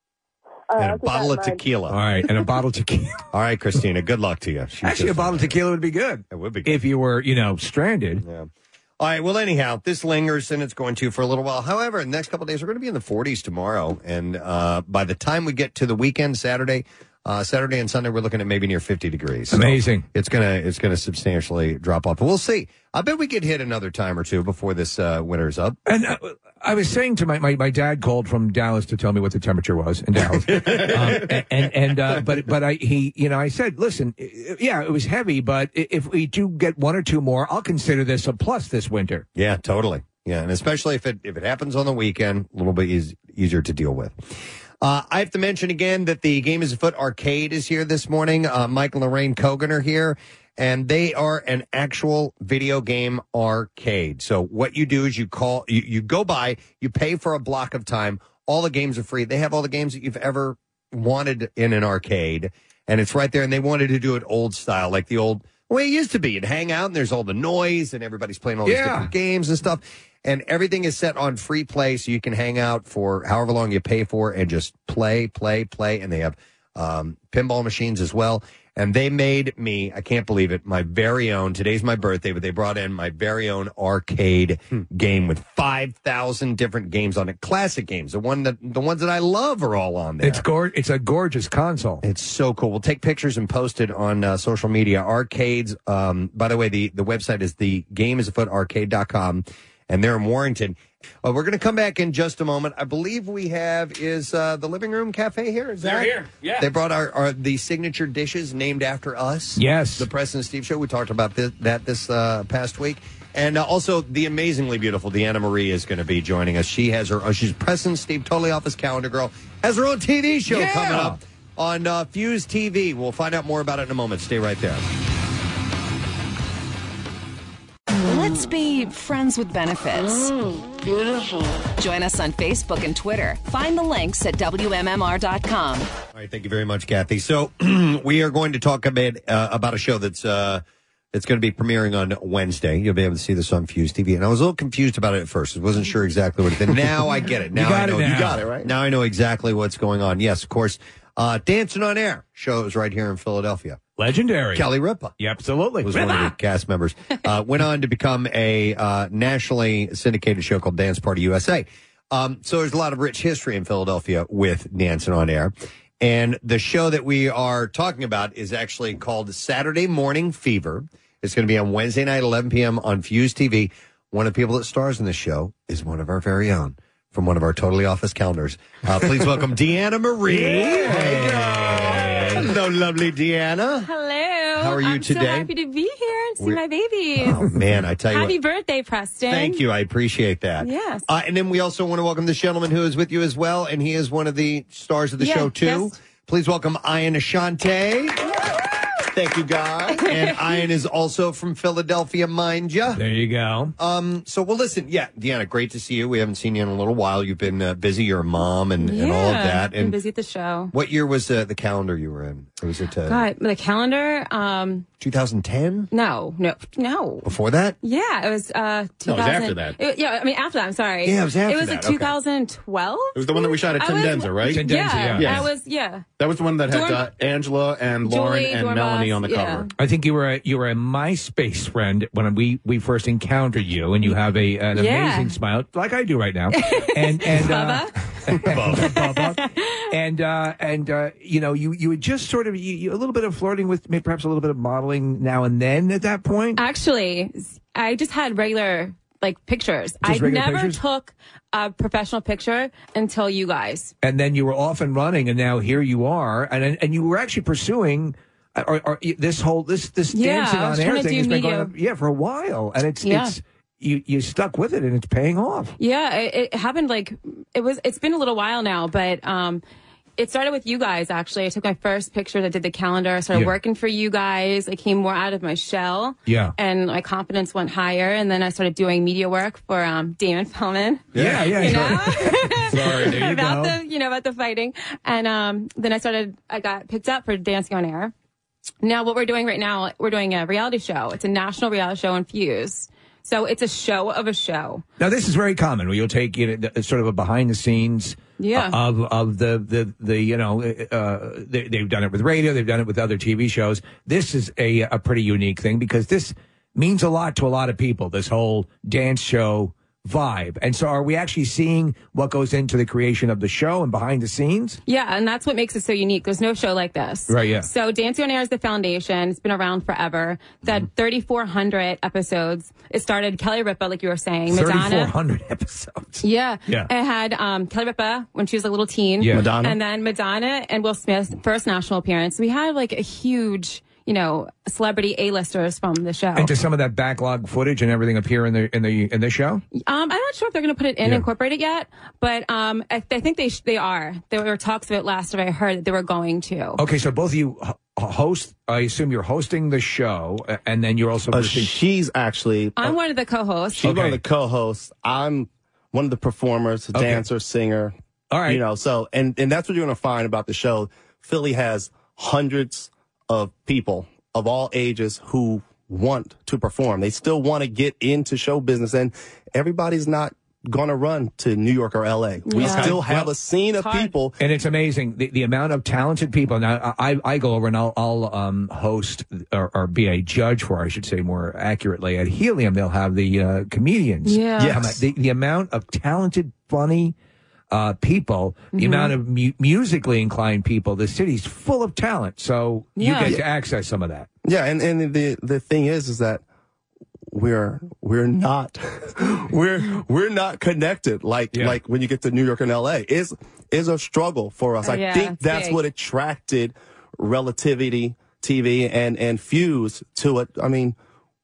Uh,
And
I'll
a
keep that
bottle
in
of
mind.
tequila.
All right, and a bottle of tequila.
All right, Christina. Good luck to you. She's
Actually, a
just-
bottle of tequila would be good.
It would be good.
If you were, you know, stranded.
Yeah. All right. Well, anyhow, this lingers and it's going to for a little while. However, the next couple of days, we're going to be in the forties tomorrow. And uh, by the time we get to the weekend, Saturday, uh, Saturday and Sunday, we're looking at maybe near fifty degrees. So
Amazing.
it's going to it's going to substantially drop off. But we'll see. I bet we get hit another time or two before this uh, winter's up.
And uh, I was saying to my, my, my dad called from Dallas to tell me what the temperature was in Dallas. um, and and, and uh, but but I he you know I said, listen, yeah, it was heavy, but if we do get one or two more, I'll consider this a plus this winter.
Yeah, totally. Yeah, and especially if it if it happens on the weekend, a little bit eas- easier to deal with. Uh, I have to mention again that the Game is Afoot Arcade is here this morning. Uh, Mike and Lorraine Kogan are here, and they are an actual video game arcade. So what you do is you call, you, you go by, you pay for a block of time. All the games are free. They have all the games that you've ever wanted in an arcade, and it's right there. And they wanted to do it old style, like the old way it used to be. You'd hang out, and there's all the noise, and everybody's playing all these
Yeah.
different games and stuff. And everything is set on free play, so you can hang out for however long you pay for and just play, play, play. And they have um, pinball machines as well. And they made me, I can't believe it, my very own, today's my birthday, but they brought in my very own arcade game with five thousand different games on it. Classic games. The one that the ones that I love are all on there.
It's gor- It's a gorgeous console.
It's so cool. We'll take pictures and post it on uh, social media. Arcades, um, by the way, the, the website is the game is afoot arcade dot com. And they're in Warrington. Uh, we're going to come back in just a moment. I believe we have is uh, the Living Room Cafe here. Is
They're
that?
here, yeah.
They brought our, our the signature dishes named after us.
Yes.
The Preston and Steve Show. We talked about this, that this uh, past week. And uh, also the amazingly beautiful Deanna Marie is going to be joining us. She has her, uh, she's Preston and Steve, totally off his calendar girl, has her own T V show
Yeah.
coming up on uh, Fuse T V. We'll find out more about it in a moment. Stay right there.
Let's be friends with benefits.
beautiful.
Join us on Facebook and Twitter. Find the links at W M M R dot com.
All right, thank you very much, Kathy. So we are going to talk a bit uh, about a show that's uh, it's going to be premiering on Wednesday. You'll be able to see this on Fuse T V. And I was a little confused about it at first. I wasn't sure exactly what it did. Now I get it. Now
You got
I know.
it now.
You got it, right? Now I know exactly what's going on. Yes, of course. Uh, Dancing on Air shows right here in Philadelphia.
Legendary.
Kelly Ripa.
Yeah, absolutely.
Was one of the cast members. Uh, went on to become a uh, nationally syndicated show called Dance Party U S A. Um, so there's a lot of rich history in Philadelphia with Dancing on Air. And the show that we are talking about is actually called Saturday Morning Fever. It's going to be on Wednesday night, eleven p.m. on Fuse T V. One of the people that stars in this show is one of our very own from one of our Totally Office calendars. Uh, please welcome Deanna Marie. Hey, girl. Hello, lovely Deanna.
Hello.
How are you
I'm
today?
so happy to be here and see
We're-
my babies.
Oh, man, I tell you
Happy
what.
birthday, Preston.
Thank you. I appreciate that.
Yes.
Uh, and then we also want to welcome this gentleman who is with you as well, and he is one of the stars of the
Yeah,
show, too.
yes.
Please welcome Ian Ashante. Thank you, guys. And Ian is also from Philadelphia, mind you.
There you go.
Um, so, well, listen, yeah, Deanna, great to see you. We haven't seen you in a little while. You've been uh, busy. You're a mom and, and all of that.
Been
And
busy at the show.
what year was uh, the calendar you were in? Was it uh,
God, the calendar. Um,
twenty ten?
no, no, no.
Before that?
Yeah, it was. Uh, two
No, it was
thousand
after that.
It- yeah, I mean after that. I'm sorry.
Yeah, it was after
It was
that,
like
okay.
two thousand twelve.
It was the one that we shot at
I
Tim
was-
Denzer, right?
Tim Denzer,
yeah,
yeah.
I was. Yeah.
That was the one that had
Dorm-
uh, Angela and Lauren
Julie
and
Dormas,
Melanie on the
yeah.
cover.
I think you were a, you were a MySpace friend when we, we first encountered you, and you have a an
Yeah.
amazing smile, like I do right now. And and uh, Bubba. and uh, and uh, you know, you you had just sort of you, you, a little bit of flirting with, maybe perhaps a little bit of modeling now and then at that point.
Actually, I just had regular like pictures. I
Just regular
never
pictures?
took a professional picture until you guys.
And then you were off and running, and now here you are, and and, and you were actually pursuing. Or, or this whole this this
Yeah,
dancing
I
on
was
air
trying to
thing
do
has been
media.
going on, yeah, for a while, and it's
Yeah.
it's you you stuck with it, and it's paying off.
Yeah, it, it happened like it was. It's been a little while now, but um, it started with you guys, actually. I took my first pictures. I did the calendar. I started
Yeah.
working for you guys. I came more out of my shell.
Yeah.
And my confidence went higher. And then I started doing media work for um, Damon Fellman.
Yeah, yeah,
You
sure.
know?
Sorry, there you
about
go.
the, you know, about the fighting. And um, then I started, I got picked up for Dancing on Air. Now, what we're doing right now, we're doing a reality show. It's a national reality show, Infused. So it's a show of a show.
Now, this is very common where you'll take you know, the- sort of a behind the scenes
Yeah.
uh, of of the, the, the you know, uh, they, they've done it with radio, they've done it with other T V shows. This is a, a pretty unique thing because this means a lot to a lot of people, this whole dance show vibe. And so are we actually seeing what goes into the creation of the show and behind the scenes?
Yeah, and that's what makes it so unique. There's no show like this.
Right, yeah.
So Dancing on Air is the foundation. It's been around forever. It's
Mm-hmm.
had thirty-four hundred episodes. It started Kelly Ripa, like you were saying.
thirty-four
Madonna.
hundred episodes.
Yeah.
Yeah.
It had um, Kelly Ripa when she was a little teen.
Yeah. Madonna.
And then Madonna and Will Smith's first national appearance. We had like a huge, you know, celebrity A-listers from the show.
And does some of that backlog footage and everything appear in the in the in the show?
Um, I'm not sure if they're going to put it in
Yeah.
and incorporate it yet, but um, I, I think they sh- they are. There were talks of it last time I heard that they were going to.
Okay, so both of you h- host. I assume you're hosting the show, uh, and then you're also.
Uh,
hosting-
she's actually.
I'm one of the co-hosts.
She's one of the co-hosts. I'm one of the performers,
Okay.
dancer, singer.
All right.
You know, so and and that's what you're going to find about the show. Philly has hundreds of people of all ages who want to perform. They still want to get into show business, and everybody's not going to run to New York or L A. We
Yeah.
still have
Well,
a scene of people.
and it's amazing the, the amount of talented people. Now, I I go over and I'll, I'll um, host or, or be a judge for, I should say more accurately, at Helium. They'll have the uh, comedians.
Yeah.
come out. The, the amount of talented, funny uh, people, the
Mhm.
amount of mu- musically inclined people. The city's full of talent, so you
Yeah.
get to access some of that.
Yeah, and, and the the thing is, is that we're we're not we're we're not connected like
Yeah.
like when you get to New York and L A. Is is a struggle for us.
Oh,
I
yeah,
think
it's
that's
big.
what attracted Relativity T V and and Fuse to it. I mean,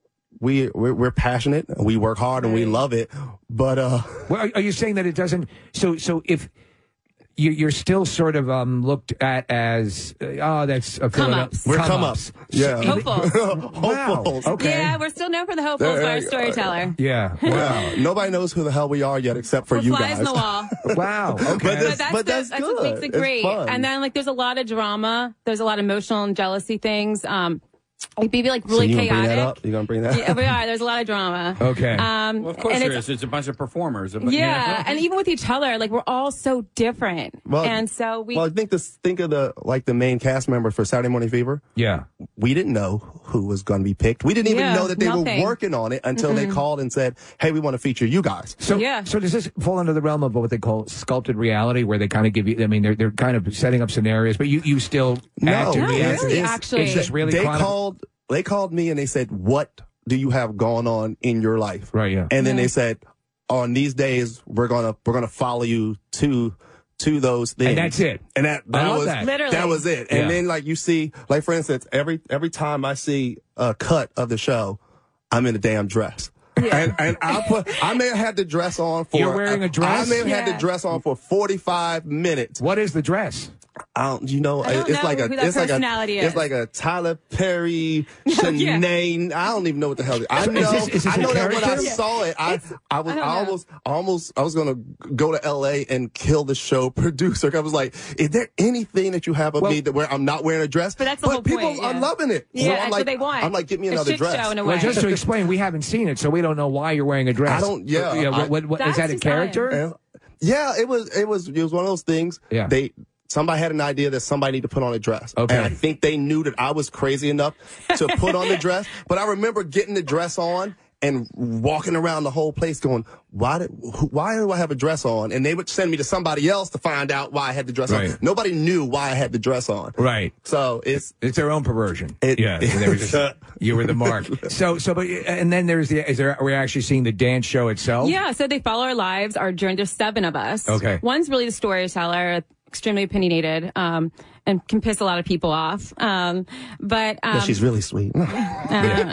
we we're, we're passionate, and we work hard, and we love it. But uh,
Well, are, are you saying that it doesn't? So, so if you, you're still sort of um, looked at as, uh, oh, that's a
Come-ups.
we're come ups. Yeah,
Hopefuls.
hopefuls.
Okay.
Yeah, we're still known for the hopefuls by our storyteller.
Yeah.
Wow. Nobody knows who the hell we are yet, except for
We're
you
flies
guys.
in the wall.
Wow. Okay.
But
But
that's,
that's,
but
the,
that's,
that's
good.
what makes it
It's
great.
fun.
And then like there's a lot of drama. There's a lot of emotional and jealousy things. Um, it'd be like
so
really
you gonna bring
chaotic.
that up? You gonna bring that?
Yeah, we are. There's a lot of drama.
Okay.
Um,
Well, of course
and
there
it's,
is. It's a bunch of performers. But,
Yeah, and even with each other, like we're all so different.
Well,
and so we.
Well, I think this. Think of the like the main cast members for Saturday Morning Fever.
Yeah.
We didn't know who was going to be picked. We didn't even
Yeah,
know that they
nothing.
were working on it until they
Mm-mm.
called and said, "Hey, we want to feature you guys."
So,
Yeah.
so does this fall under the realm of what they call sculpted reality, where they kind of give you? I mean, they're they're kind of setting up scenarios, but you you still
No,
act and
No,
react.
really,
It's-
actually.
it's just really
they
chronic-
called. They called me and they said, "What do you have going on in your life?"
Right. Yeah.
And then
Yeah.
they said, "On these days, we're gonna we're gonna follow you to to those things."
And that's it.
And that
I
that
love
was
that.
Literally.
that was it. And
Yeah.
then like you see, like for instance, every every time I see a cut of the show, I'm in a damn dress. And, and I put, I may have had the dress on for.
You're wearing a dress?
I may have had
Yeah.
the dress on for forty-five minutes.
What is the dress?
I don't, you know,
I don't
it's
know
like a,
who that
it's like a,
personality
it's
is.
like a Tyler Perry,
Yeah.
Sinead. I don't even know what the hell. It is. I
So
know,
is this- is this
I
a
know that when I
character?
saw it, I, I was,
I
I,
don't know.
almost, almost, I was gonna go to L A and kill the show producer. I was like, is there anything that you have of
Well-
me that where I'm not wearing a dress?
But that's the whole
people
point,
are
yeah.
loving it.
Yeah,
so
that's
I'm
what
like,
they want.
I'm like, get me
A
another
shit
dress.
show in a
Well,
way.
just to explain, we haven't seen it, so we don't know why you're wearing a dress.
I don't- yeah,
yeah.
I-
What, what, what, is
That's
that a
just
character?
Yeah. Yeah, it was, it was, it was one of those things.
Yeah.
They, somebody had an idea that somebody needed to put on a dress.
Okay.
And I think they knew that I was crazy enough to put on the dress. But I remember getting the dress on and walking around the whole place going, why did, who, why do I have a dress on? And they would send me to somebody else to find out why I had the dress
Right.
on. Nobody knew why I had the dress on.
Right.
So it's,
It's their own perversion.
It-
yeah, so they were just, you were the mark. So, so, but and then there's the. Is there? Are we actually seeing the dance show itself?
Yeah, so they follow our lives, our journey. There's seven of us.
Okay.
One's really the storyteller, extremely opinionated, um, and can piss a lot of people off. Um, but um,
she's really sweet.
uh,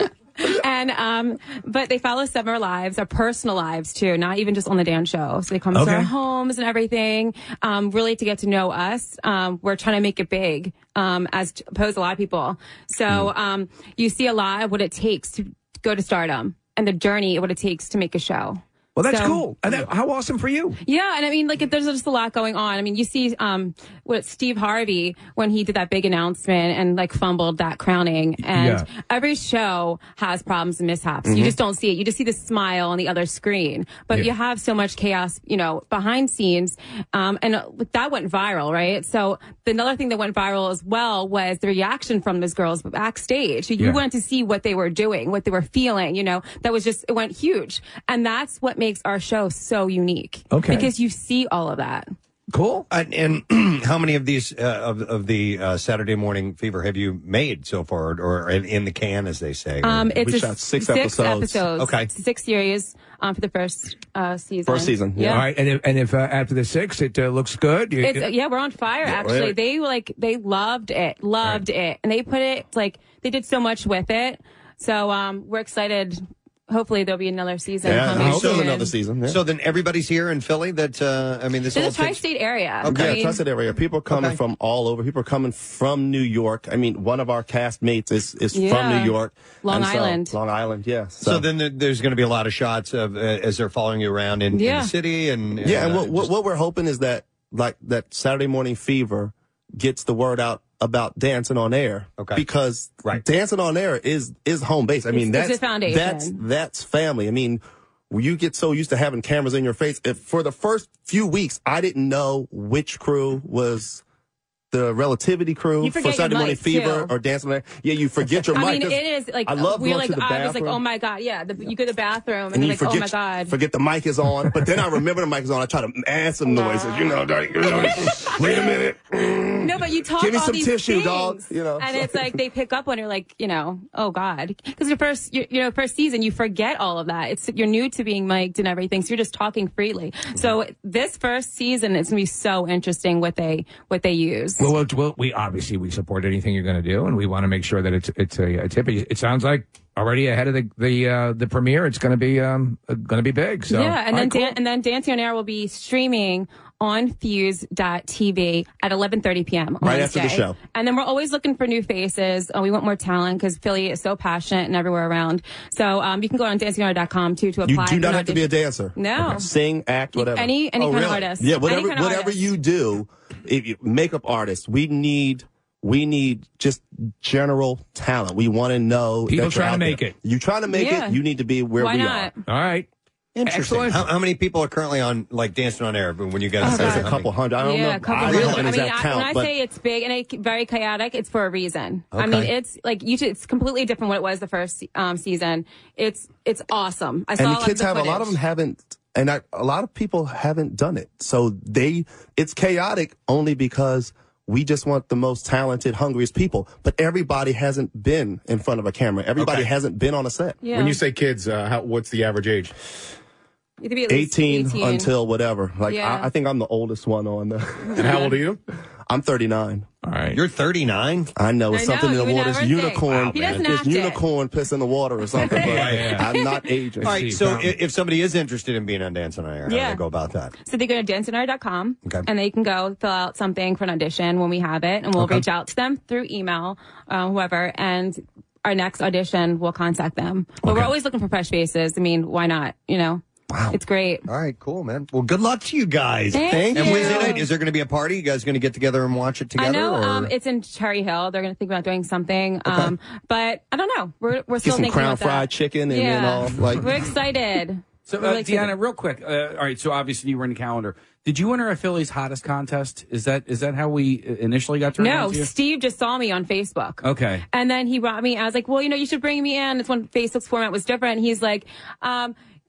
and um, but they follow some of our lives, our personal lives too, not even just on the Dan show. So they come
Okay.
to our homes and everything, um, really to get to know us. Um, we're trying to make it big, um, as opposed to a lot of people. So um, you see a lot of what it takes to go to stardom and the journey of what it takes to make a show.
Well, that's
So-
cool. And that, how awesome for you.
Yeah, and I mean, like, there's just a lot going on. I mean, you see, um, what Steve Harvey when he did that big announcement and like fumbled that crowning, and
Yeah.
every show has problems and mishaps.
Mhm.
You just don't see it. You just see the smile on the other screen, but
Yeah.
you have so much chaos, you know, behind scenes, um, and uh, that went viral, right? So the another thing that went viral as well was the reaction from those girls backstage. You
Yeah.
wanted to see what they were doing, what they were feeling. You know, that was just it went huge, and that's what makes our show so unique.
Okay.
Because you see all of that.
Cool.
And, and how many of these uh, of of the uh, Saturday Morning Fever have you made so far, or in, in the can, as they say?
Um, it's
we
a
shot
s- six episodes.
Okay.
Six series um, for the first uh, season.
All right. And if, and if uh, after the six, it uh, looks good. You,
It's, uh, yeah, we're on fire.
Yeah,
Actually,
really?
they like they loved it, loved it, and they put it like they did so much with it. So um, we're excited. Hopefully, there'll be another season. coming soon.
season.
So then everybody's here in Philly. That uh, I mean, this
It's
all
a
takes-
tri-state area.
Okay.
I
Yeah,
mean,
tri-state area. People are coming
Okay.
from all over. People are coming from New York. I mean, one of our castmates is, is from
Yeah.
New York.
Long
And so-
Island.
Long Island, yeah.
So, then there- there's going to be a lot of shots of uh, as they're following you around in, in
Yeah.
the city, and
Yeah, and
uh,
what, what, what we're hoping is that, like, that Saturday Morning Fever gets the word out about Dancing on Air.
Okay.
Because Dancing on Air is is home base. I mean,
It's-
that's
it's a foundation.
that's that's family. I mean, you get so used to having cameras in your face. If for the first few weeks, I didn't know which crew was the Relativity crew
You
for
forget your
Saturday Morning
mic,
Fever
too.
or Dancing on Air. Yeah, you forget your
I
mic.
mean,
'cause
it is like
I love
we were
going
like
to the
I was like,
bathroom.
oh my god, yeah. The, you go to the bathroom and,
And
you're
you
like,
forget,
oh my god.
forget the mic is on, but then I remember the mic is on. I try to add some noises, you know. Like, wait a minute.
No, but you talk
Give me
all
some
these
tissue,
things,
dog. You know,
and it's like they pick up when you're like, you know, oh god, because your first, you, you know, first season, you forget all of that. It's you're new to being mic'd and everything, so you're just talking freely. So this first season, it's gonna be so interesting what they what they use.
Well, well, well, we obviously we support anything you're going to do, and we want to make sure that it's it's a, a tip. It sounds like already ahead of the the uh, the premiere, it's going to be um going to be big. So
yeah, and
all
then
right, cool.
Dan- and then Dancing on Air will be streaming on Fuse dot T V at eleven thirty p.m. on
Right after the
Wednesday.
show.
And then we're always looking for new faces. Uh, we want more talent because Philly is so passionate and everywhere around. So um, you can go on dancing on air dot com too to
you
apply.
do
for
not
an
have to be a
audition.
dancer.
No.
Sing, act, whatever.
Any- any
Oh,
kind of
really?
artist.
Yeah,
Any
whatever
kind of
whatever
artist.
you do, if you, makeup artist, we need we need just general talent. We want to know
People
that you're
trying to
out
make
there.
it.
You trying to make
Yeah.
it? You need to be where
Why
we
not?
are.
All right.
Interesting.
Excellent.
How, how many people are currently on like Dancing on Air when you guys?
Oh,
There's
God.
a couple hundred. I don't
yeah,
know.
a couple
I
hundred.
don't know
I
an
mean,
exact
I,
count,
when I
but
say it's big and it's very chaotic, it's for a reason. I mean,
Okay.
it's like you. Should, it's completely different what it was the first um, season. It's it's awesome. I saw
and
a
the
lot
kids
of the
have a lot of them
footage.
haven't, and I, a lot of people haven't done it. So they, it's chaotic only because we just want the most talented, hungriest people. But everybody hasn't been in front of a camera. Everybody
Okay.
hasn't been on a set.
Yeah.
When you say kids, uh, how, what's the average age?
You have to be at least
eighteen,
eighteen
until whatever. Like
Yeah.
I, I think I'm the oldest one on the.
And how old are you?
I'm thirty-nine.
All right.
You're thirty-nine.
I know it's
I know,
something in
you
the
would
water.
never
It's
think.
unicorn.
Wow, He doesn't
There's
act it.
unicorn piss in the water or something. But
Yeah.
I'm not aging.
All right. So if, if somebody is interested in being on Dancing on Air, how do
Yeah.
they go about that?
So they go to dancing on air dot com
Okay.
and they can go fill out something for an audition when we have it, and we'll
Okay.
reach out to them through email, uh, whoever, and our next audition will contact them. But we're always looking for fresh faces. I mean, why not? You know,
Wow.
it's great.
All right, cool, man. Well, good luck to you guys.
Thank
And
you.
Wednesday night, is there going to be a party? You guys going to get together and watch it together?
I know
or?
um, it's in Cherry Hill. They're going to think about doing something, um, but I don't know. We're we're
Get
still
some
thinking
crown
about that.
fried chicken and
yeah.
then all like.
We're excited.
So,
We're
uh,
really excited.
Deanna, real quick. Uh, all right. So, obviously, you were in the calendar. Did you enter a Philly's hottest contest? Is that is that how we uh, initially got turned
No,
on to you?
Steve just saw me on Facebook.
Okay.
And then he brought me, I was like, well, you know, you should bring me in. It's when Facebook's format was different. He's like, um,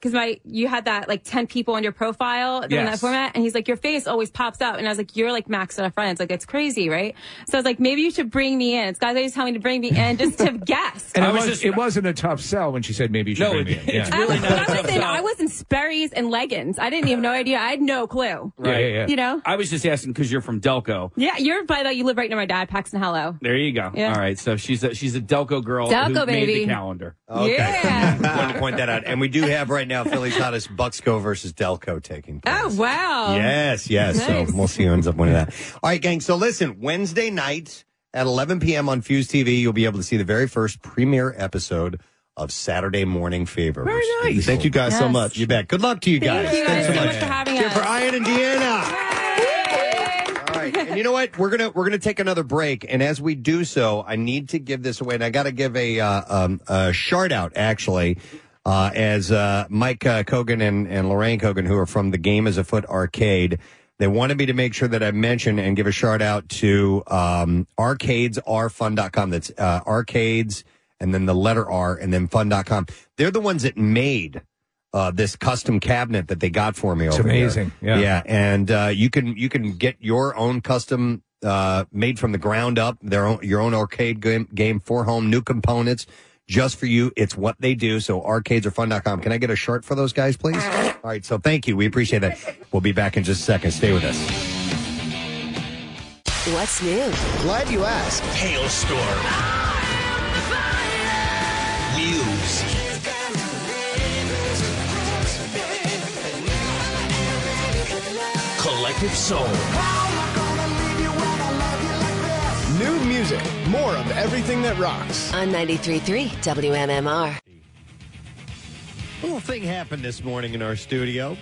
because my you had that like ten people on your profile in that
Yes.
format, and he's like, your face always pops up, and I was like, you're like maxed out of friends, like it's crazy, right? So I was like, maybe you should bring me in. It's guys always telling me to bring me in just to guess.
And
I
it,
was
was,
just-
it wasn't a tough sell when she said maybe you should
No,
bring me
it-
in.
it's
Yeah.
I was,
really
but
not
I
a
was,
tough
in,
sell.
I was in Sperry's and leggings. I didn't even know idea. I had no clue.
Right.
Yeah, yeah, yeah.
You know?
I was just asking because you're from Delco.
Yeah, you're by the you live right near my dad, Paxton Hello.
There you go.
Yeah.
All right. So she's a she's a Delco girl
Delco,
who made
baby.
the calendar.
Okay.
Yeah.
Wanted to point that out. And we do have right now Philly's hottest Bucksco versus Delco taking place.
Oh wow.
Yes, yes.
Nice.
So we'll see who ends up winning that. All right, gang. So listen, Wednesday night at eleven p.m. on Fuse T V, you'll be able to see the very first premiere episode of Saturday Morning Fever.
Very nice. Thank you guys so
Yes.
much.
You bet. Good luck to you guys.
Thank you guys
Thanks
so much for having
Cheer
us.
for Ian and Deanna. All right, and you know what? We're gonna we're gonna take another break, and as we do so, I need to give this away, and I got to give a uh, um, a shout out actually, uh, as uh, Mike uh, Kogan and, and Lorraine Kogan, who are from the Game Is Afoot Arcade. They wanted me to make sure that I mention and give a shout out to um, arcades are fun dot com. That's uh, arcades and then the letter R and then fun dot com. They're the ones that made uh, this custom cabinet that they got for me
It's
over here.
amazing. Yeah.
Yeah, and uh, you can you can get your own custom uh, made from the ground up, their own your own arcade game, game for home, new components just for you. It's what they do. So arcades are fun dot com. Can I get a shirt for those guys, please? All right, so thank you. We appreciate that. We'll be back in just a second. Stay with us.
What's new?
Glad you asked. Hailstorm. News. Collective Soul. New music. More of everything that rocks.
On ninety-three point three W M M R.
A little thing happened this morning in our studio.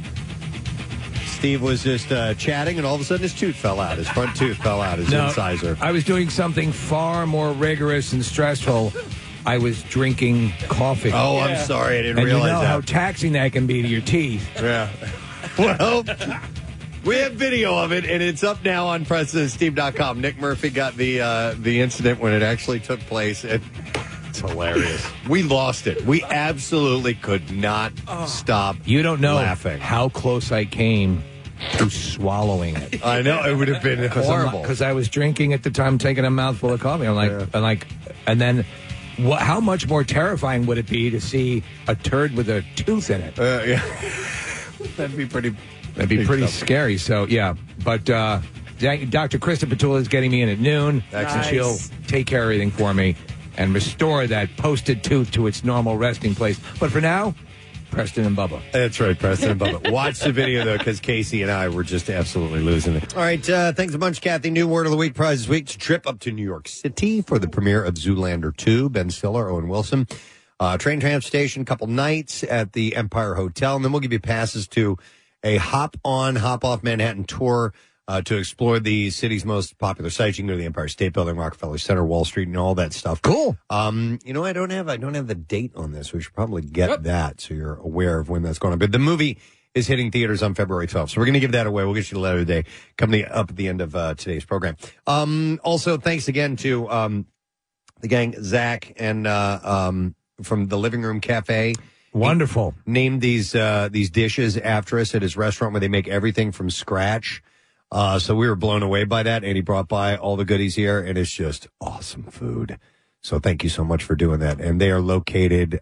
Steve was just uh, chatting, and all of a sudden his tooth fell out. His front tooth fell out, his
No,
incisor.
I was doing something far more rigorous and stressful. I was drinking coffee.
Oh, I'm sorry. I didn't
and
realize
you know
that.
how taxing that can be to your teeth.
Yeah. Well, we have video of it, and it's up now on President Steve dot com. Nick Murphy got the uh, the incident when it actually took place. And it's hilarious. We lost it. We absolutely could not stop
You don't know
laughing.
how close I came to swallowing it.
I know. It would have been horrible.
Because I was drinking at the time, taking a mouthful of coffee. I'm like, I'm like, and then, what? How much more terrifying would it be to see a turd with a tooth in it?
Uh, yeah. That'd be pretty.
That'd be pretty scary. So yeah, but uh, Doctor Krista Petula is getting me in at noon, and
Nice.
she'll take care of everything for me and restore that posted tooth to its normal resting place. But for now, Preston and Bubba.
That's right, Preston and Bubba. Watch the video, though, because Casey and I were just absolutely losing it. All right, uh, thanks a bunch, Kathy. New word of the week prize this week. It's a trip up to New York City for the premiere of Zoolander two. Ben Stiller, Owen Wilson. Uh, train transportation, couple nights at the Empire Hotel, and then we'll give you passes to a hop-on, hop-off Manhattan tour uh, to explore the city's most popular sites. You can go to the Empire State Building, Rockefeller Center, Wall Street, and all that stuff.
Cool.
Um, you know, I don't have I don't have the date on this. We should probably get that so you're aware of when that's going on. But the movie is hitting theaters on February twelfth, so we're going to give that away. We'll get you the letter of the day coming up at the end of uh, today's program. Um, also, thanks again to um, the gang, Zach and uh, um, from the Living Room Cafe.
Wonderful.
He named these uh, these dishes after us at his restaurant where they make everything from scratch. Uh, so we were blown away by that, and he brought by all the goodies here, and it's just awesome food. So thank you so much for doing that. And they are located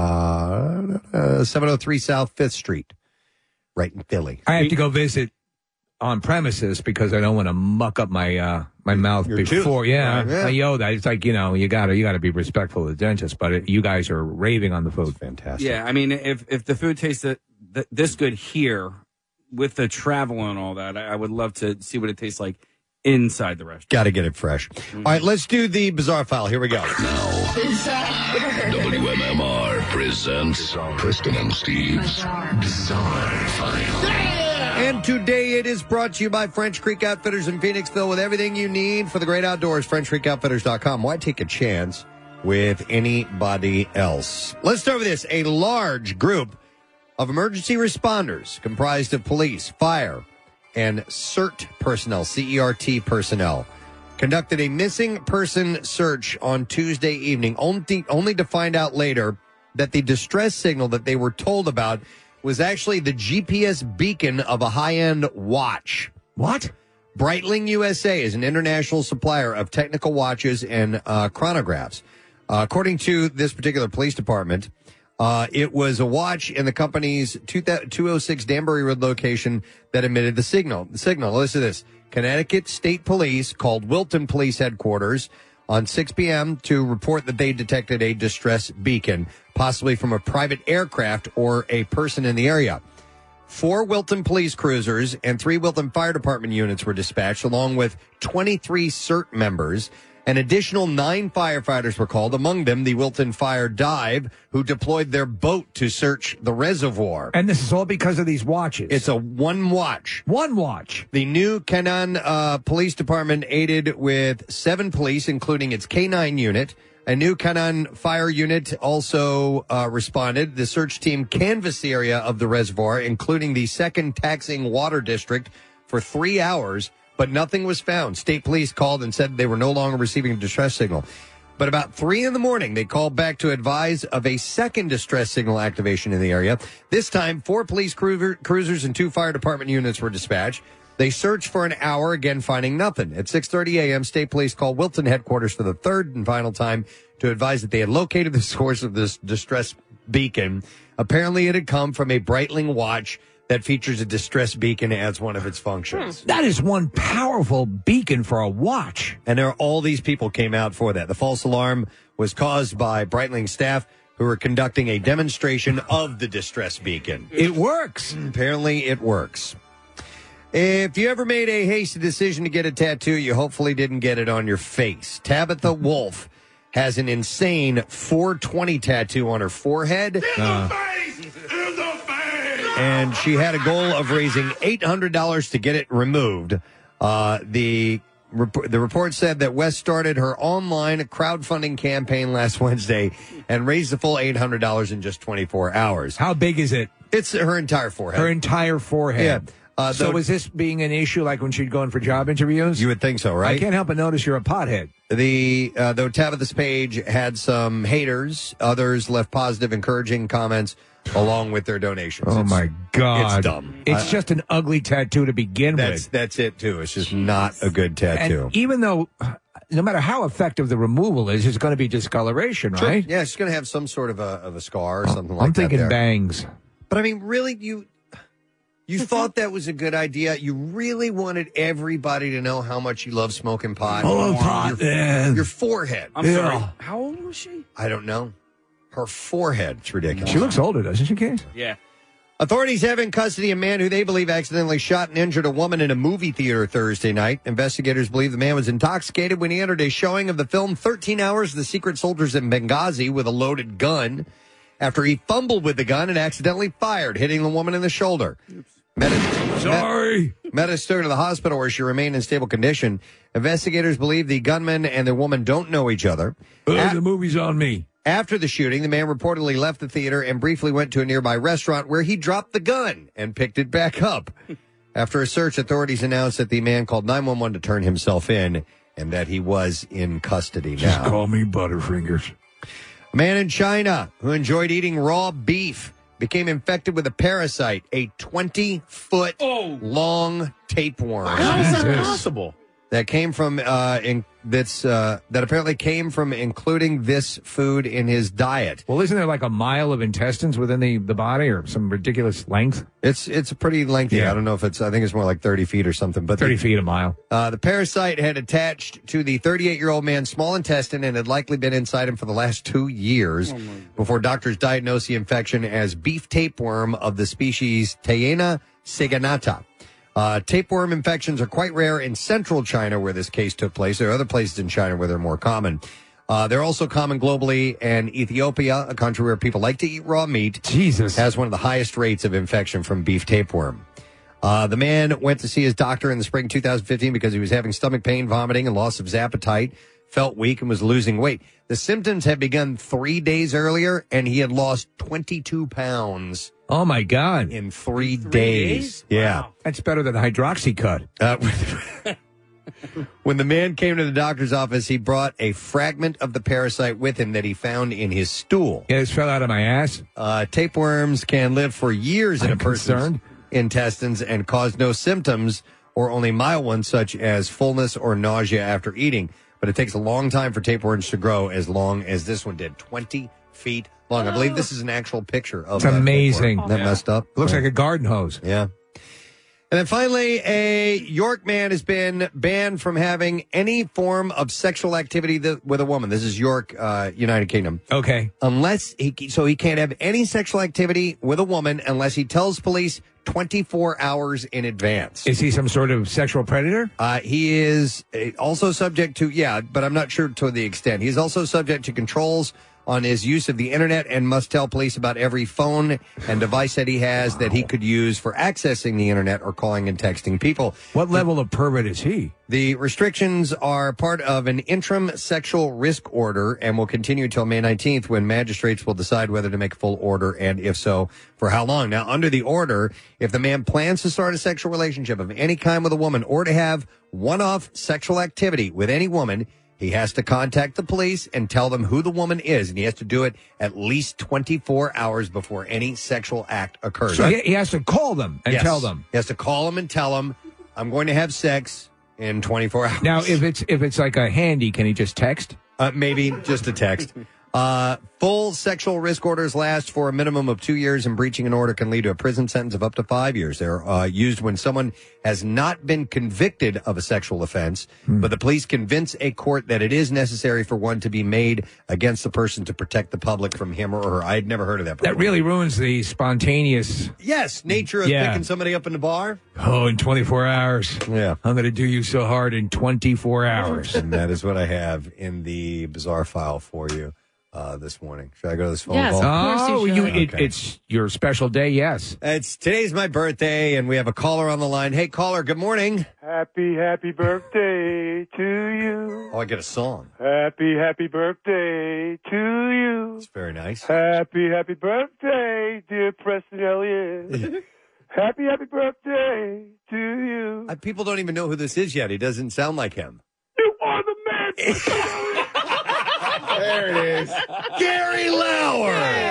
uh, uh, seven oh three South Fifth Street, right in Philly.
I have to go visit on premises because I don't want to muck up my uh, my mouth
Your
before.
tooth.
Yeah,
Right, yeah.
I know that. It's like, you know, you gotta you gotta be respectful of the dentist, but it, you guys are raving on the food.
Fantastic.
Yeah, I mean, if if the food tastes th- th- this good here with the travel and all that, I, I would love to see what it tastes like inside the restaurant.
Got to get it fresh. All right, let's do the bizarre file. Here we go.
W M M R presents Preston and Steve's Bizarre File.
And today it is brought to you by French Creek Outfitters in Phoenixville with everything you need for the great outdoors. French Creek Outfitters dot com. Why take a chance with anybody else? Let's start with this. A large group of emergency responders comprised of police, fire, and C E R T personnel, C E R T personnel, conducted a missing person search on Tuesday evening, only, only to find out later that the distress signal that they were told about was actually the G P S beacon of a high-end watch.
What?
Breitling U S A is an international supplier of technical watches and uh, chronographs. Uh, according to this particular police department, uh, it was a watch in the company's two oh six Danbury Road location that emitted the signal. The signal, listen to this. Connecticut State Police called Wilton Police Headquarters on six p.m. to report that they detected a distress beacon, possibly from a private aircraft or a person in the area. Four Wilton police cruisers and three Wilton Fire Department units were dispatched, along with twenty-three CERT members. An additional nine firefighters were called, among them the Wilton Fire Dive, who deployed their boat to search the reservoir.
And this is all because of these watches.
It's a one watch.
One watch.
The new Canaan uh, Police Department aided with seven police, including its K nine unit. A new Canaan fire unit also uh, responded. The search team canvassed the area of the reservoir, including the second taxing water district, for three hours, but nothing was found. State police called and said they were no longer receiving a distress signal. But about three in the morning, they called back to advise of a second distress signal activation in the area. This time, four police cruiser, cruisers and two fire department units were dispatched. They searched for an hour, again finding nothing. At six thirty a.m., state police called Wilton headquarters for the third and final time to advise that they had located the source of this distress beacon. Apparently, it had come from a Breitling watch that features a distress beacon as one of its functions.
That is one powerful beacon for a watch.
And there are all these people came out for that. The false alarm was caused by Breitling staff who were conducting a demonstration of the distress beacon.
It works.
Apparently, it works. If you ever made a hasty decision to get a tattoo, you hopefully didn't get it on your face. Tabitha Wolf has an insane four twenty tattoo on her forehead. Uh, and she had a goal of raising eight hundred dollars to get it removed. Uh, the, rep- the report said that West started her online crowdfunding campaign last Wednesday and raised the full eight hundred dollars in just twenty-four hours.
How big is it?
It's her entire forehead.
Her entire forehead.
Yeah. Uh,
so
though,
is this being an issue like when she'd go in for job interviews?
You would think so, right?
I can't help but notice you're a pothead.
The uh, though Tabitha's page had some haters, others left positive, encouraging comments along with their donations.
Oh,
it's,
my God.
It's dumb.
It's
I,
just an ugly tattoo to begin
that's,
with.
That's it, too. It's just not a good tattoo.
And even though, no matter how effective the removal is, it's going to be discoloration,
Sure.
right?
Yeah, it's going to have some sort of a, of a scar or something like
I'm
that.
thinking
there.
bangs.
But, I mean, really, you... You thought that was a good idea? You really wanted everybody to know how much you love smoking pot?
Oh, pot,
your,
man.
Your forehead.
I'm
Yeah.
sorry. How old was she?
I don't know. Her forehead. It's ridiculous.
She looks older, doesn't she, Case?
Yeah.
Authorities have in custody a man who they believe accidentally shot and injured a woman in a movie theater Thursday night. Investigators believe the man was intoxicated when he entered a showing of the film thirteen hours of the Secret Soldiers in Benghazi with a loaded gun. After he fumbled with the gun and accidentally fired, hitting the woman in the shoulder. Medi-
Sorry.
Med- Medics took her to the hospital where she remained in stable condition. Investigators believe the gunman and the woman don't know each other.
Oh,
At-
the movie's on me.
After the shooting, the man reportedly left the theater and briefly went to a nearby restaurant where he dropped the gun and picked it back up. After a search, authorities announced that the man called nine one one to turn himself in and that he was in custody now.
Just call me Butterfingers.
A man in China who enjoyed eating raw beef became infected with a parasite, a twenty-foot
Oh.
long tapeworm.
How is that
Jesus.
possible?
That came from uh, in, that's uh, that apparently came from including this food in his diet.
Well, isn't there like a mile of intestines within the, the body or some ridiculous length?
It's it's pretty lengthy.
Yeah.
I don't know if it's. I think it's more like thirty feet or something. But
thirty
the,
feet a mile.
Uh, the parasite had attached to the thirty-eight-year-old man's small intestine and had likely been inside him for the last two years before doctors diagnosed the infection as beef tapeworm of the species Tayena saganata. Uh, tapeworm infections are quite rare in central China where this case took place. There are other places in China where they're more common. Uh, they're also common globally, and Ethiopia, a country where people like to eat raw meat,
Jesus,
has one of the highest rates of infection from beef tapeworm. Uh, the man went to see his doctor in the spring two thousand fifteen because he was having stomach pain, vomiting, and loss of his appetite, felt weak, and was losing weight. The symptoms had begun three days earlier, and he had lost twenty-two pounds.
Oh, my God.
In three,
three
days.
days?
Yeah.
Wow.
That's better than Hydroxycut.
Uh, When the man came to the doctor's office, he brought a fragment of the parasite with him that he found in his stool.
Yeah, this fell out of my ass.
Uh, tapeworms can live for years in
I'm
a person's
concerned.
intestines and cause no symptoms or only mild ones such as fullness or nausea after eating. But it takes a long time for tapeworms to grow, as long as this one did, twenty feet long. I believe this is an actual picture of
It's
that
amazing.
tapeworm. Isn't that
Yeah.
messed up?
Looks like a garden hose.
Yeah. And then finally, a York man has been banned from having any form of sexual activity th- with a woman. This is York, uh, United Kingdom.
Okay.
Unless he, so he can't have any sexual activity with a woman unless he tells police twenty-four hours in advance.
Is he some sort of sexual predator?
Uh, he is uh, also subject to, yeah, but I'm not sure to the extent. He's also subject to controls on his use of the internet and must tell police about every phone and device that he has that he could use for accessing the internet or calling and texting people.
What level of pervert is he?
The restrictions are part of an interim sexual risk order and will continue until May nineteenth, when magistrates will decide whether to make a full order and, if so, for how long. Now, under the order, if the man plans to start a sexual relationship of any kind with a woman or to have one-off sexual activity with any woman, he has to contact the police and tell them who the woman is, and he has to do it at least twenty-four hours before any sexual act occurs.
So he, he has to call them and
Yes.
tell them.
He has to call them and tell them, I'm going to have sex in twenty-four hours.
Now, if it's if it's like a handy, can he just text?
Uh, maybe just a text. Uh, full sexual risk orders last for a minimum of two years, and breaching an order can lead to a prison sentence of up to five years. They're uh, used when someone has not been convicted of a sexual offense, but the police convince a court that it is necessary for one to be made against the person to protect the public from him or her. I had never heard of that before.
That really ruins the spontaneous.
Yes, nature of
Yeah.
picking somebody up in the bar.
Oh, in twenty-four hours.
Yeah.
I'm going to do you so hard in twenty-four hours.
And that is what I have in the bizarre file for you uh, this morning. Should I go to this phone
Yes,
call?
of course you Oh, you- should. it-
Okay.
it's your special day, yes.
It's today's my birthday, and we have a caller on the line. Hey, caller, good morning.
Happy, happy birthday to you.
Oh, I get a song.
Happy, happy birthday to you.
It's very nice.
Happy, happy birthday, dear Preston Elliott. Happy, happy birthday to you.
Uh, people don't even know who this is yet. He doesn't sound like him.
You are the man.
There it is. Gary Lauer.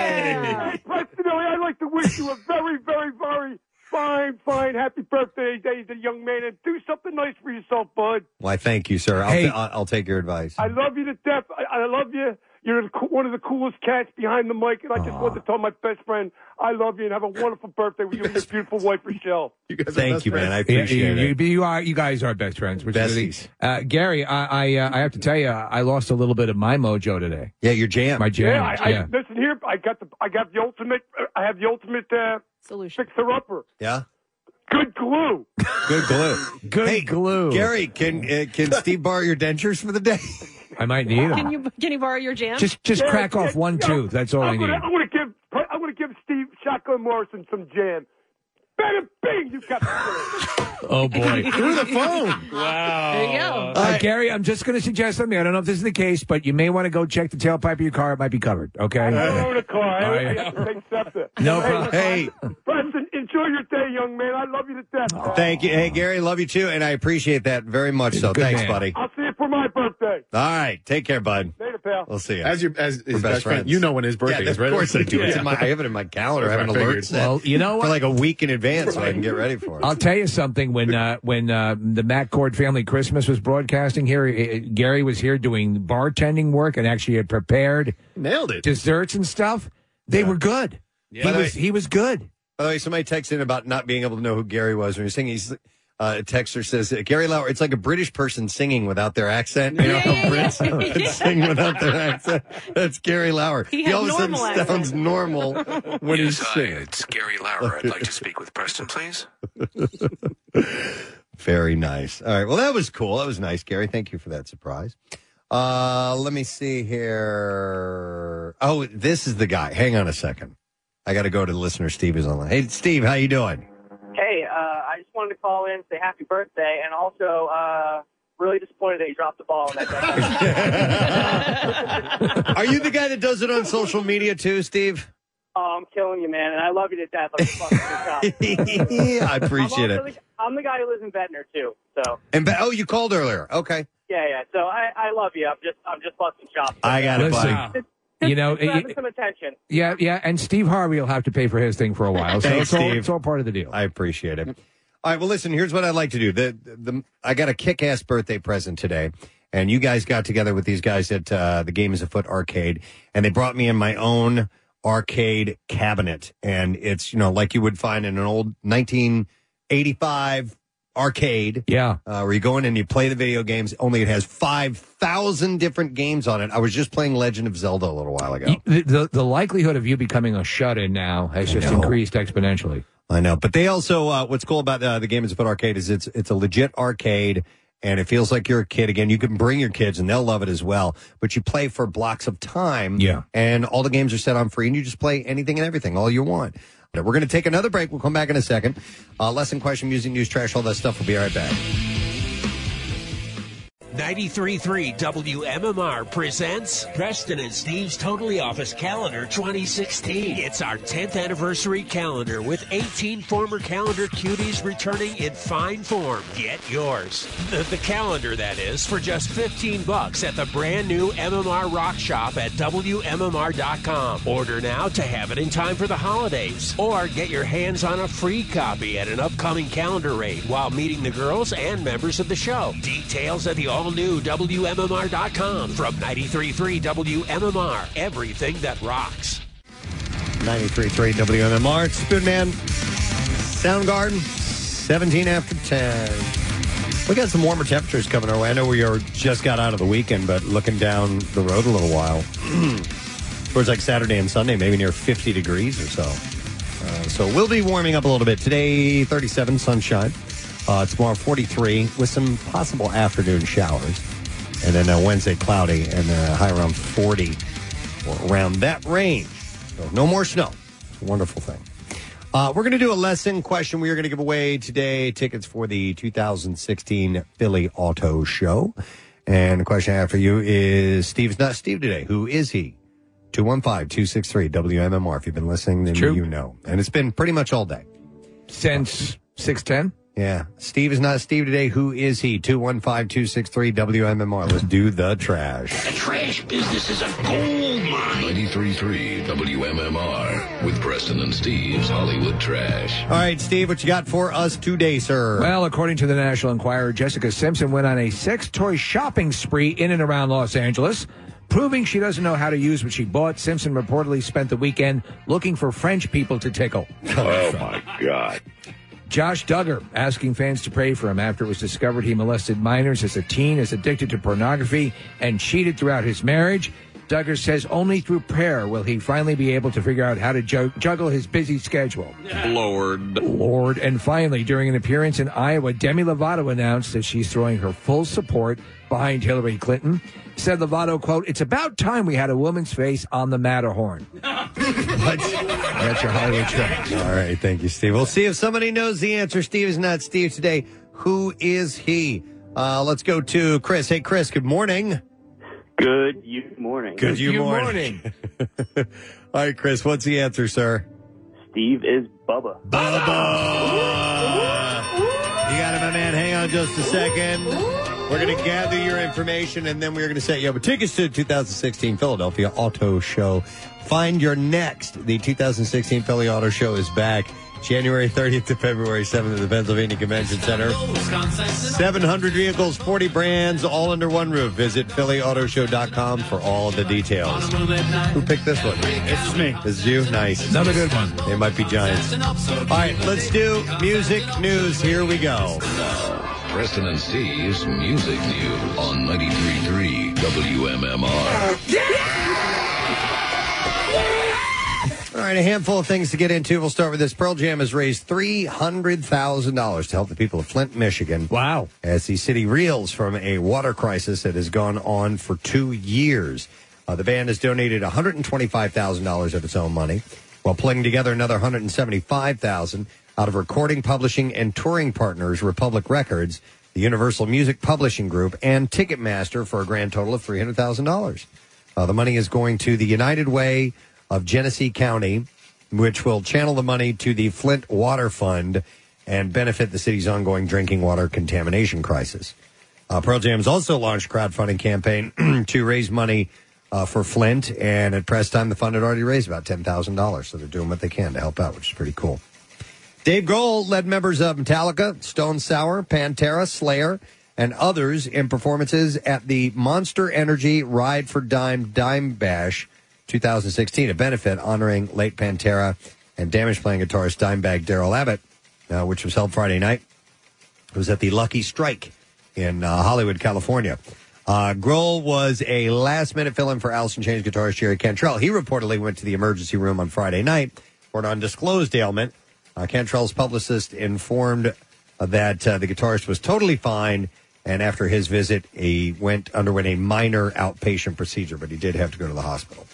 Hey, Preston Elliott, I'd like to wish you a very, very, very fine, fine, happy birthday day to the young man, and do something nice for yourself, bud.
Why, thank you, sir. I'll,
Hey.
I'll, I'll take your advice.
I love you to death. I, I love you. You're the, co- one of the coolest cats behind the mic, and I just want to tell my best friend I love you and have a wonderful birthday with you and your beautiful wife, Rochelle.
You guys Thank you, man. I appreciate
yeah, you,
it.
You, you are. You guys are best friends. Which is really-
Besties.
uh, Gary, I I, uh, I have to tell you, I lost a little bit of my mojo today.
Yeah, your jam.
My jam.
Yeah, I,
yeah.
I, listen here. I got the. I got the ultimate. I have the ultimate uh,
solution.
Fixer upper.
Yeah?
Good glue.
Good glue.
Good
hey,
glue.
Gary, can uh, can Steve borrow your dentures for the day?
I might need them.
Can you can you borrow your jam?
Just just
Yeah,
crack off
yeah,
one
yeah.
tooth. That's all I
I'm
need.
gonna, I'm gonna give. I'm gonna give Steve Shotgun Morrison some jam. Bada bing! You got the
Oh boy.
Through the phone.
Wow.
There you go.
Uh, Gary, I'm just going to suggest something. I don't know if this is the case, but you may want to go check the tailpipe of your car. It might be covered. Okay.
I don't own a car. I,
All
I
right.
have to take SEPTA.
No
Hey,
problem.
Hey,
Preston, enjoy your day, young man. I love you to death.
thank you. Hey, Gary, love you too, and I appreciate that very much. So,
Good
thanks,
man.
buddy.
I'll see you for my birthday.
All right, take care, bud.
Later, pal.
We'll see you.
As your as
We're
his best friend,
friends.
you know when his birthday
yeah,
is, right?
Of course I do. It's
Yeah.
in my, I have it in my calendar. I have an
I
alert
figured.
set
Well, you know
for
what?
like a week in advance so I can get ready for it.
I'll tell you something. When uh, when uh, the Matt Cord Family Christmas was broadcasting here, uh, Gary was here doing bartending work and actually had prepared
Nailed it.
desserts and stuff. They were good.
By
He
the
was
way-
he was good.
By the way, somebody texted in about not being able to know who Gary was when he was singing. He's, uh, a texter says, Gary Lauer, it's like a British person singing without their accent. You know how Brits sing without their accent? That's Gary Lauer.
He has
all of a sudden
normal accent.
sounds normal when he's singing.
It's Gary Lauer. I'd like to speak with Preston, please.
Very nice. All right. Well, that was cool. That was nice, Gary. Thank you for that surprise. Uh, let me see here. Oh, this is the guy. Hang on a second. I got to go to the listener. Steve is online. Hey, Steve, how you doing?
Hey, uh, I just wanted to call in, say happy birthday, and also uh, really disappointed that you dropped the ball on that day.
Are you the guy that does it on social media too, Steve?
um, I'm killing you, man, and I love you to death. I'm fucking your shop.
I appreciate
I'm also
it.
The, I'm the guy who lives in Ventnor too. So
And oh, you called earlier. Okay.
yeah, yeah. So I, I love you. I'm just I'm just busting chops.
I got it,
Listen,
buddy.
you know,
Just having
it-
some attention.
yeah, yeah, and Steve Harvey will have to pay for his thing for a while. So
Thanks,
it's, all,
Steve.
it's all part of the deal.
I appreciate it. All right, well, listen, here's what I'd like to do. The, the, I got a kick-ass birthday present today, and you guys got together with these guys at uh, the Game is Afoot Arcade, and they brought me in my own arcade cabinet, and it's, you know, like you would find in an old nineteen eighty-five arcade.
Yeah.
Uh, where you go in and you play the video games, only it has five thousand different games on it. I was just playing Legend of Zelda a little while ago.
The, the, the likelihood of you becoming a shut-in now has
I
just
know.
increased exponentially.
I know, but they also, uh, what's cool about uh, the Game is Afoot Arcade is it's it's a legit arcade, and it feels like you're a kid again. You can bring your kids, and they'll love it as well. But you play for blocks of time,
Yeah.
and all the games are set on free, and you just play anything and everything, all you want. We're going to take another break. We'll come back in a second. Uh, lesson, question, music, news, trash, all that stuff. We'll be right back.
ninety-three point three W M M R presents Preston and Steve's Totally Office Calendar twenty sixteen. It's our tenth anniversary calendar with eighteen former calendar cuties returning in fine form. Get yours. The, the calendar, that is, for just fifteen bucks at the brand new M M R Rock Shop at W M M R dot com. Order now to have it in time for the holidays. Or get your hands on a free copy at an upcoming calendar raid while meeting the girls and members of the show. Details at the all new W M M R dot com. From ninety-three point three W M M R, everything that rocks.
ninety-three point three W M M R. It's Spoonman. Soundgarden, seventeen after ten. We got some warmer temperatures coming our way. I know we are just got out of the weekend, but looking down the road a little while, towards like Saturday and Sunday, maybe near fifty degrees or so. Uh, so we'll be warming up a little bit. Today, thirty-seven, sunshine. Uh, tomorrow, forty-three, with some possible afternoon showers. And then uh, Wednesday, cloudy, and uh, high around forty, or around that range. So no more snow. It's a wonderful thing. Uh, we're going to do a lesson question. We are going to give away today tickets for the two thousand sixteen Philly Auto Show. And the question I have for you is, Steve's not Steve today. Who is he? two one five, two six three, W M M R. If you've been listening, then
True.
you know. And it's been pretty much all day.
Since six ten?
Yeah. Steve is not Steve today. Who is he? two one five, two six three, W M M R. Let's do the trash.
The trash business is a gold mine. ninety-three point three W M M R with Preston and Steve's Hollywood Trash.
All right, Steve, what you got for us today, sir?
Well, according to the National Enquirer, Jessica Simpson went on a sex toy shopping spree in and around Los Angeles. Proving she doesn't know how to use what she bought, Simpson reportedly spent the weekend looking for French people to tickle.
Oh, my God.
Josh Duggar asking fans to pray for him after it was discovered he molested minors as a teen, is addicted to pornography, and cheated throughout his marriage. Duggar says only through prayer will he finally be able to figure out how to ju- juggle his busy schedule.
Lord.
Lord. And finally, during an appearance in Iowa, Demi Lovato announced that she's throwing her full support behind Hillary Clinton. Said Lovato, quote, "It's about time we had a woman's face on the Matterhorn." That's your Hollywood trash.
All right, thank you, Steve. We'll see if somebody knows the answer. Steve is not Steve today. Who is he? Uh, let's go to Chris. Hey, Chris, good morning.
Good you morning.
Good you morning. All right, Chris, what's the answer, sir?
Steve is Bubba.
You got it, my man. Hang on just a second. We're going to gather your information, and then we're going to set you up with tickets to the two thousand sixteen Philadelphia Auto Show. Find your next. The two thousand sixteen Philly Auto Show is back January thirtieth to February seventh at the Pennsylvania Convention Center. seven hundred vehicles, forty brands, all under one roof. Visit Philly Auto Show dot com for all of the details. Who picked this one?
It's me.
This is you? Nice.
Another good one.
It might be Giants. All right, let's do music news. Here we go.
Preston and Steve's Music News on ninety-three point three W M M R.
All right, a handful of things to get into. We'll start with this. Pearl Jam has raised three hundred thousand dollars to help the people of Flint, Michigan.
Wow.
As the city reels from a water crisis that has gone on for two years. Uh, the band has donated one hundred twenty-five thousand dollars of its own money, while pulling together another one hundred seventy-five thousand dollars out of recording, publishing, and touring partners Republic Records, the Universal Music Publishing Group, and Ticketmaster for a grand total of three hundred thousand dollars. Uh, the money is going to the United Way of Genesee County, which will channel the money to the Flint Water Fund and benefit the city's ongoing drinking water contamination crisis. Uh, Pearl Jam's also launched a crowdfunding campaign to raise money uh, for Flint, and at press time, the fund had already raised about ten thousand dollars, so they're doing what they can to help out, which is pretty cool. Dave Grohl led members of Metallica, Stone Sour, Pantera, Slayer, and others in performances at the Monster Energy Ride for Dime Dime Bash twenty sixteen, a benefit honoring late Pantera and Damage playing guitarist Dimebag Darrell Abbott, uh, which was held Friday night. It was at the Lucky Strike in uh, Hollywood, California. Uh, Grohl was a last-minute fill-in for Alice in Chains guitarist Jerry Cantrell. He reportedly went to the emergency room on Friday night for an undisclosed ailment. Uh, Cantrell's publicist informed uh, that uh, the guitarist was totally fine, and after his visit, he went underwent a minor outpatient procedure, but he did have to go to the hospital.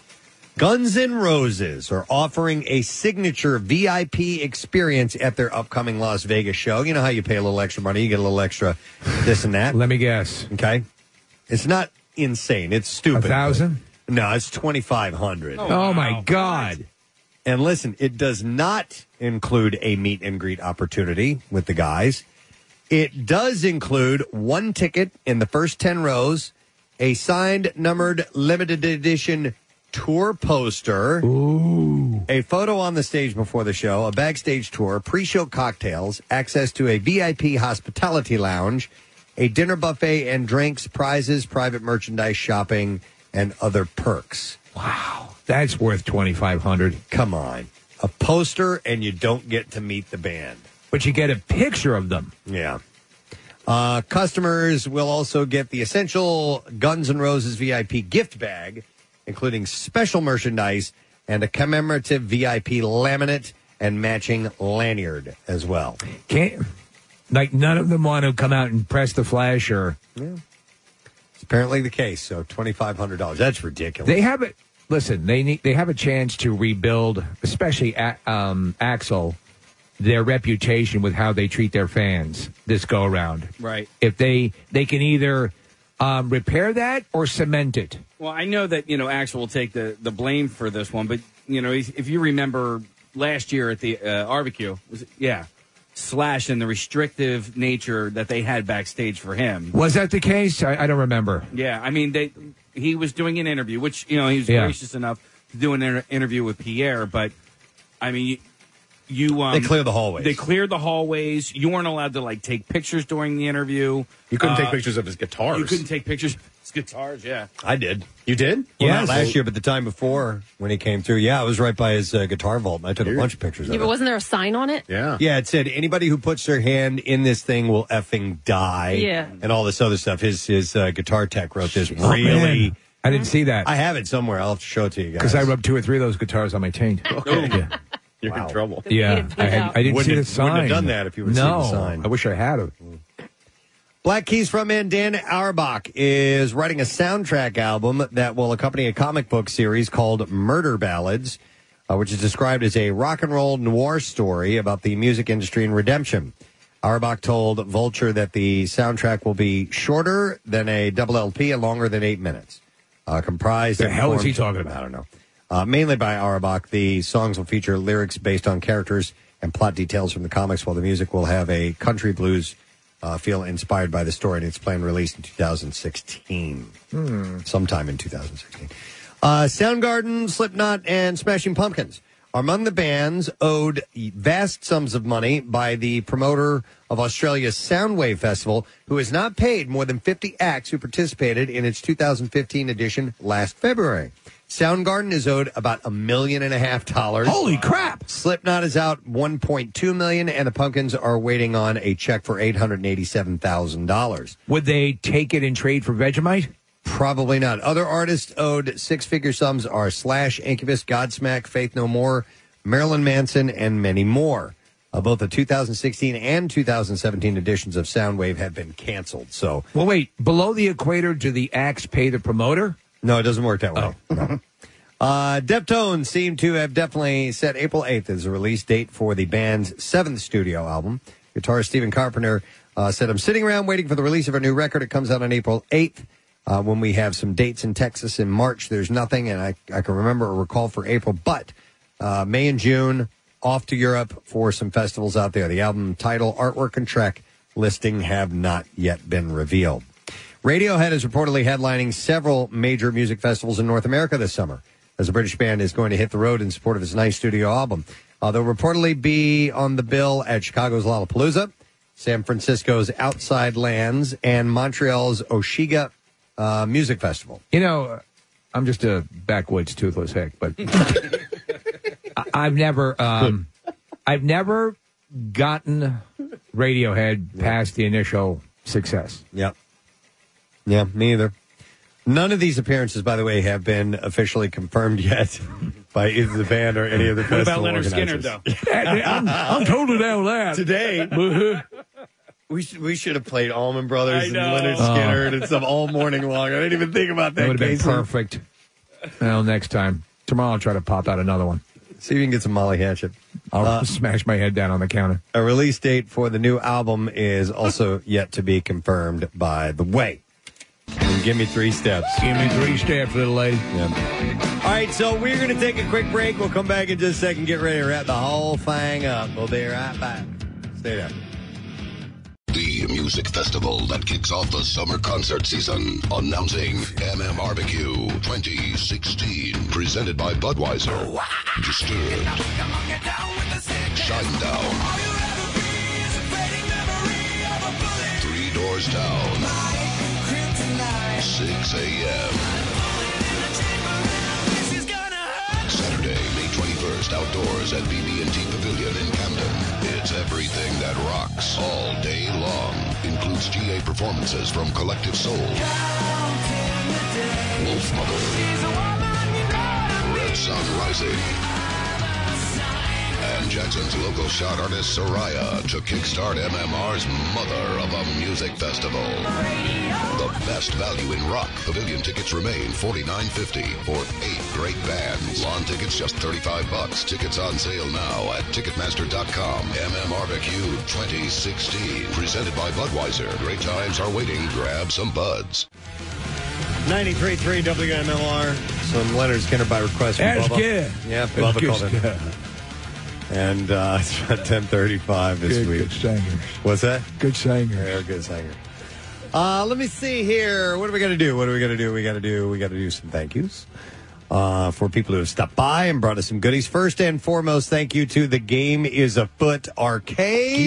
Guns N' Roses are offering a signature V I P experience at their upcoming Las Vegas show. You know how you pay a little extra money, you get a little extra this and that.
Let me guess.
Okay. It's not insane. It's stupid.
A thousand?
No, it's twenty-five hundred.
Oh, oh my God.
And listen, it does not include a meet and greet opportunity with the guys. It does include one ticket in the first ten rows, a signed, numbered, limited edition tour poster,
Ooh.
a photo on the stage before the show, a backstage tour, pre-show cocktails, access to a V I P hospitality lounge, a dinner buffet and drinks, prizes, private merchandise, shopping, and other perks.
Wow. That's worth twenty-five hundred dollars.
Come on. A poster and you don't get to meet the band.
But you get a picture of them.
Yeah. Uh, customers will also get the essential Guns N' Roses V I P gift bag, including special merchandise and a commemorative V I P laminate and matching lanyard as well.
Can't, like, none of them want to come out and press the flash or...
Yeah. It's apparently the case, so twenty-five hundred dollars. That's ridiculous.
They have it. Listen, they need, they have a chance to rebuild, especially um, Axl, their reputation with how they treat their fans this go around.
Right.
If they they can either um, repair that or cement it.
Well, I know that, you know, Axl will take the, the blame for this one, but, you know, if you remember last year at the uh, barbecue, was it, yeah, Slash and the restrictive nature that they had backstage for him.
Was that the case? I, I don't remember.
Yeah, I mean, they he was doing an interview, which, you know, he was
Yeah.
gracious enough to do an inter- interview with Pierre, but, I mean, you... You, um,
They cleared the hallways.
They cleared the hallways. You weren't allowed to, like, take pictures during the interview.
You couldn't
Uh,
take pictures of his guitars.
You couldn't take pictures of his guitars, yeah.
I did.
You did?
Well,
Yes.
not last year, but the time before when he came through. Yeah, I was right by his uh, guitar vault, and I took a bunch of pictures
Yeah,
of
but
it.
wasn't there a sign on it?
Yeah.
Yeah, it said anybody who puts their hand in this thing will effing die.
Yeah.
And all this other stuff. His his uh, guitar tech wrote this
Oh,
really.
man. I didn't see that.
I have it somewhere. I'll have to show it to you guys.
Because I rubbed two or three of those guitars on my taint.
Okay.
Yeah.
You're
Wow.
in trouble.
Yeah, I, had, I didn't
Wouldn't
see the
have-
sign.
wouldn't have done that if you would've
no,
seen the sign.
I wish I had it.
Black Keys frontman Dan Auerbach is writing a soundtrack album that will accompany a comic book series called Murder Ballads, uh, which is described as a rock and roll noir story about the music industry and redemption. Auerbach told Vulture that the soundtrack will be shorter than a double L P and longer than eight minutes. Uh, comprised
The
and
hell is he
formed-
talking about?
I don't know. Uh, mainly by Auerbach, the songs will feature lyrics based on characters and plot details from the comics, while the music will have a country blues uh, feel inspired by the story, and it's planned release in two thousand sixteen.
Hmm.
Sometime in two thousand sixteen. Uh, Soundgarden, Slipknot, and Smashing Pumpkins are among the bands owed vast sums of money by the promoter of Australia's Soundwave Festival, who has not paid more than fifty acts who participated in its two thousand fifteen edition last February. Soundgarden is owed about a million and a half dollars.
Holy crap!
Slipknot is out one point two million, and the Pumpkins are waiting on a check for eight hundred eighty-seven thousand dollars.
Would they take it in trade for Vegemite?
Probably not. Other artists owed six-figure sums are Slash, Incubus, Godsmack, Faith No More, Marilyn Manson, and many more. Uh, both the two thousand sixteen and two thousand seventeen editions of Soundwave have been canceled. So,
Well, wait. Below the equator, do the acts pay the promoter?
no, it doesn't work that way. No. Uh, Deftones seem to have definitely set April eighth as a release date for the band's seventh studio album. Guitarist Stephen Carpenter uh, said, I'm sitting around waiting for the release of a new record. It comes out on April eighth. Uh, when we have some dates in Texas in March, there's nothing, and I, I can remember or recall for April, but Uh, May and June, off to Europe for some festivals out there. The album title, artwork, and track listing have not yet been revealed. Radiohead is reportedly headlining several major music festivals in North America this summer, as the British band is going to hit the road in support of its ninth studio album. Uh, they'll reportedly be on the bill at Chicago's Lollapalooza, San Francisco's Outside Lands, and Montreal's Osheaga uh, Music Festival.
You know, I'm just a backwoods toothless hick, but I- I've never, um, I've never gotten Radiohead past the initial success.
Yep. Yeah, me either. None of these appearances, by the way, have been officially confirmed yet by either the band or any of the
What about
festival
Leonard Skinner,
organizers.
though?
I'm, I'm told it out loud.
Today, we should we should have played Allman Brothers
I
and
know.
Leonard
Oh.
Skinner and stuff all morning long. I didn't even think about that.
That would have been
Casey.
perfect. Well, next time. Tomorrow I'll try to pop out another one.
See if you can get some Molly Hatchet.
I'll
Uh,
smash my head down on the counter.
A release date for the new album is also yet to be confirmed, by the way. And give me three steps.
Give me three steps, little lady.
Yeah. All right, so we're going to take a quick break. We'll come back in just a second. Get ready to wrap the whole thing up. We'll be right back. Stay there.
The music festival that kicks off the summer concert season. Announcing M M R B Q twenty sixteen. Presented by Budweiser. Disturbed. Shinedown. Three Doors Down. six a.m. Saturday, May twenty-first, outdoors at B B and T Pavilion in Camden. It's everything that rocks all day long. Includes G A performances from Collective Soul, Wolfmother, Red Sun Rising, and Jackson's local shot artist Soraya to kickstart M M R's Mother of a Music Festival. The best value in rock. Pavilion tickets remain forty-nine fifty for eight great bands. Lawn tickets just thirty-five bucks. Tickets on sale now at Ticketmaster dot com. M M R B Q twenty sixteen. Presented by Budweiser. Great times are waiting. Grab some buds.
ninety-three point three W M L R. Some Leonard Skinner by request from
That's
Bubba.
good.
Yeah,
That's
Bubba
good
called it.
stuff.
And uh, it's about ten thirty-five this
Good,
week.
good singers.
What's that?
Good singers.
They're good singers. Uh, let me see here. What are we going to do? What are we going to do? We got to do. We got to do some thank yous uh, for people who have stopped by and brought us some goodies. First and foremost, thank you to the Game Is Afoot Arcade.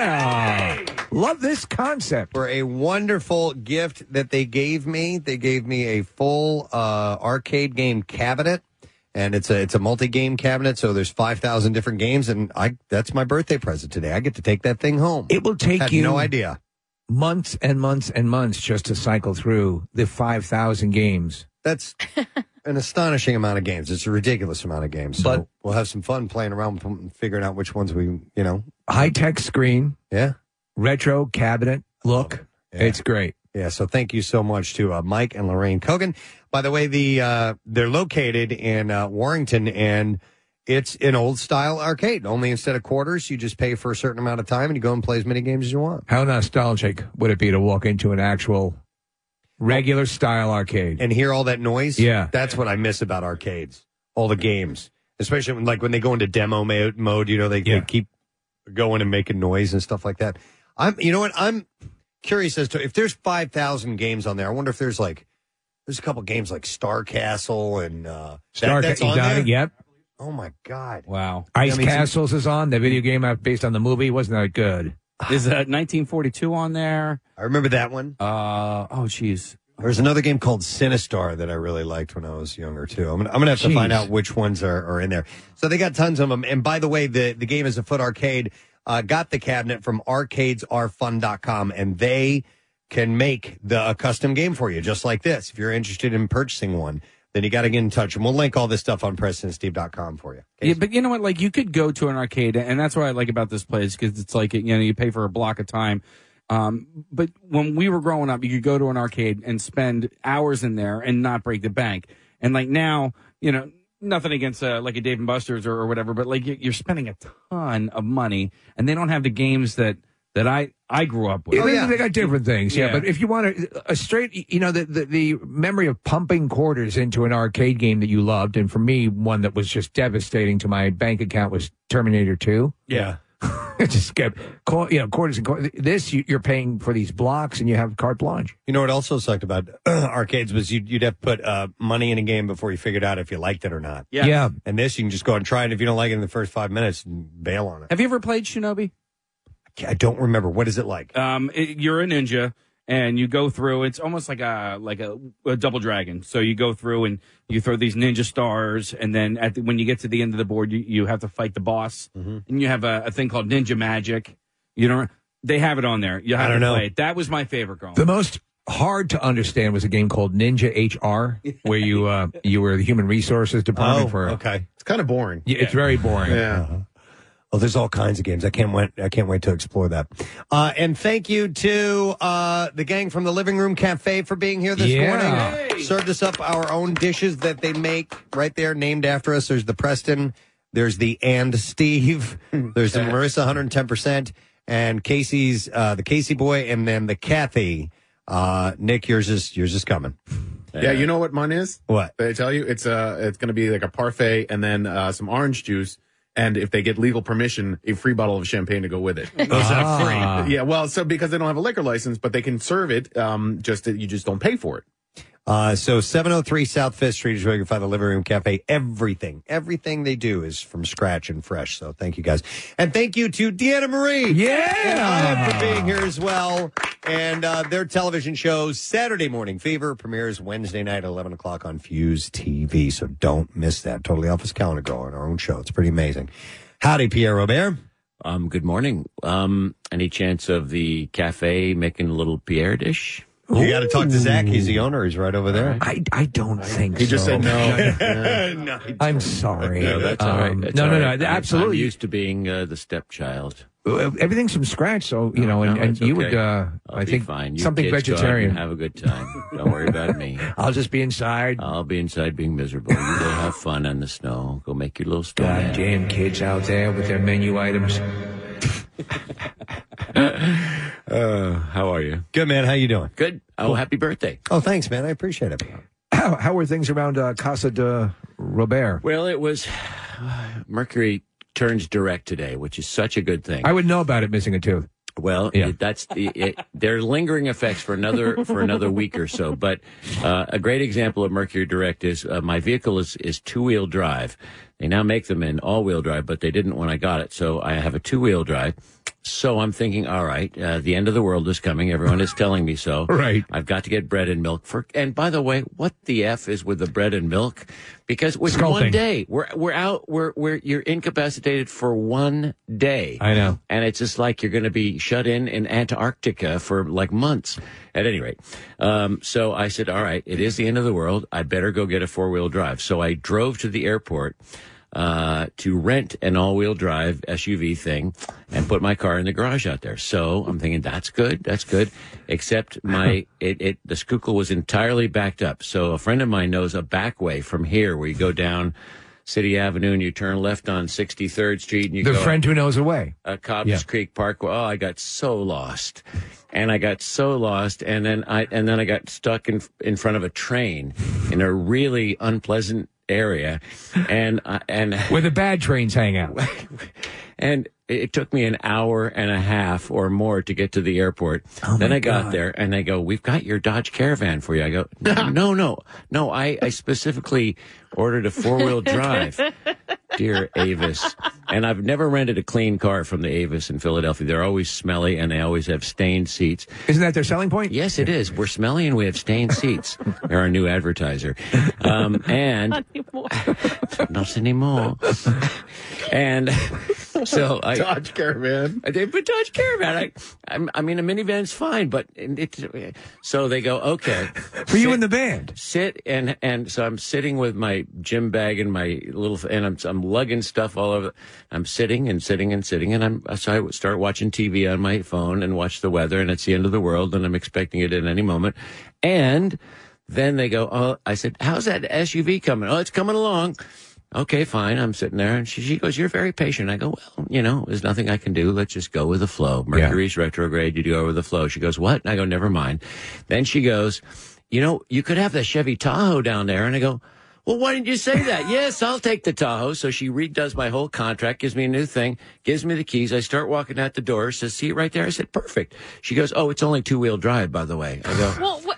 Yeah, love this concept.
For a wonderful gift that they gave me. They gave me a full uh, arcade game cabinet. And it's a it's a multi-game cabinet, so there's five thousand different games, and I that's my birthday present today. I get to take that thing home.
It will take
Had
you
no idea.
months and months and months just to cycle through the five thousand games.
That's an astonishing amount of games. It's a ridiculous amount of games. So
But-
we'll have some fun playing around with them and figuring out which ones we, you know.
High-tech screen.
Yeah.
Retro cabinet look. It's great.
Yeah, so thank you so much to uh, Mike and Lorraine Kogan. By the way, the uh, they're located in uh, Warrington, and it's an old-style arcade. Only instead of quarters, you just pay for a certain amount of time, and you go and play as many games as you want.
How nostalgic would it be to walk into an actual regular style arcade
and hear all that noise?
Yeah.
That's what I miss about arcades. All the games, especially when, like when they go into demo ma- mode, you know, they,
Yeah.
they keep going and making noise and stuff like that. I'm, you know what? I'm curious as to if there's five thousand games on there. I wonder if there's like, there's a couple games like Star Castle and, uh,
Star
that, that's
Ca-
on
you got
there?
it? Yep.
Oh my God.
Wow.
Ice
I mean,
Castles is on, the video game out based on the movie. Wasn't that good?
Is uh, nineteen forty-two on there?
I remember that one.
Uh oh, jeez.
There's another game called Sinistar that I really liked when I was younger too. I'm gonna, I'm gonna have to
Jeez.
find out which ones are, are in there. So they got tons of them. And by the way, the, the Game Is Afoot Arcade uh, got the cabinet from arcades are fun dot com, and they can make the a custom game for you just like this. If you're interested in purchasing one, then you got to get in touch. And we'll link all this stuff on Preston Steve dot com for you.
Yeah, but you know what? Like, you could go to an arcade, and that's what I like about this place, because it's like, you know, you pay for a block of time. Um, but when we were growing up, you could go to an arcade and spend hours in there and not break the bank. And like now, you know, nothing against uh, like a Dave and Buster's or, or whatever, but like you- you're spending a ton of money, and they don't have the games that that I, I grew up with.
Yeah, they, they got different things, yeah.
Yeah.
But if you want a, a straight, you know, the, the the memory of pumping quarters into an arcade game that you loved, and for me, one that was just devastating to my bank account was Terminator two.
Yeah.
It just kept, qu- you know, quarters and quarters. This, you, you're paying for these blocks, and you have carte blanche.
You know what also sucked about arcades was you'd, you'd have to put uh, money in a game before you figured out if you liked it or not.
Yes.
Yeah.
And this, you can just go and try it. If you don't like it in the first five minutes, bail on it.
Have you ever played Shinobi?
I don't remember. What is it like?
Um, it, you're a ninja, and you go through. It's almost like a like a, a Double Dragon. So you go through and you throw these ninja stars, and then at the, when you get to the end of the board, you, you have to fight the boss,
mm-hmm.
and you have a, a thing called Ninja Magic. You don't. They have it on there. You have
I don't
to
know.
play it. That was my favorite growing.
The most hard to understand was a game called Ninja H R, where you uh, you were the human resources department
Oh,
for.
okay.
It's kind of boring.
Yeah, it's very boring.
Yeah.
Uh-huh. Oh, there's all kinds of games. I can't wait. I can't wait to explore that. Uh, and thank you to uh, the gang from the Living Room Cafe for being here this
Yeah.
morning. Served us up our own dishes that they make right there, named after us. There's the Preston. There's the and Steve. There's the Marissa one hundred ten percent and Casey's uh, the Casey boy, and then the Kathy. Uh, Nick, yours is yours is coming.
Yeah, you know what mine is?
What?
Did I tell you? It's uh, it's going to be like a parfait and then uh, some orange juice. And if they get legal permission, a free bottle of champagne to go with it.
Oh, is that free?
Yeah, well, so because they don't have a liquor license, but they can serve it, um, just you just don't pay for it.
Uh, so seven oh three South Fifth Street is where you can find the Living Room Cafe. Everything, everything they do is from scratch and fresh. So thank you guys. And thank you to Deanna Marie.
Yeah.
And I for being here as well. And uh, their television show, Saturday Morning Fever, premieres Wednesday night at eleven o'clock on Fuse T V. So don't miss that. Totally Off His Calendar Girl on our own show. It's pretty amazing. Howdy, Pierre Robert.
Um, good morning. Um, any chance of the cafe making a little Pierre dish?
You got to talk to Zach. He's the owner. He's right over there.
I, I don't think
He
so.
just said no.
no.
I'm sorry.
No, that's all right.
Um,
That's
no,
all
no,
right.
no.
I'm-
Absolutely.
I'm used to being uh, the stepchild.
Everything's from scratch, so you know, and,
No,
and
it's
you
okay.
would, uh,
I'll
I
be
think,
fine. You
something
kids go out
vegetarian.
and have a good time. Don't worry about me.
I'll just be inside.
I'll be inside being miserable. You go have fun on the snow. Go make your little snowman.
Goddamn kids out there with their menu items.
Uh, how are you?
Good, man. How you doing?
Good. Oh, happy birthday.
Oh, thanks, man. I appreciate it.
How, how were things around uh, Casa de Robert?
Well, it was Mercury turns direct today, which is such a good thing.
I would know about it missing a tooth.
Well,
Yeah.
it, that's the it, there are lingering effects for another for another week or so. But uh, a great example of Mercury Direct is uh, my vehicle is is two wheel drive. They now make them in all wheel drive, but they didn't when I got it. So I have a two wheel drive. So I'm thinking, all right, uh, the end of the world is coming. Everyone is telling me so.
Right.
I've got to get bread and milk for. And by the way, what the f is with the bread and milk? Because with
Sculpting.
one day, we're we're out. We're we're you're incapacitated for one day.
I know.
And it's just like you're going to be shut in in Antarctica for like months. At any rate, um, so I said, all right, it is the end of the world. I better go get a four-wheel drive. So I drove to the airport uh, to rent an all-wheel drive S U V thing and put my car in the garage out there. So I'm thinking, that's good, that's good. Except my, it, it, the Schuylkill was entirely backed up. So a friend of mine knows a back way from here where you go down City Avenue and you turn left on sixty-third Street and you
The
go
friend who knows a way.
uh, Cobbs
Yeah.
Creek Park. Oh, I got so lost, and I got so lost, and then I and then I got stuck in in front of a train in a really unpleasant area, and uh, and
Where the bad trains hang out.
and it took me an hour and a half or more to get to the airport.
Oh,
then
my
I got
God.
there and they go, "We've got your Dodge Caravan for you." I go, "No, no, no, no. I, I specifically ordered a four wheel drive." Dear Avis. And I've never rented a clean car from the Avis in Philadelphia. They're always smelly and they always have stained seats.
Isn't that their selling point?
Yes, it is. We're smelly and we have stained seats. They're our new advertiser. Um, and
Not anymore.
not anymore. And so I
Dodge Caravan.
I did, but Dodge Caravan. I, I, I mean, a minivan's fine, but it, it, so they go, okay.
For you in the band.
Sit and and so I'm sitting with my gym bag and my little and I'm I'm lugging stuff all over. I'm sitting and sitting and sitting and I'm so I would start watching T V on my phone and watch the weather and it's the end of the world and I'm expecting it at any moment. And then they go, oh, I said, how's that S U V coming? Oh, it's coming along. Okay, fine. I'm sitting there, and she, she goes, "You're very patient." I go, "Well, you know, there's nothing I can do. Let's just go with the flow. Mercury's retrograde. You go with the flow." She goes, "What?" And I go, "Never mind." Then she goes, "You know, you could have the Chevy Tahoe down there." And I go, "Well, why didn't you say that?" "Yes, I'll take the Tahoe." So she redoes my whole contract, gives me a new thing, gives me the keys. I start walking out the door. Says, "See it right there?" I said, "Perfect." She goes, "Oh, it's only two-wheel drive, by the way." I go,
Well, what?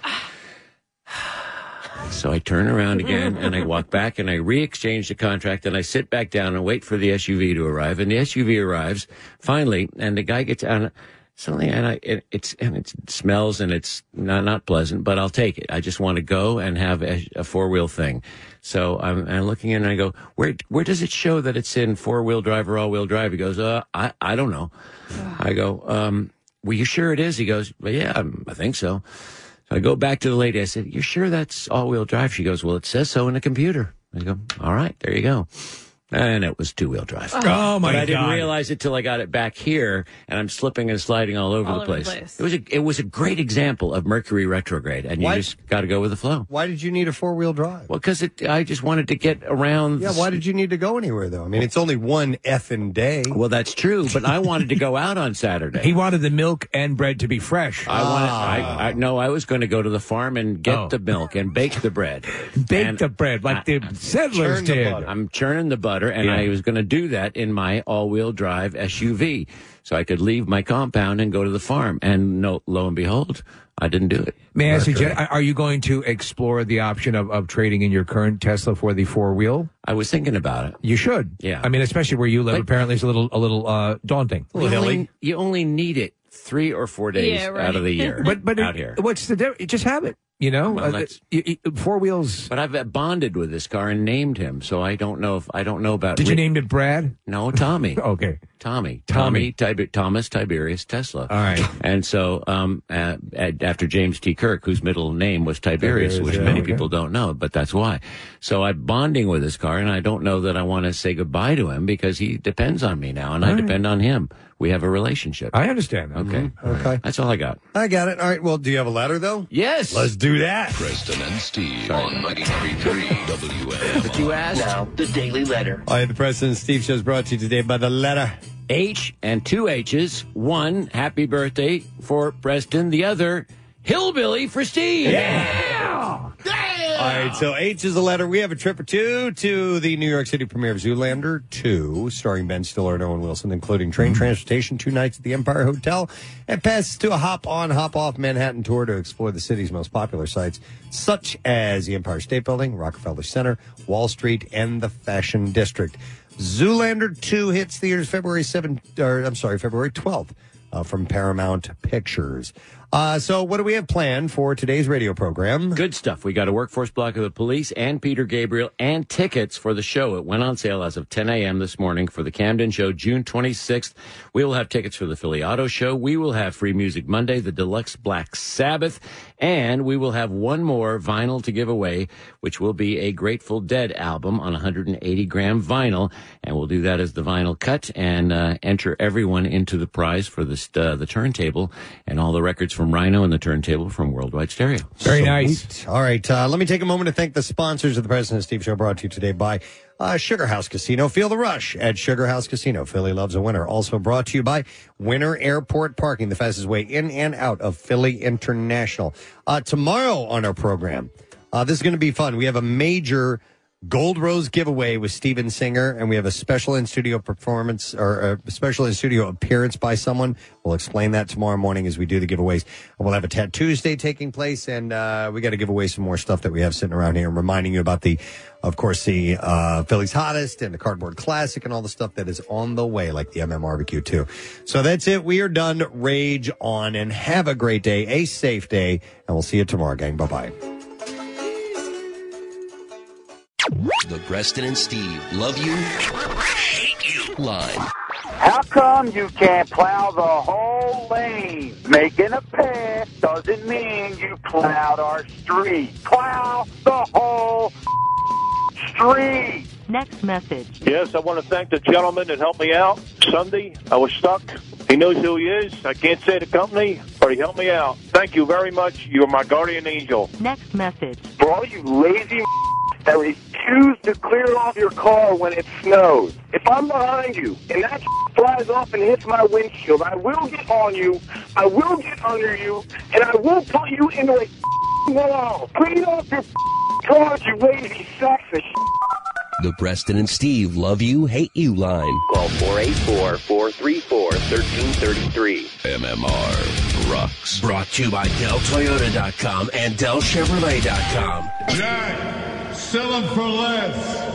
so I turn around again and I walk back and I re-exchange the contract and I sit back down and wait for the S U V to arrive. And the S U V arrives finally, and the guy gets out. Suddenly, and I, it, it's and it smells and it's not not pleasant, but I'll take it. I just want to go and have a, a four wheel thing. So I'm, I'm looking in and I go, where where does it show that it's in four wheel drive or all wheel drive? He goes, uh, I I don't know. I go, um, well, you sure it is? He goes, well, yeah, I think so. So I go back to the lady. I said, "You're sure that's all-wheel drive?" She goes, "Well, it says so in the computer." I go, "All right, there you go." And it was two-wheel drive.
Oh, my
But I didn't
God.
realize it till I got it back here, and I'm slipping and sliding all over,
All
the,
over the
place.
place.
It was a it was a great example of Mercury retrograde, and you
Why-
just got to go with the flow.
Why did you need a four-wheel drive?
Well, because I just wanted to get around.
Yeah, why did you need to go anywhere, though? I mean, it's only one effing day.
Well, that's true, but I wanted to go out on Saturday.
He wanted the milk and bread to be fresh.
I wanted. I, I no, I was going to go to the farm and get
Oh.
the milk and bake the bread.
Bake
And
the bread like the settlers
churn the
did.
butter. I'm churning the butter, and
Yeah.
I was going to do that in my all-wheel drive S U V, so I could leave my compound and go to the farm. And no, lo and behold, I didn't do it.
May I ask you,
Mercury.
Jen, are you going to explore the option of, of trading in your current Tesla for the four wheel?
I was thinking about it.
You should.
Yeah.
I mean, especially where you live,
But-
apparently it's a little a little uh, daunting.
You only, you only need it three or four days
Yeah, right.
out of the year.
But but
out
it-
here.
what's the difference? Just have it. You know,
Well,
Uh,
that's-
y- y- four wheels.
But I've uh, bonded with this car and named him, so I don't know if I don't know about.
Did you
re-
name it Brad?
No, Tommy.
Okay.
Tommy.
Tommy.
Tommy. Tiber- Thomas Tiberius Tesla.
All right.
And so, um, uh, at, after James T. Kirk, whose middle name was Tiberius,
Tiberius,
which
yeah,
many
okay.
people don't know, but that's why. So I'm bonding with this car, and I don't know that I want to say goodbye to him because he depends on me now, and
All
I
right.
depend on him. We have a relationship.
I understand that.
Okay.
Okay.
That's all I got.
I got it. All right. Well, do you have a letter, though?
Yes.
Let's do that.
Preston and Steve on ninety-three point three W M R.
But you asked.
Now, the Daily Letter.
All right. The President Steve Show is brought to you today by the letter.
H and two H's. One, happy birthday for Preston. The other, hillbilly for Steve.
Yeah.
All right, so H is a letter. We have a trip or two to the New York City premiere of Zoolander two, starring Ben Stiller and Owen Wilson, including train transportation, two nights at the Empire Hotel, and passes to a hop-on, hop-off Manhattan tour to explore the city's most popular sites, such as the Empire State Building, Rockefeller Center, Wall Street, and the Fashion District. Zoolander two hits theaters February seventh, or I'm sorry, February twelfth. Uh, from Paramount Pictures. Uh, so what do we have planned for today's radio program?
Good stuff. We got a workforce block of the police and Peter Gabriel and tickets for the show. It went on sale as of ten a.m. this morning for the Camden Show, June twenty-sixth. We will have tickets for the Philly Auto Show. We will have Free Music Monday, the Deluxe Black Sabbath, and we will have one more vinyl to give away, which will be a Grateful Dead album on one hundred eighty gram vinyl, and we'll do that as the vinyl cut and uh, enter everyone into the prize for the, uh, the turntable and all the records from Rhino and the turntable from Worldwide Stereo.
Very nice.
Sweet. All right. Uh, let me take a moment to thank the sponsors of the President Steve Show, brought to you today by uh, Sugar House Casino. Feel the rush at Sugar House Casino. Philly loves a winner. Also brought to you by Winter Airport Parking, the fastest way in and out of Philly International. Uh, tomorrow on our program, uh, this is going to be fun. We have a major Gold Rose giveaway with Steven Singer, and we have a special in-studio performance or a special in-studio appearance by someone. We'll explain that tomorrow morning as we do the giveaways. We'll have a Tattoos Day taking place, and uh, we got to give away some more stuff that we have sitting around here, reminding you about the, of course, the uh, Philly's Hottest and the Cardboard Classic and all the stuff that is on the way, like the M M R B Q too. So that's it. We are done. Rage on, and have a great day, a safe day, and we'll see you tomorrow, gang. Bye-bye.
The Preston and Steve love you, hate you line.
How come you can't plow the whole lane? Making a pass doesn't mean you plowed our street. Plow the whole street.
Next message.
Yes, I want to thank the gentleman that helped me out Sunday. I was stuck. He knows who he is. I can't say the company, but he helped me out. Thank you very much. You're my guardian angel.
Next message.
For all you lazy that refuse to clear off your car when it snows. If I'm behind you and that flies off and hits my windshield, I will get on you, I will get under you, and I will put you into a wall. Clean off your car, you lazy sacks of shit.
The Preston and Steve Love You, Hate You line.
Call four eight four, four three four, one three three three.
M M R rocks.
Brought to you by Del Toyota dot com and Del Chevrolet dot com.
Jack, sell them for less.